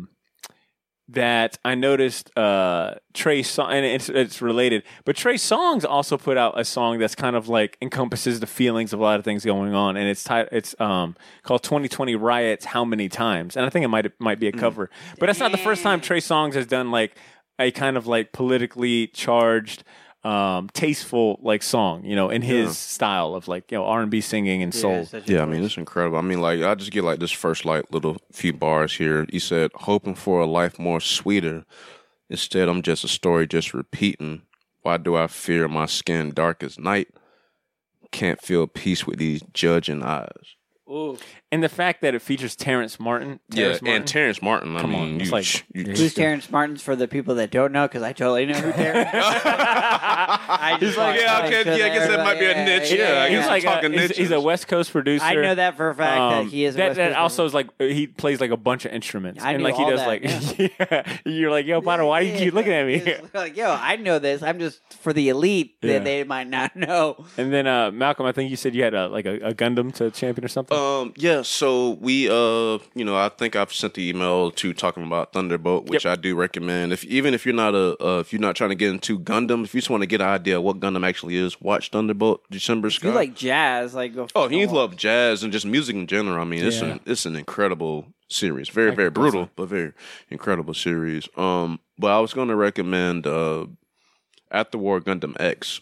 that I noticed Trey Songz, and it's related, but Trey Songz also put out a song that's kind of like encompasses the feelings of a lot of things going on, and it's called 2020 Riots How Many Times, and I think it might be a cover, but that's not the first time Trey Songz has done like a kind of like politically charged, tasteful like song, in his style of like R&B singing and soul. Yeah, I mean it's incredible. I mean, like I just get like this first like little few bars here. He said, "Hoping for a life more sweeter. Instead, I'm just a story just repeating. Why do I fear my skin dark as night? Can't feel peace with these judging eyes." Ooh. And the fact that it features Terrence Martin. And Terrence Martin. I mean, who's Terrence Martin for the people that don't know? Because I totally know who Terrence. I guess that might be a niche. I guess like talking niches. He's a West Coast producer. I know that for a fact that he is. That also is like he plays like a bunch of instruments, and like he does You're like, yo, Potter, why do you keep looking at me? Like, yo, I know this. I'm just for the elite that they might not know. And then Malcolm, I think you said you had a Gundam to champion or something. Yeah. So we, I think I've sent the email to talking about Thunderbolt, which I do recommend. If you're not if you're not trying to get into Gundam, if you just want to get an idea of what Gundam actually is, watch Thunderbolt. December Sky. If you like jazz, like go. Oh, if you love jazz and just music in general, I mean, it's an incredible series. Very, very brutal, but very incredible series. But I was going to recommend At the War Gundam X.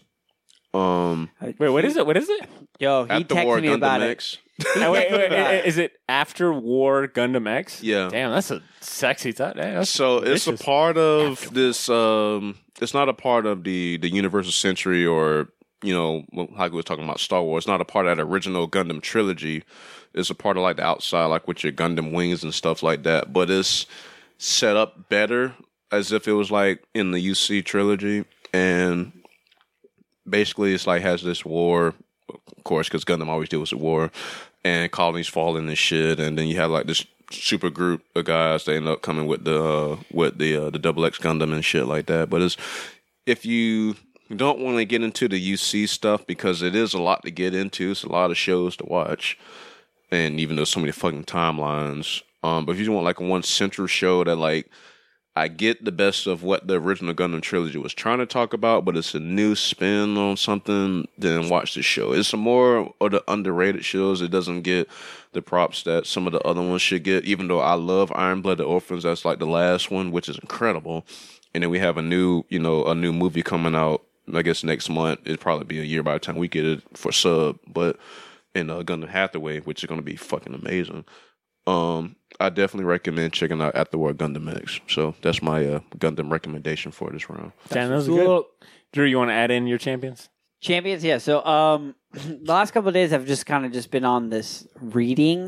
Wait, what is it? What is it? Yo, he texted me about it. Wait, is it After War Gundam X? Yeah. Damn, that's a sexy title. So it's a part of this. It's not a part of the Universal Century or like we were talking about Star Wars. It's not a part of that original Gundam trilogy. It's a part of like the outside, like with your Gundam wings and stuff like that. But it's set up better as if it was like in the UC trilogy, and basically it's like has this war. Of course, because Gundam always deals with war, and colonies falling and shit, and then you have like this super group of guys that end up coming with the Double X Gundam and shit like that. But if you don't want to get into the UC stuff because it is a lot to get into, it's a lot of shows to watch, and even though so many fucking timelines. But if you want like one central show that like. I get the best of what the original Gundam trilogy was trying to talk about, but it's a new spin on something, then watch the show. It's some more of the underrated shows. It doesn't get the props that some of the other ones should get, even though I love Iron Blooded Orphans. That's like the last one, which is incredible. And then we have a new movie coming out, I guess next month. It'd probably be a year by the time we get it for sub, but in Gundam Hathaway, which is going to be fucking amazing. I definitely recommend checking out At the War Gundam X. So that's my Gundam recommendation for this round. Damn, that was good. Drew, you want to add in your champions? Champions, yeah. So the last couple of days I've just kind of been on this reading.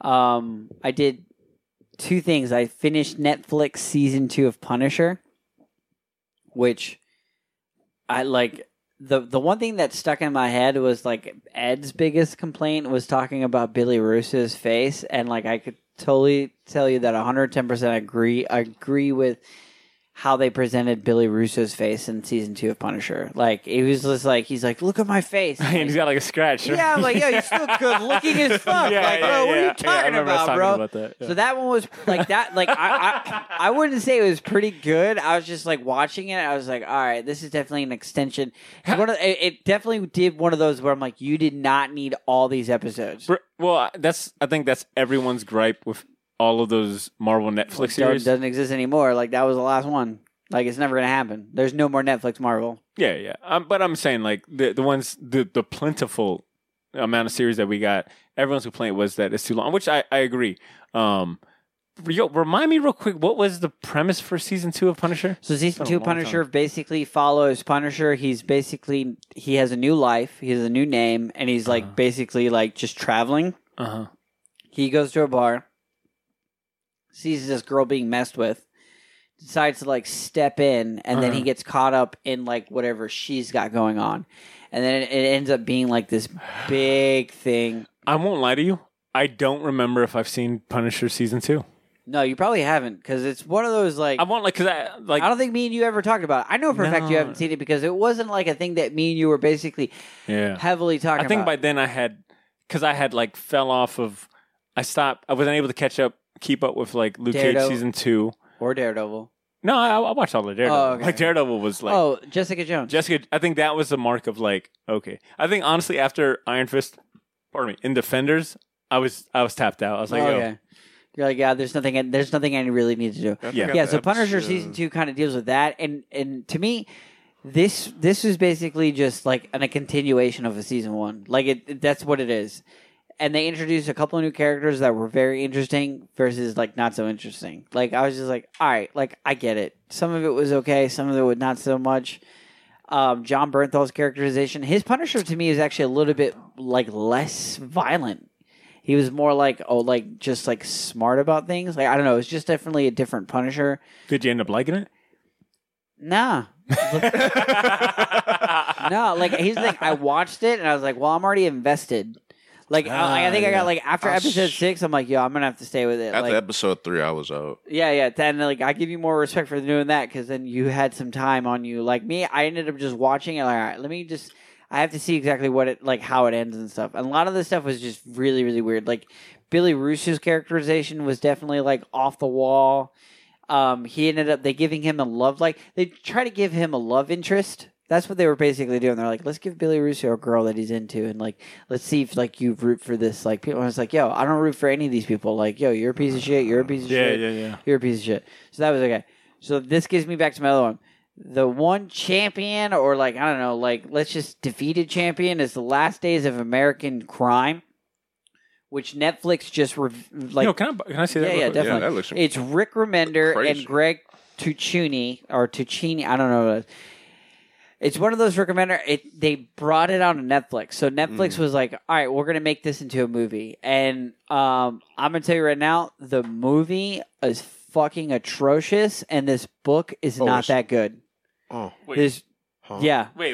I did two things. I finished Netflix season 2 of Punisher, which I like. The one thing that stuck in my head was like Ed's biggest complaint was talking about Billy Russo's face, and like I could totally tell you that 110% agree with how they presented Billy Russo's face in season 2 of Punisher. Like it was just like he's like, look at my face, and he's got like a scratch. Yeah, I'm like, yo, you're still good looking as fuck. What are you talking about, bro? About that, yeah. So that one was like that. Like I wouldn't say it was pretty good. I was just like watching it. I was like, all right, this is definitely an extension. It definitely did one of those where I'm like, you did not need all these episodes. Well, I think that's everyone's gripe with all of those Marvel Netflix series. Doesn't exist anymore. Like that was the last one. Like it's never gonna happen. There's no more Netflix Marvel. Yeah. But I'm saying like the ones the plentiful amount of series that we got. Everyone's complaint was that it's too long, which I agree. Remind me real quick, what was the premise for season 2 of Punisher? So season 2 of Punisher basically follows Punisher. He has a new life. He has a new name, and he's like basically like just traveling. He goes to a bar, sees this girl being messed with, decides to like step in, and then he gets caught up in like whatever she's got going on, and then it ends up being like this big thing. I won't lie to you, I don't remember if I've seen Punisher season 2. No, you probably haven't, because it's one of those like I won't because I don't think me and you ever talked about it. I know for a fact you haven't seen it because it wasn't like a thing that me and you were basically heavily talking about. I think by then I had like fell off of. I wasn't able to keep up with like Luke Cage season 2 or Daredevil. No, I watched all the Daredevil. Oh, okay. Like Daredevil was like Jessica Jones. I think that was the mark of like okay. I think honestly after Iron Fist, in Defenders, I was tapped out. I was like, okay. You're like, yeah, there's nothing I really need to do. Yeah. So Punisher season 2 kind of deals with that, and to me, this is basically just like a continuation of a season 1. Like that's what it is. And they introduced a couple of new characters that were very interesting versus like not so interesting. Like I was just like, all right, like I get it. Some of it was okay, some of it was not so much. John Bernthal's characterization, his Punisher to me is actually a little bit like less violent. He was more like just like smart about things. Like I don't know, it's just definitely a different Punisher. Did you end up liking it? Nah. No, like he's like I watched it and I was like, well, I'm already invested. Like I think I got like after episode 6, I'm like, yo, I'm gonna have to stay with it. After like, episode 3, I was out. Yeah. Then like I give you more respect for doing that because then you had some time on you. Like me, I ended up just watching it. Like, all right, I have to see exactly what it like how it ends and stuff. And a lot of this stuff was just really, really weird. Like Billy Russo's characterization was definitely like off the wall. He ended up giving him they try to give him a love interest. That's what they were basically doing. They're like, let's give Billy Russo a girl that he's into, and like, let's see if like you root for this. Like, people. I was like, yo, I don't root for any of these people. Like, yo, you're a piece of shit. You're a piece of shit. Yeah. You're a piece of shit. So that was okay. So this gives me back to my other one. The one champion, or like I don't know, like let's just defeated champion is The Last Days of American Crime, which Netflix just No, can I see that? Yeah, definitely. Yeah, that looks it's Rick Remender crazy. and Greg Tuccini. I don't know what it is. It's one of those Rick Remender. They brought it out on Netflix. So Netflix was like, all right, we're going to make this into a movie. And I'm going to tell you right now, the movie is fucking atrocious, and this book is not that good. Oh, wait. Yeah. Wait.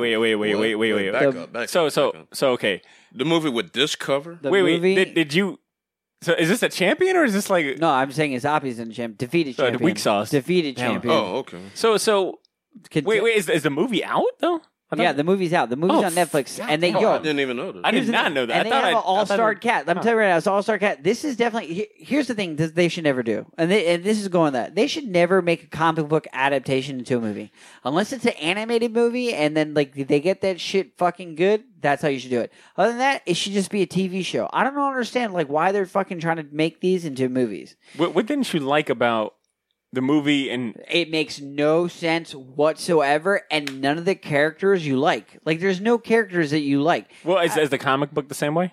Back up. So okay. The movie with this cover? Wait. Did you? So is this a champion or is this like? No, I'm saying Azapi's in champion. Defeated champion. The weak sauce. Defeated champion. Oh, okay. So. Wait, is the movie out though? Yeah, the movie's out. The movie's on Netflix, and they I didn't even know that. I did not know that. And they have an all-star cast. I'm telling you right now, it's an all-star cast. This is definitely. Here's the thing that they should never do, and this is going that they should never make a comic book adaptation into a movie unless it's an animated movie, and then like they get that shit fucking good. That's how you should do it. Other than that, it should just be a TV show. I don't understand like why they're fucking trying to make these into movies. What didn't you like about the movie? And it makes no sense whatsoever, and none of the characters you like. Like, there's no characters that you like. Well, is the comic book the same way?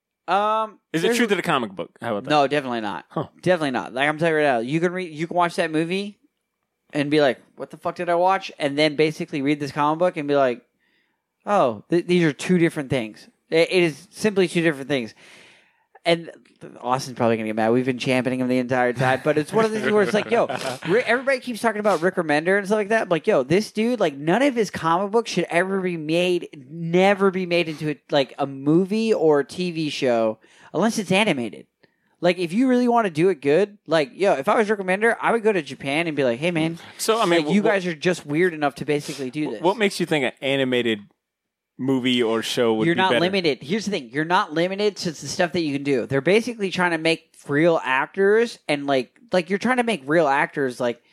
Is it true to the comic book? How about that? No, definitely not. Huh. Definitely not. Like I'm telling you right now, you can watch that movie and be like, "What the fuck did I watch?" And then basically read this comic book and be like, "Oh, these are two different things." It is simply two different things. And Austin's probably going to get mad. We've been championing him the entire time. But it's one of these where it's like, yo, everybody keeps talking about Rick Remender and stuff like that. I'm like, yo, this dude, like, none of his comic books should never be made into a movie or a TV show unless it's animated. Like, if you really want to do it good, like, yo, if I was Rick Remender, I would go to Japan and be like, hey, man, so I mean, like, you guys are just weird enough to basically do this. What makes you think an animated movie or show would You're be not better? limited. Here's the thing. You're not limited to the stuff that you can do. They're basically trying to make real actors and like you're trying to make real actors like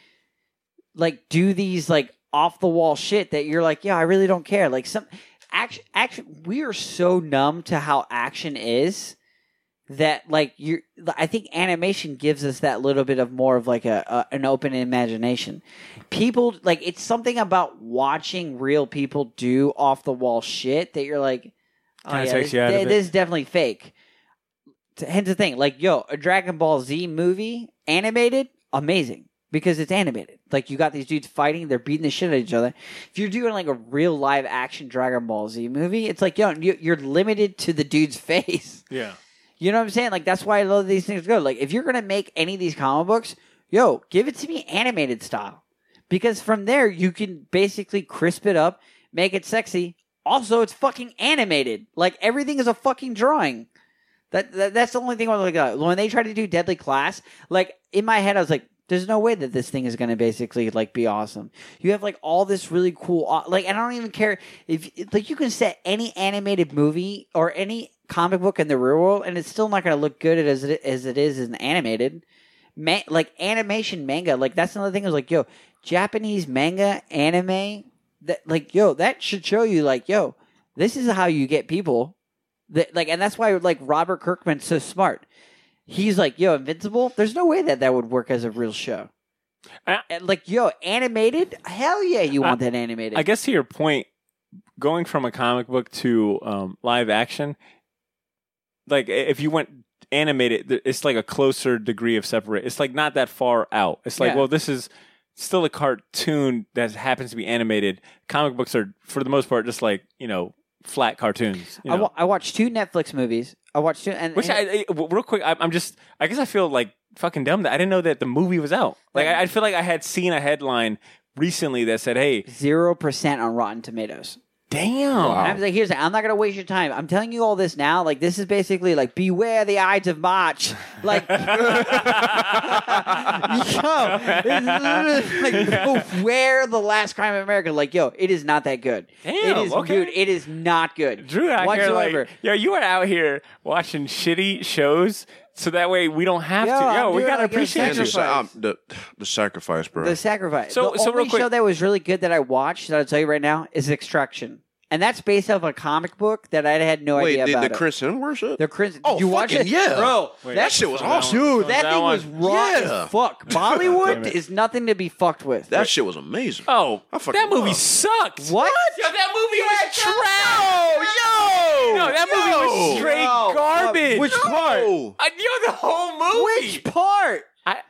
do these like off the wall shit that you're like, yeah, I really don't care. Like some action we are so numb to how action is that like I think animation gives us that little bit of more of like an open imagination. People like it's something about watching real people do off the wall shit that you're like, oh Kinda yeah, takes you out of it. this is definitely fake. Hence the thing, like yo, a Dragon Ball Z movie animated, amazing because it's animated. Like you got these dudes fighting, they're beating the shit out of each other. If you're doing like a real live action Dragon Ball Z movie, it's like yo, you're limited to the dude's face. Yeah. You know what I'm saying? Like, that's why a lot of these things go. Like, if you're going to make any of these comic books, yo, give it to me animated style. Because from there, you can basically crisp it up, make it sexy. Also, it's fucking animated. Like, everything is a fucking drawing. That's the only thing I was like, when they tried to do Deadly Class, like, in my head, I was like, there's no way that this thing is going to basically, like, be awesome. You have, like, all this really cool, like, I don't even care if, like, you can set any animated movie or any comic book in the real world, and it's still not going to look good as it is in animated. Like, animation manga, like, that's another thing. I was like, yo, Japanese manga, anime, that, like, yo, that should show you, like, yo, this is how you get people. That, like, and that's why, like, Robert Kirkman's so smart. He's like, yo, Invincible, there's no way that would work as a real show. And like, yo, animated? Hell yeah, you want that animated. I guess to your point, going from a comic book to live action, like if you went animated, it's like a closer degree of separate. It's like not that far out. It's like, well, this is still a cartoon that happens to be animated. Comic books are, for the most part, just like, flat cartoons. I watched 2 Netflix movies. I watched it, and real quick, I guess I feel like fucking dumb that I didn't know that the movie was out. Like I feel like I had seen a headline recently that said, "Hey, 0% on Rotten Tomatoes." Damn. Wow. And I was like, here's the, I'm not going to waste your time. I'm telling you all this now. Like, this is basically like, beware the Ides of March. Like, beware the last crime in America. Like, yo, it is not that good. Damn, it is, dude, it is not good. Drew out whatsoever. Here, like, yo, you are out here watching shitty shows. So that way we don't have to. Yo, we gotta appreciate the sacrifice, bro. The sacrifice. So the only real quick, show that was really good that I watched that I'll tell you right now is Extraction, and that's based off a comic book that I had no idea about. Wait, the Chris Hemsworth shit? The Chris. Oh, you watch it? Yeah, bro. That shit was awesome, dude. That thing was raw as fuck. Bollywood is nothing to be fucked with. That shit was amazing. Oh, that movie sucked. What? Yo, that movie was trash. No, that movie was straight garbage. Which part? Yo, the whole movie. Which part?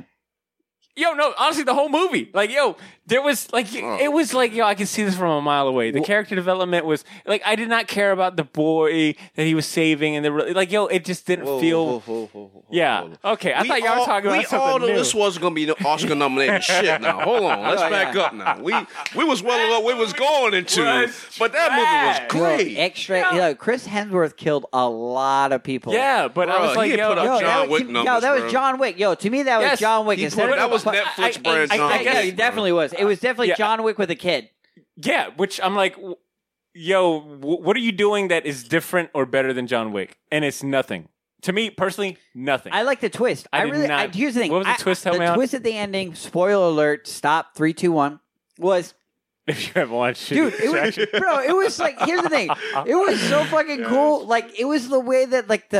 Yo, no, honestly, the whole movie. Like, yo, there was, like, it was like, yo, I can see this from a mile away. The character development was, like, I did not care about the boy that he was saving. And like, yo, it just didn't feel. Yeah. Okay, I thought y'all were talking about something all new. This wasn't going to be the Oscar-nominated shit now. Hold on. Let's back up now. We was well what we was going into. But that movie was great. Chris Hemsworth killed a lot of people. Yeah, but I was like, yo, John Wick numbers, that was John Wick. Yo, to me, that was John Wick. That was Netflix brand John Wick. Yeah, it definitely was. It was definitely John Wick with a kid. Yeah, which I'm like, yo, what are you doing that is different or better than John Wick? And it's nothing. To me, personally, nothing. I like the twist. Here's the thing. What was the twist? The twist at the ending, spoiler alert, stop, 3, 2, 1, was... If you haven't watched it. Dude, it was like, here's the thing. It was so fucking cool. Like, it was the way that, like,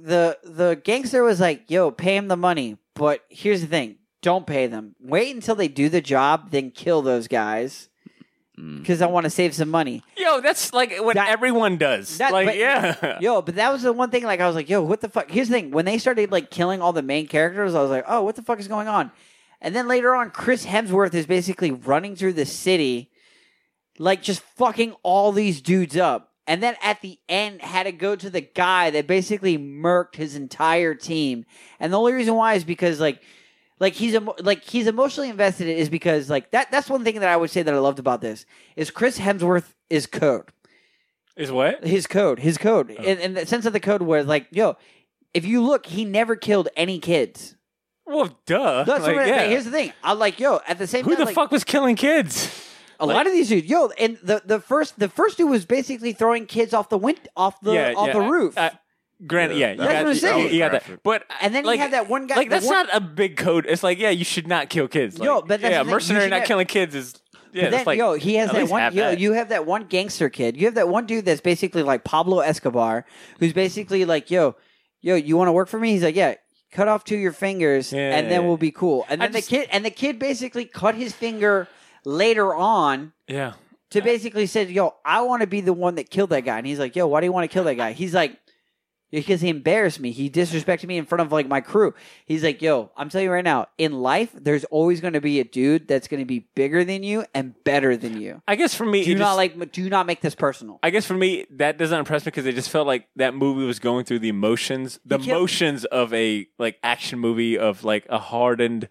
the gangster was like, yo, pay him the money. But here's the thing. Don't pay them. Wait until they do the job, then kill those guys. Because I want to save some money. Yo, that's like what everyone does. Yo, but that was the one thing, like, I was like, yo, what the fuck? Here's the thing. When they started, like, killing all the main characters, I was like, oh, what the fuck is going on? And then later on, Chris Hemsworth is basically running through the city, like, just fucking all these dudes up. And then at the end, had to go to the guy that basically murked his entire team. And the only reason why is because, he's emotionally invested in it is because, like, that's one thing that I would say that I loved about this is Chris Hemsworth is code. Is what? His code. Oh. In the sense of the code was like, yo, if you look, he never killed any kids. Well, duh. Here's the thing. I'm like, yo, at the same time, who the fuck was killing kids? A lot of these dudes, yo, and the first dude was basically throwing kids off the roof. Granted, that's what I'm saying. You got that, but and then you have that one guy. Like that's not a big code. It's like, yeah, you should not kill kids. Like, yo, but that's mercenary not killing kids is. Yeah, then, like, yo, he has that one. You have that one gangster kid. You have that one dude that's basically like Pablo Escobar, who's basically like, yo, you want to work for me? He's like, yeah. Cut off 2 of your fingers, and then we'll be cool. And then the kid basically cut his finger later on. Yeah. To basically say, yo, I want to be the one that killed that guy. And he's like, yo, why do you want to kill that guy? He's like, because he embarrassed me. He disrespected me in front of, like, my crew. He's like, yo, I'm telling you right now, in life, there's always going to be a dude that's going to be bigger than you and better than you. I guess for me, do not make this personal. I guess for me, that doesn't impress me because it just felt like that movie was going through the emotions of a, like, action movie of, like, a hardened,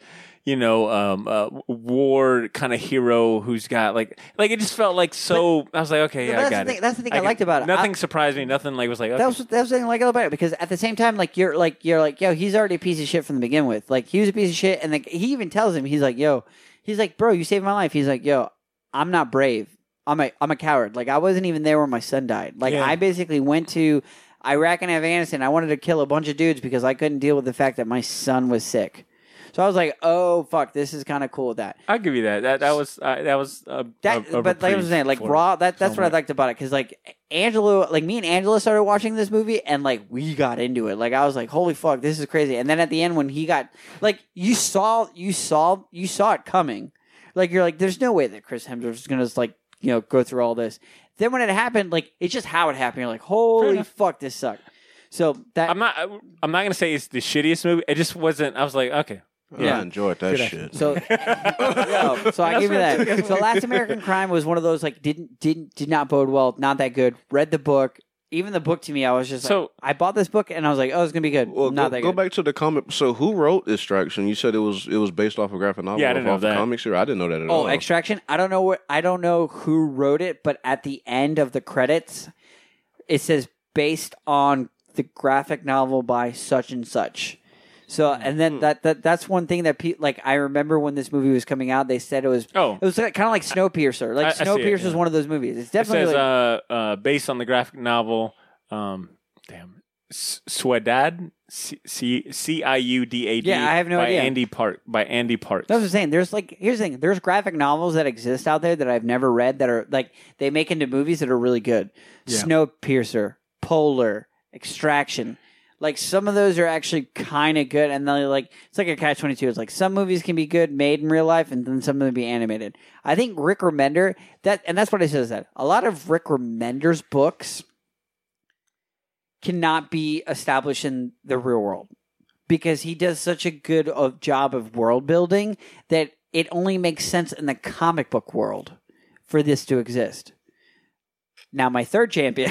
war kind of hero who's got like it just felt like so. But I was like, okay, yeah, I got it. That's the thing I liked about it. Nothing surprised me. Nothing was like okay. That was the thing I liked about it because at the same time, like you're like, yo, he's already a piece of shit from the begin with. Like he was a piece of shit, and he even tells him, he's like, bro, you saved my life. He's like, yo, I'm not brave. I'm a coward. Like I wasn't even there when my son died. Like I basically went to Iraq and Afghanistan. I wanted to kill a bunch of dudes because I couldn't deal with the fact that my son was sick. So I was like, "Oh fuck, this is kind of cool with that." I'll give you that. That was but like I was saying, like raw. That's what I liked about it because like me and Angela started watching this movie and like we got into it. Like I was like, "Holy fuck, this is crazy!" And then at the end when he got like you saw it coming. Like you're like, "There's no way that Chris Hemsworth is gonna just like go through all this." Then when it happened, like it's just how it happened. You're like, "Holy fuck, this sucked." So that I'm not gonna say it's the shittiest movie. It just wasn't. I was like, okay. Yeah, I enjoyed that shit. So, so I give you that. So, Last American Crime was one of those like did not bode well, not that good. Read the book, Even the book to me, I was just So- like, I bought this book and I was like, oh, it's gonna be good. Well, Not that go good. back to the comic. So, who wrote Extraction? You said it was based off a graphic novel. Yeah, I didn't know off that. Comics here. I didn't know that at all. Oh, Extraction. I don't know who wrote it, but at the end of the credits, it says based on the graphic novel by such and such. So, and then that's one thing that like I remember when this movie was coming out, they said it was Oh. it was kind of like Snowpiercer. Like I see it, Snowpiercer is yeah. one of those movies. It's It definitely says based on the graphic novel. Ciudad, Ciudad. Yeah, I have no idea. By Andy Parks. That's what I'm saying. Here's the thing. There's graphic novels that exist out there that I've never read that are like they make into movies that are really good. Yeah. Snowpiercer, Polar, Extraction. Like some of those are actually kind of good, and then like it's like a catch-22. It's like some movies can be good made in real life, and then some of them be animated. I think Rick Remender that's what I said. Is that a lot of Rick Remender's books cannot be established in the real world because he does such a good job of world building that it only makes sense in the comic book world for this to exist. Now, my third champion.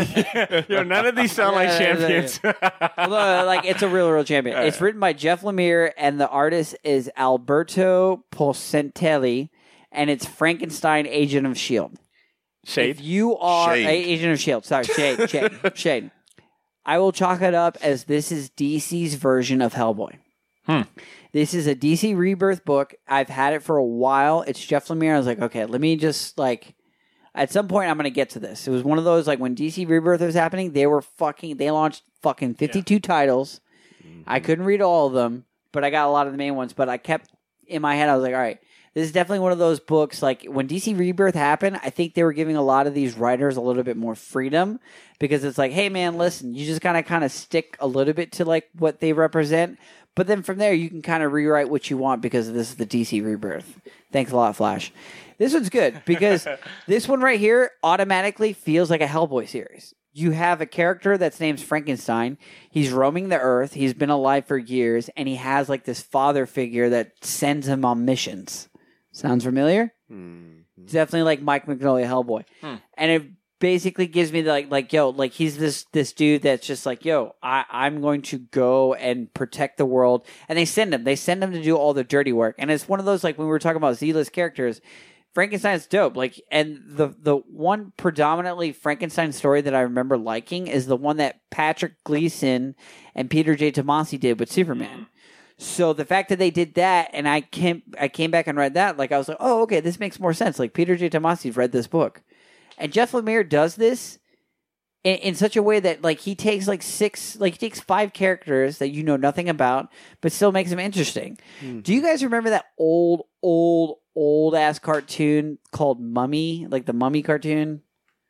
None of these sound like champions. Like it's a real champion. It's written by Jeff Lemire, and the artist is Alberto Pocentelli, and it's Frankenstein, Agent of S.H.I.E.L.D. Shade. If you are Shade. Agent of S.H.I.E.L.D., sorry, Shade. I will chalk it up as this is DC's version of Hellboy. This is a DC Rebirth book. I've had it for a while. It's Jeff Lemire. I was like, okay, let me just like... At some point, I'm going to get to this. It was one of those, like, when DC Rebirth was happening, they launched fucking 52 titles. I couldn't read all of them, but I got a lot of the main ones. But I kept, in my head, I was like, all right, this is definitely one of those books. Like, when DC Rebirth happened, I think they were giving a lot of these writers a little bit more freedom because it's like, hey, man, listen, you just kind of stick a little bit to, like, what they represent. But then from there, you can kind of rewrite what you want because this is the DC Rebirth. Thanks a lot, Flash. This one's good because this one right here automatically feels like a Hellboy series. You have a character that's named Frankenstein. He's roaming the earth. He's been alive for years, and he has like this father figure that sends him on missions. Sounds familiar? It's definitely like Mike Mignola Hellboy. And it basically gives me like he's this dude that's just like, yo, I'm going to go and protect the world. And they send him to do all the dirty work. And it's one of those, like when we were talking about Z-list characters, Frankenstein's dope. Like, and the one predominantly Frankenstein story that I remember liking is the one that Patrick Gleason and Peter J. Tomasi did with Superman. So the fact that they did that, and I came back and read that, like I was like, oh, okay, this makes more sense. Like Peter J. Tomasi's read this book, and Jeff Lemire does this in such a way that like he takes five characters that you know nothing about, but still makes them interesting. Do you guys remember that old ass cartoon called Mummy, like the Mummy cartoon?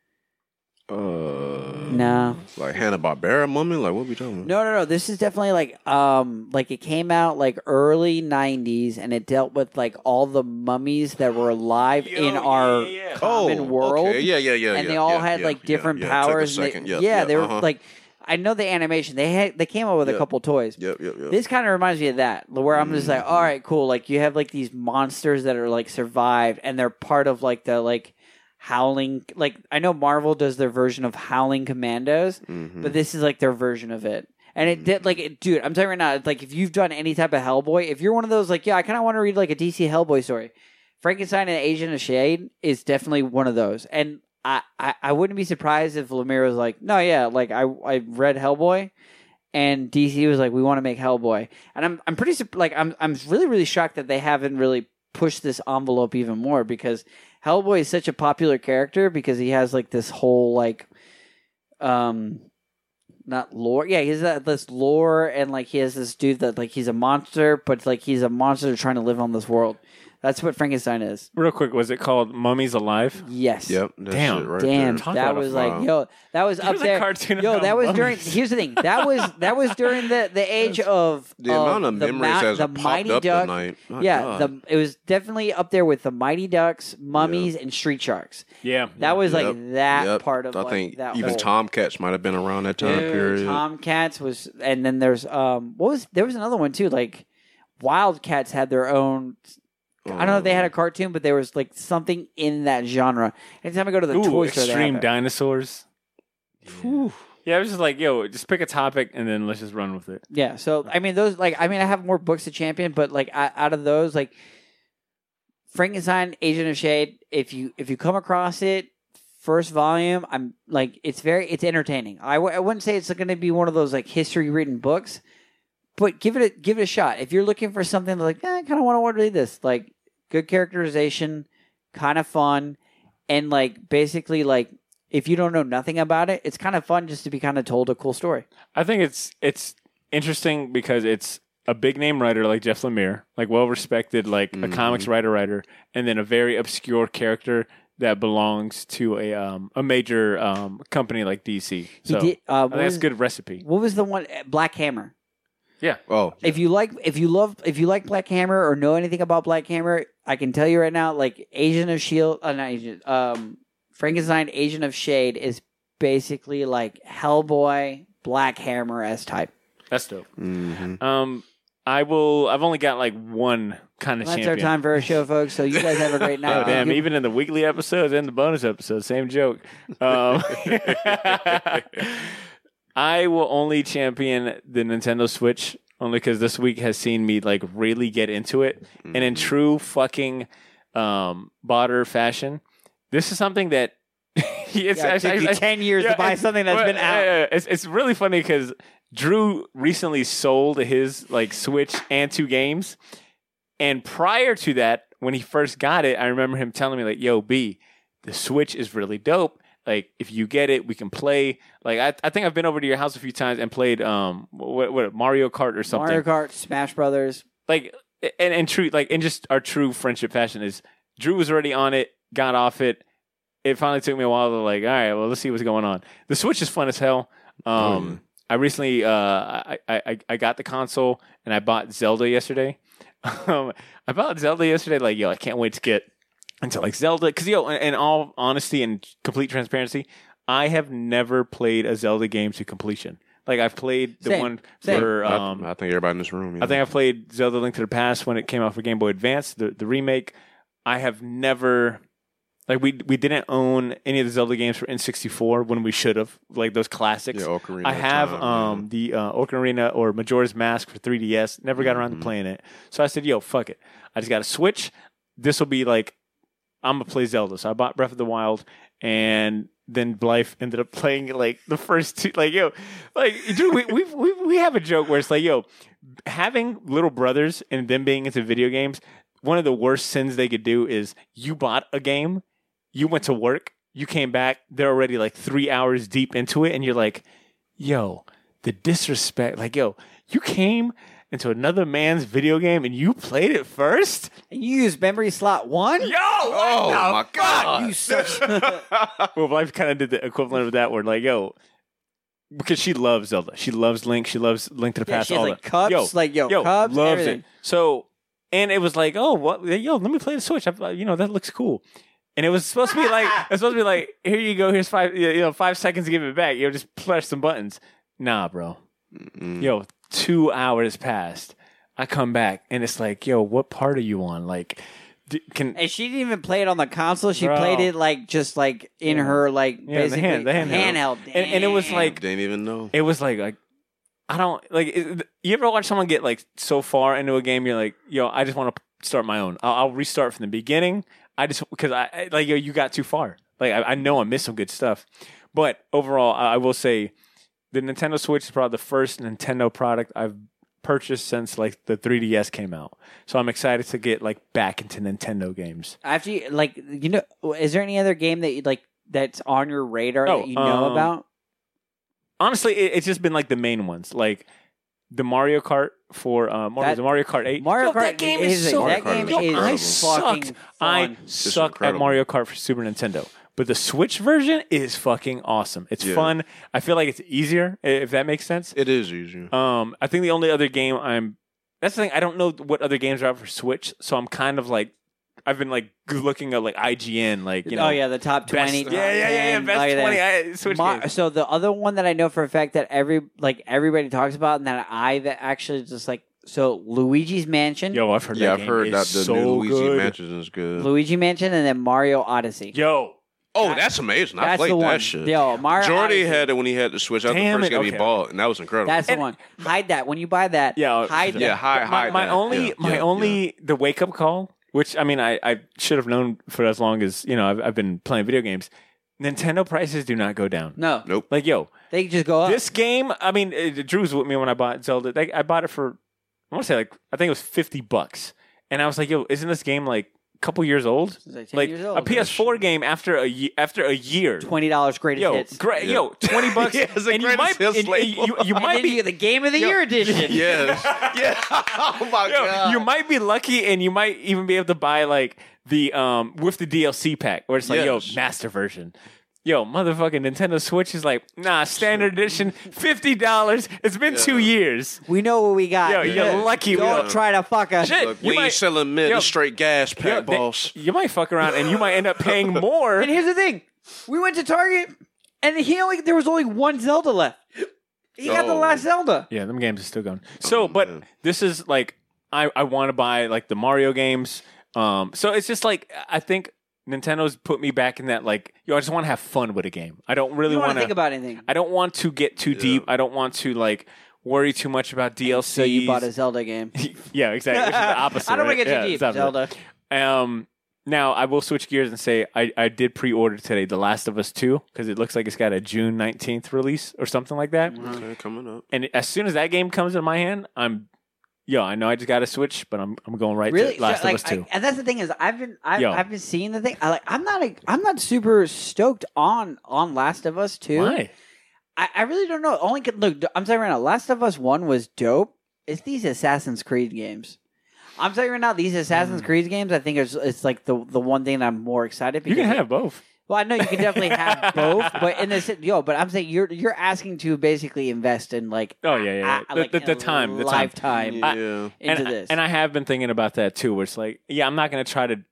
No. Like Hanna-Barbera Mummy? Like, what are we talking about? No. This is definitely like it came out like early 90s, and it dealt with like all the mummies that were alive in our common world. Okay. Yeah. And they all had like different powers. Took a second. They were like, I know the animation. They came up with a couple toys. Yep. This kind of reminds me of that, where I'm just like, all right, cool. Like you have like these monsters that are like survived, and they're part of like the like Howling. Like I know Marvel does their version of Howling Commandos, but this is like their version of it. And it did like, dude, I'm telling you right now, it's like if you've done any type of Hellboy, if you're one of those like, yeah, I kind of want to read like a DC Hellboy story, Frankenstein and Agent of S.H.I.E.L.D. is definitely one of those. And I wouldn't be surprised if Lemire was like, no, yeah, like I read Hellboy, and DC was like, we want to make Hellboy, and I'm pretty like I'm really shocked that they haven't really pushed this envelope even more, because Hellboy is such a popular character because he has like this whole like not lore, yeah, he has this lore, and like he has this dude that like he's a monster, but like he's a monster trying to live on this world. That's what Frankenstein is. Real quick, was it called Mummies Alive? Yes. Yep. Damn. Right Damn, there. that was like, yo, that was up was a there. cartoon Yo, about that was mummies. during. Here's the thing. That was during the age of The amount of memories that popped Mighty up Duck. tonight. My Yeah, God. it was definitely up there with the Mighty Ducks, Mummies, and Street Sharks. Yeah. That was like Yep. that Yep. part of I like think that even whole. Tomcats might have been around that time Dude, period. Tomcats was, and then there's there was another one too. Like Wildcats had their own. I don't know if they had a cartoon, but there was like something in that genre. Anytime I go to the toy store, they Extreme have it. Dinosaurs. Yeah, I was just like, yo, just pick a topic and then let's just run with it. Yeah, so I mean, I have more books to champion, but like out of those, like Frankenstein, Agent of Shade, if you come across it, first volume, I'm like, it's entertaining. I wouldn't say it's going to be one of those like history written books, but give it a shot. If you're looking for something like, I kind of want to read this, like good characterization, kind of fun, and like basically like. If you don't know nothing about it, it's kind of fun just to be kind of told a cool story. I think it's interesting because it's a big name writer like Jeff Lemire, like well respected, like a comics writer, and then a very obscure character that belongs to a major company like DC. So I think that's a good recipe. What was the one? Black Hammer. Yeah. Oh, if you like Black Hammer or know anything about Black Hammer, I can tell you right now, like Agent of Shield, not Agent. Frankenstein, Agent of Shade is basically like Hellboy, Black Hammer-esque type. That's dope. Mm-hmm. I've only got like one kind of champion. That's our time for our show, folks. So you guys have a great night. Oh, damn, even in the weekly episodes and the bonus episodes, same joke. I will only champion the Nintendo Switch only because this week has seen me like really get into it. Mm-hmm. And in true fucking Botter fashion, this is something that it took you 10 years to buy something that's been out. It's really funny because Drew recently sold his like Switch and 2 games. And prior to that, when he first got it, I remember him telling me like, yo, B, the Switch is really dope. Like, if you get it, we can play. Like, I think I've been over to your house a few times and played what Mario Kart or something. Mario Kart, Smash Brothers. Like, and true, like, in just our true friendship fashion is Drew was already on it. Got off it. It finally took me a while to like, all right, well, let's see what's going on. The Switch is fun as hell. I recently, I got the console and I bought Zelda yesterday. I bought Zelda yesterday. Like, yo, I can't wait to get into like Zelda. Because, yo, in all honesty and complete transparency, I have never played a Zelda game to completion. Like, I've played the one for... I think everybody in this room. Yeah. I think I've played Zelda Link to the Past when it came out for Game Boy Advance, the remake. I have never... Like, we didn't own any of the Zelda games for N64 when we should have. Like, those classics. Yeah, Ocarina I have the Ocarina or Majora's Mask for 3DS. Never got around to playing it. So I said, yo, fuck it. I just got a Switch. This will be like... I'm going to play Zelda. So I bought Breath of the Wild, and then Blythe ended up playing like the first 2. Like, yo, like, dude, we have a joke where it's like, yo, having little brothers and them being into video games, one of the worst sins they could do is you bought a game, you went to work, you came back, they're already like 3 hours deep into it, and you're like, yo, the disrespect. Like, yo, you came into another man's video game and you played it first? And you used memory slot 1? Yo! Oh, my God. You such... Well, Blythe kind of did the equivalent of that word. Like, yo, because she loves Zelda. She loves Link. She loves Link to the Past. She has like cups. Yo, cups, loves everything. it. So, and it was like, oh, what? Yo, let me play the Switch. That looks cool. And it was supposed to be like, here you go. Here's 5 seconds to give it back. Just press some buttons. Nah, bro. Mm-mm. Yo, 2 hours passed. I come back and it's like, yo, what part are you on? Like, and she didn't even play it on the console. She played it like just like in her like basically the handheld. And it was like, didn't even know. It was like I don't like. You ever watch someone get like so far into a game? You're like, yo, I just want to start my own. I'll restart from the beginning. Because I like, yo, you got too far. Like, I know I missed some good stuff, but overall, I will say the Nintendo Switch is probably the first Nintendo product I've purchased since like the 3DS came out. So I'm excited to get like back into Nintendo games. After like, is there any other game that you like that's on your radar that you know about? Honestly, it's just been like the main ones, like the Mario Kart for the Mario Kart 8. Mario Kart that game is so I suck at Mario Kart for Super Nintendo. But the Switch version is fucking awesome. It's fun. I feel like it's easier, if that makes sense. It is easier. I think the only other game that's the thing, I don't know what other games are out for Switch, so I'm kind of like, I've been like looking at like IGN, like, the top 20. Best 20 Switch games. So the other one that I know for a fact that everybody talks about, and that actually just like, so Luigi's Mansion. Yo, I've heard that. Yeah, I've heard that the new Luigi Mansion is good. Luigi Mansion, and then Mario Odyssey. Yo, Oh, that's amazing. I That's played the one. that shit. Yo, Mario Jordy Odyssey. had it when he had the Switch. That was the Damn first it, game he okay. bought, and that was incredible. That's the one. Hide that. When you buy that, hide that. Yeah, hide my that. only the wake up call, which I mean I should have known for as long as I've been playing video games. Nintendo prices do not go down. No. Nope. Like They just go up. this game. I mean, Drew was with me when I bought Zelda. I bought it for I want to say I think it was $50, and I was like, yo, isn't this game like couple years old, like 10 years old. A PS4 game after a year. $20 greatest hits. $20. And you might be the Game of the Year edition. Yes. Yeah. Oh my god. You might be lucky, and you might even be able to buy like the with the DLC pack, where it's like master version. Motherfucking Nintendo Switch is like, nah, standard edition, $50. It's been 2 years. We know what we got. You're lucky. Don't try to fuck us. Shit, Look, we ain't selling mid straight gas pack, boss. You might fuck around, and you might end up paying more. And here's the thing: we went to Target, and there was only one Zelda left. He got the last Zelda. Yeah, them games are still going. So, but this is like, I want to buy like the Mario games. So it's just like, I think Nintendo's put me back in that, like, I just want to have fun with a game. I don't really want to think about anything. I don't want to get too deep. I don't want to like worry too much about DLC. So you bought a Zelda game. Yeah, exactly. Which is the opposite. I don't want to right? get too deep, Zelda. Now I will switch gears and say I did pre-order today The Last of Us 2 because it looks like it's got a June 19th release or something like that. Okay, coming up. And as soon as that game comes in my hand, I know I just got to switch, but I'm going right to Last of Us 2. And that's the thing is, I've been seeing the thing. I'm not super stoked on Last of Us 2. Why? I really don't know. Look, I'm telling you right now, Last of Us 1 was dope. It's these Assassin's Creed games. I'm telling you right now, these Assassin's Creed games, I think it's like the one thing that I'm more excited because you can have both. Well, I know you can definitely have both, but in this, but I'm saying you're asking to basically invest in like the time, lifetime into this. And I have been thinking about that too, where it's like, I'm not going to try to,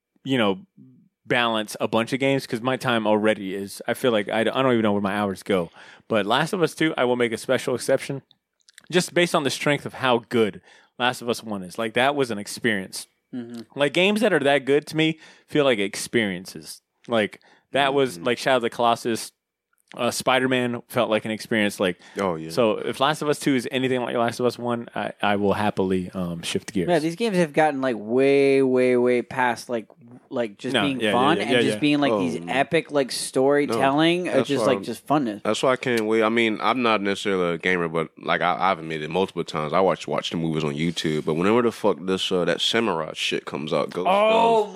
balance a bunch of games because my time already is. I feel like I don't even know where my hours go. But Last of Us 2, I will make a special exception, just based on the strength of how good Last of Us 1 is. Like that was an experience. Mm-hmm. Like games that are that good to me feel like experiences. Like that was like Shadow of the Colossus, Spider-Man felt like an experience. Like, oh yeah. So if Last of Us 2 is anything like Last of Us 1, I will happily shift gears. Yeah, these games have gotten like way, way, way past like just being fun and just being like these epic like storytelling or just like just funness. That's why I can't wait. I mean, I'm not necessarily a gamer, but like I've admitted multiple times, I watch the movies on YouTube. But whenever the fuck this that samurai shit comes out, Ghost God!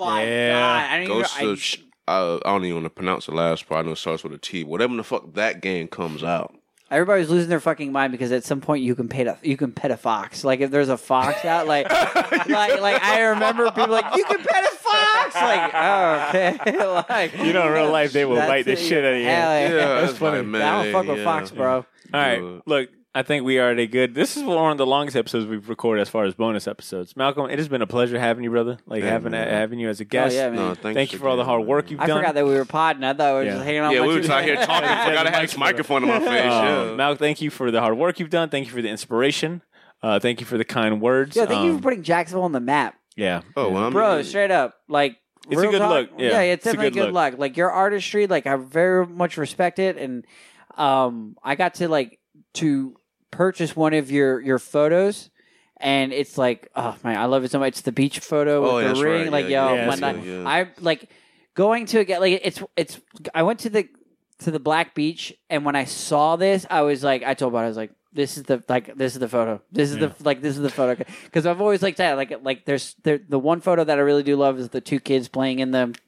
I don't even want to pronounce the last part. I know it starts with a T. Whatever the fuck that game comes out. Everybody's losing their fucking mind because at some point you can pet a fox. Like if there's a fox out, like I remember people like you can pet a fox. Like okay, like in real life they will bite the shit out of you. Yeah, that's funny, man. I don't fuck with fox, bro. All right, look. I think we are good. This is one of the longest episodes we've recorded as far as bonus episodes. Malcolm, it has been a pleasure having you, brother. Like having you as a guest. Oh, yeah, man. No, thank you for all the hard work you've done. I forgot that we were podding. I thought we were just hanging out. Yeah, we were just out here talking. I forgot to have this microphone in my face. Malcolm, thank you for the hard work you've done. Thank you for the inspiration. Thank you for the kind words. Yeah, thank you for putting Jacksonville on the map. Yeah. Oh, well, bro, straight up, like. It's a good look. Yeah, it's definitely a good look. Like your artistry, like I very much respect it, and I got to purchase one of your photos, and it's like, oh man, I love it so much. It's the beach photo with the ring. Right. Like I like going to get like it's. I went to the Black Beach, and when I saw this, I was like, I told Bob, I was like, this is the photo. This is the photo because I've always liked that. Like there's the one photo that I really do love is the two kids playing in the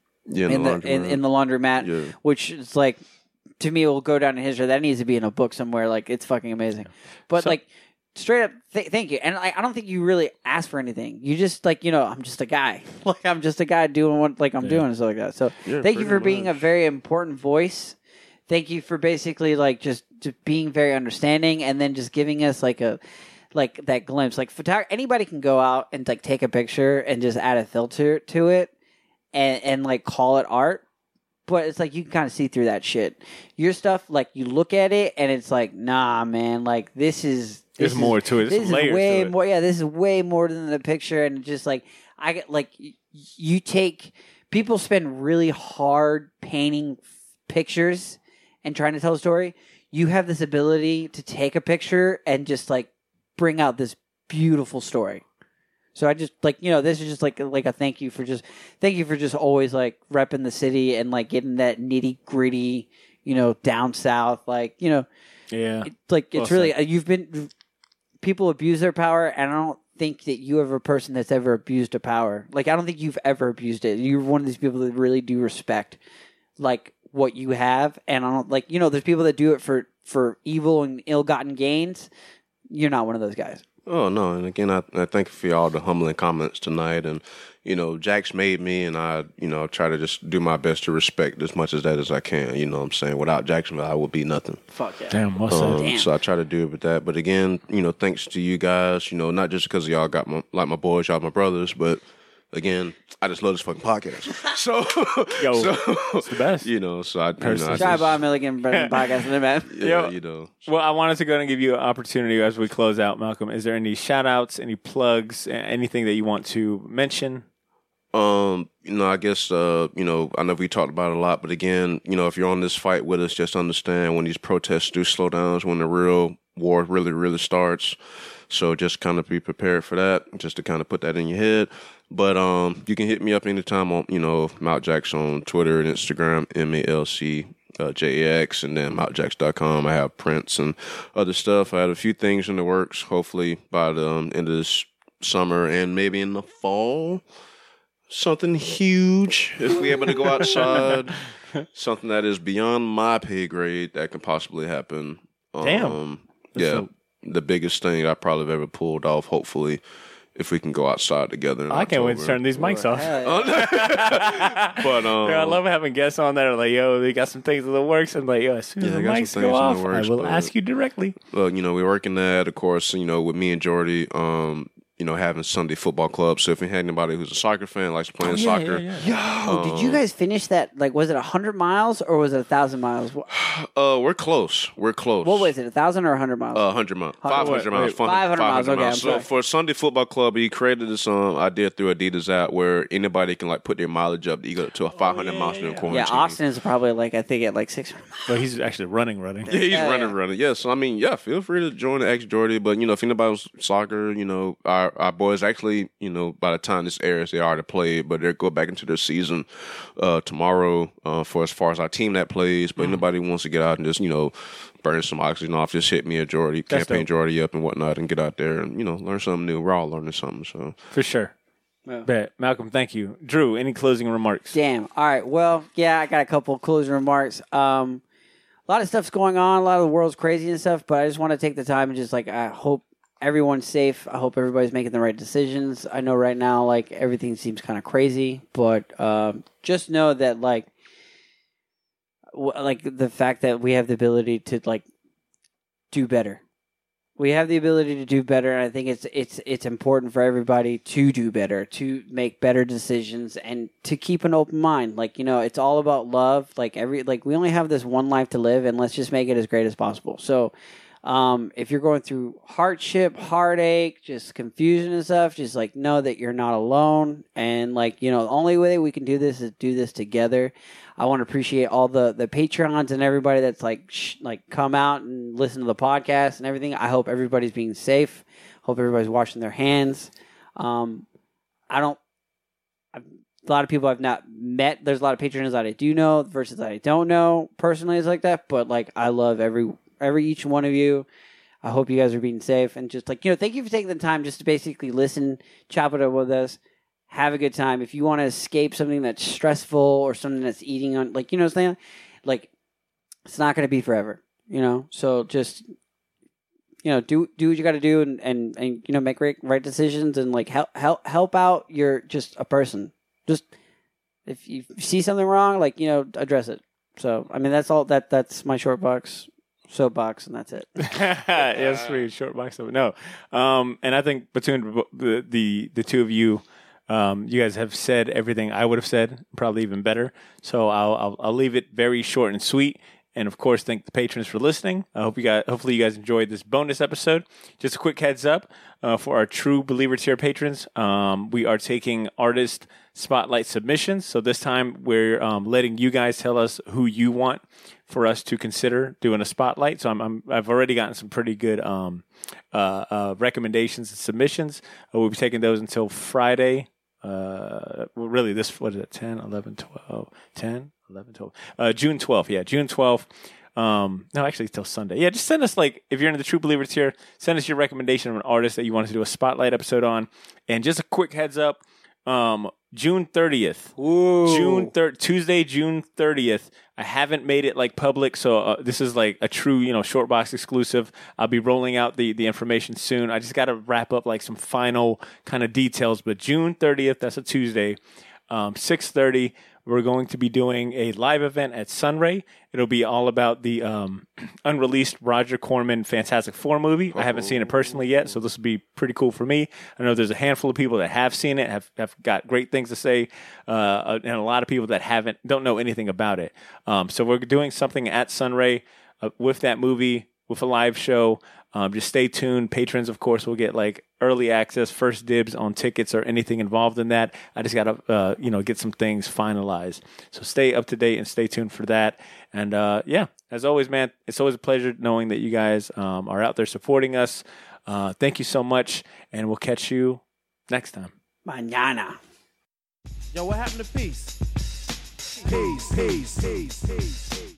laundromat, which is like. To me, it will go down in history. That needs to be in a book somewhere. Like, it's fucking amazing. But, straight up, thank you. And I don't think you really ask for anything. You just, I'm just a guy. Like, I'm just a guy doing what, I'm doing and stuff like that. So, thank you for being a very important voice. Thank you for basically, just being very understanding and then just giving us, that glimpse. Like, anybody can go out and, take a picture and just add a filter to it and call it art. But it's like you can kind of see through that shit. Your stuff, you look at it and it's like, nah, man, this is more to it. This is way more. Yeah, this is way more than the picture. And just I get you take people spend really hard painting pictures and trying to tell a story. You have this ability to take a picture and just like bring out this beautiful story. So I just like, this is just like a thank you for just always like repping the city and like getting that nitty gritty, down south, like, yeah, it's really, people abuse their power, and I don't think that you are a person that's ever abused a power. Like, I don't think you've ever abused it. You're one of these people that really do respect like what you have, and I don't like, there's people that do it for evil and ill-gotten gains. You're not one of those guys. Oh, no. And again, I thank you for all the humbling comments tonight. And, Jack's made me, and I, try to just do my best to respect as much as that as I can. You know what I'm saying? Without Jacksonville, I would be nothing. Fuck yeah. Damn, what's that? Damn. So I try to do it with that. But again, thanks to you guys, not just because y'all got my boys, y'all my brothers, but again, I just love this fucking podcast. So, it's the best. So I Try Bob Milligan podcast, man. Yeah, Well, I wanted to go and give you an opportunity as we close out, Malcolm. Is there any shout outs, any plugs, anything that you want to mention? I guess, I know we talked about it a lot, but again, if you're on this fight with us, just understand when these protests do slow down is when the real war really, really starts. So just kind of be prepared for that, just to kind of put that in your head. But you can hit me up anytime on, Mount Jax on Twitter and Instagram, MALCJAX, and then MountJax.com. I have prints and other stuff. I had a few things in the works, hopefully by the end of this summer and maybe in the fall. Something huge, if we're able to go outside. Something that is beyond my pay grade that can possibly happen. Damn. Yeah. The biggest thing I probably have ever pulled off, hopefully, if we can go outside together. I can't wait to turn these mics off. But I love having guests on that are like, yo, they got some things in the works. And like, yo, as soon as the mics go off, I will ask you directly. Well, we're working that, of course, with me and Jordy, having Sunday football club. So if you had anybody who's a soccer fan, likes playing soccer. Yo, did you guys finish that? Like, was it 100 miles or was it 1,000 miles? We're close. We're close. What was it, 1,000 or 100 miles? 100 miles. 500 miles. 500 miles, okay. So for Sunday football club, he created this idea through Adidas app where anybody can like put their mileage up. You go to a 500 miles in quarantine. Yeah, Austin is probably like, I think at like 600 miles. But he's actually running. Yeah, he's running. Yeah, so I mean, feel free to join the X-Jordy. But, if anybody's soccer, our boys actually, by the time this airs, they already played, but they'll go back into their season tomorrow for as far as our team that plays. But anybody wants to get out and just, burn some oxygen off, just hit me at Jordy, campaign Jordy up and whatnot, and get out there and, learn something new. We're all learning something. So for sure. Yeah. Bet. Malcolm, thank you. Drew, any closing remarks? Damn. All right. Well, yeah, I got a couple closing remarks. A lot of stuff's going on. A lot of the world's crazy and stuff, but I just want to take the time and just like, I hope everyone's safe. I hope everybody's making the right decisions. I know right now, like, everything seems kind of crazy, but just know that, like the fact that we have the ability to, like, do better. We have the ability to do better, and I think it's important for everybody to do better, to make better decisions, and to keep an open mind. Like, it's all about love. Like, we only have this one life to live, and let's just make it as great as possible. So, if you're going through hardship, heartache, just confusion and stuff, just like know that you're not alone. And like, the only way we can do this is do this together. I want to appreciate all the Patreons and everybody that's like come out and listen to the podcast and everything. I hope everybody's being safe. Hope everybody's washing their hands. A lot of people I've not met. There's a lot of Patreons that I do know versus that I don't know personally. It's like that, but like I love each one of you. I hope you guys are being safe and just like, thank you for taking the time just to basically listen, chop it up with us, have a good time. If you want to escape something that's stressful or something that's eating on, like, what I'm saying? Like, it's not going to be forever, So just, do what you got to do and make right decisions and like help out. You're just a person. Just if you see something wrong, like, address it. So, I mean, that's all that's my soapbox, and that's it. Yeah, sweet short box of it. No, and I think between the two of you, you guys have said everything I would have said, probably even better. So I'll leave it very short and sweet. And of course, thank the patrons for listening. Hopefully you guys enjoyed this bonus episode. Just a quick heads up for our True Believer tier patrons. We are taking artist spotlight submissions. So this time we're letting you guys tell us who you want for us to consider doing a spotlight. So I've already gotten some pretty good recommendations and submissions. We'll be taking those until Friday. Really, what is it? 10, 11, 12, 10, 11, 12. June 12th. Yeah, June 12th. No, actually, till Sunday. Yeah, just send us, like, if you're in the True Believer tier, send us your recommendation of an artist that you want us to do a spotlight episode on. And just a quick heads up, June 30th. Ooh. Tuesday, June 30th. I haven't made it like public, so this is like a true, Shortbox exclusive. I'll be rolling out the information soon. I just got to wrap up like some final kind of details. But June 30th, that's a Tuesday, 6:30. We're going to be doing a live event at Sunray. It'll be all about the unreleased Roger Corman Fantastic Four movie. I haven't seen it personally yet, so this will be pretty cool for me. I know there's a handful of people that have seen it, have got great things to say, and a lot of people that don't know anything about it. So we're doing something at Sunray with that movie, with a live show. Just stay tuned. Patrons, of course, will get like early access, first dibs on tickets or anything involved in that. I just got to, get some things finalized. So stay up to date and stay tuned for that. And as always, man, it's always a pleasure knowing that you guys are out there supporting us. Thank you so much, and we'll catch you next time. Mañana. Yo, what happened to peace? Peace.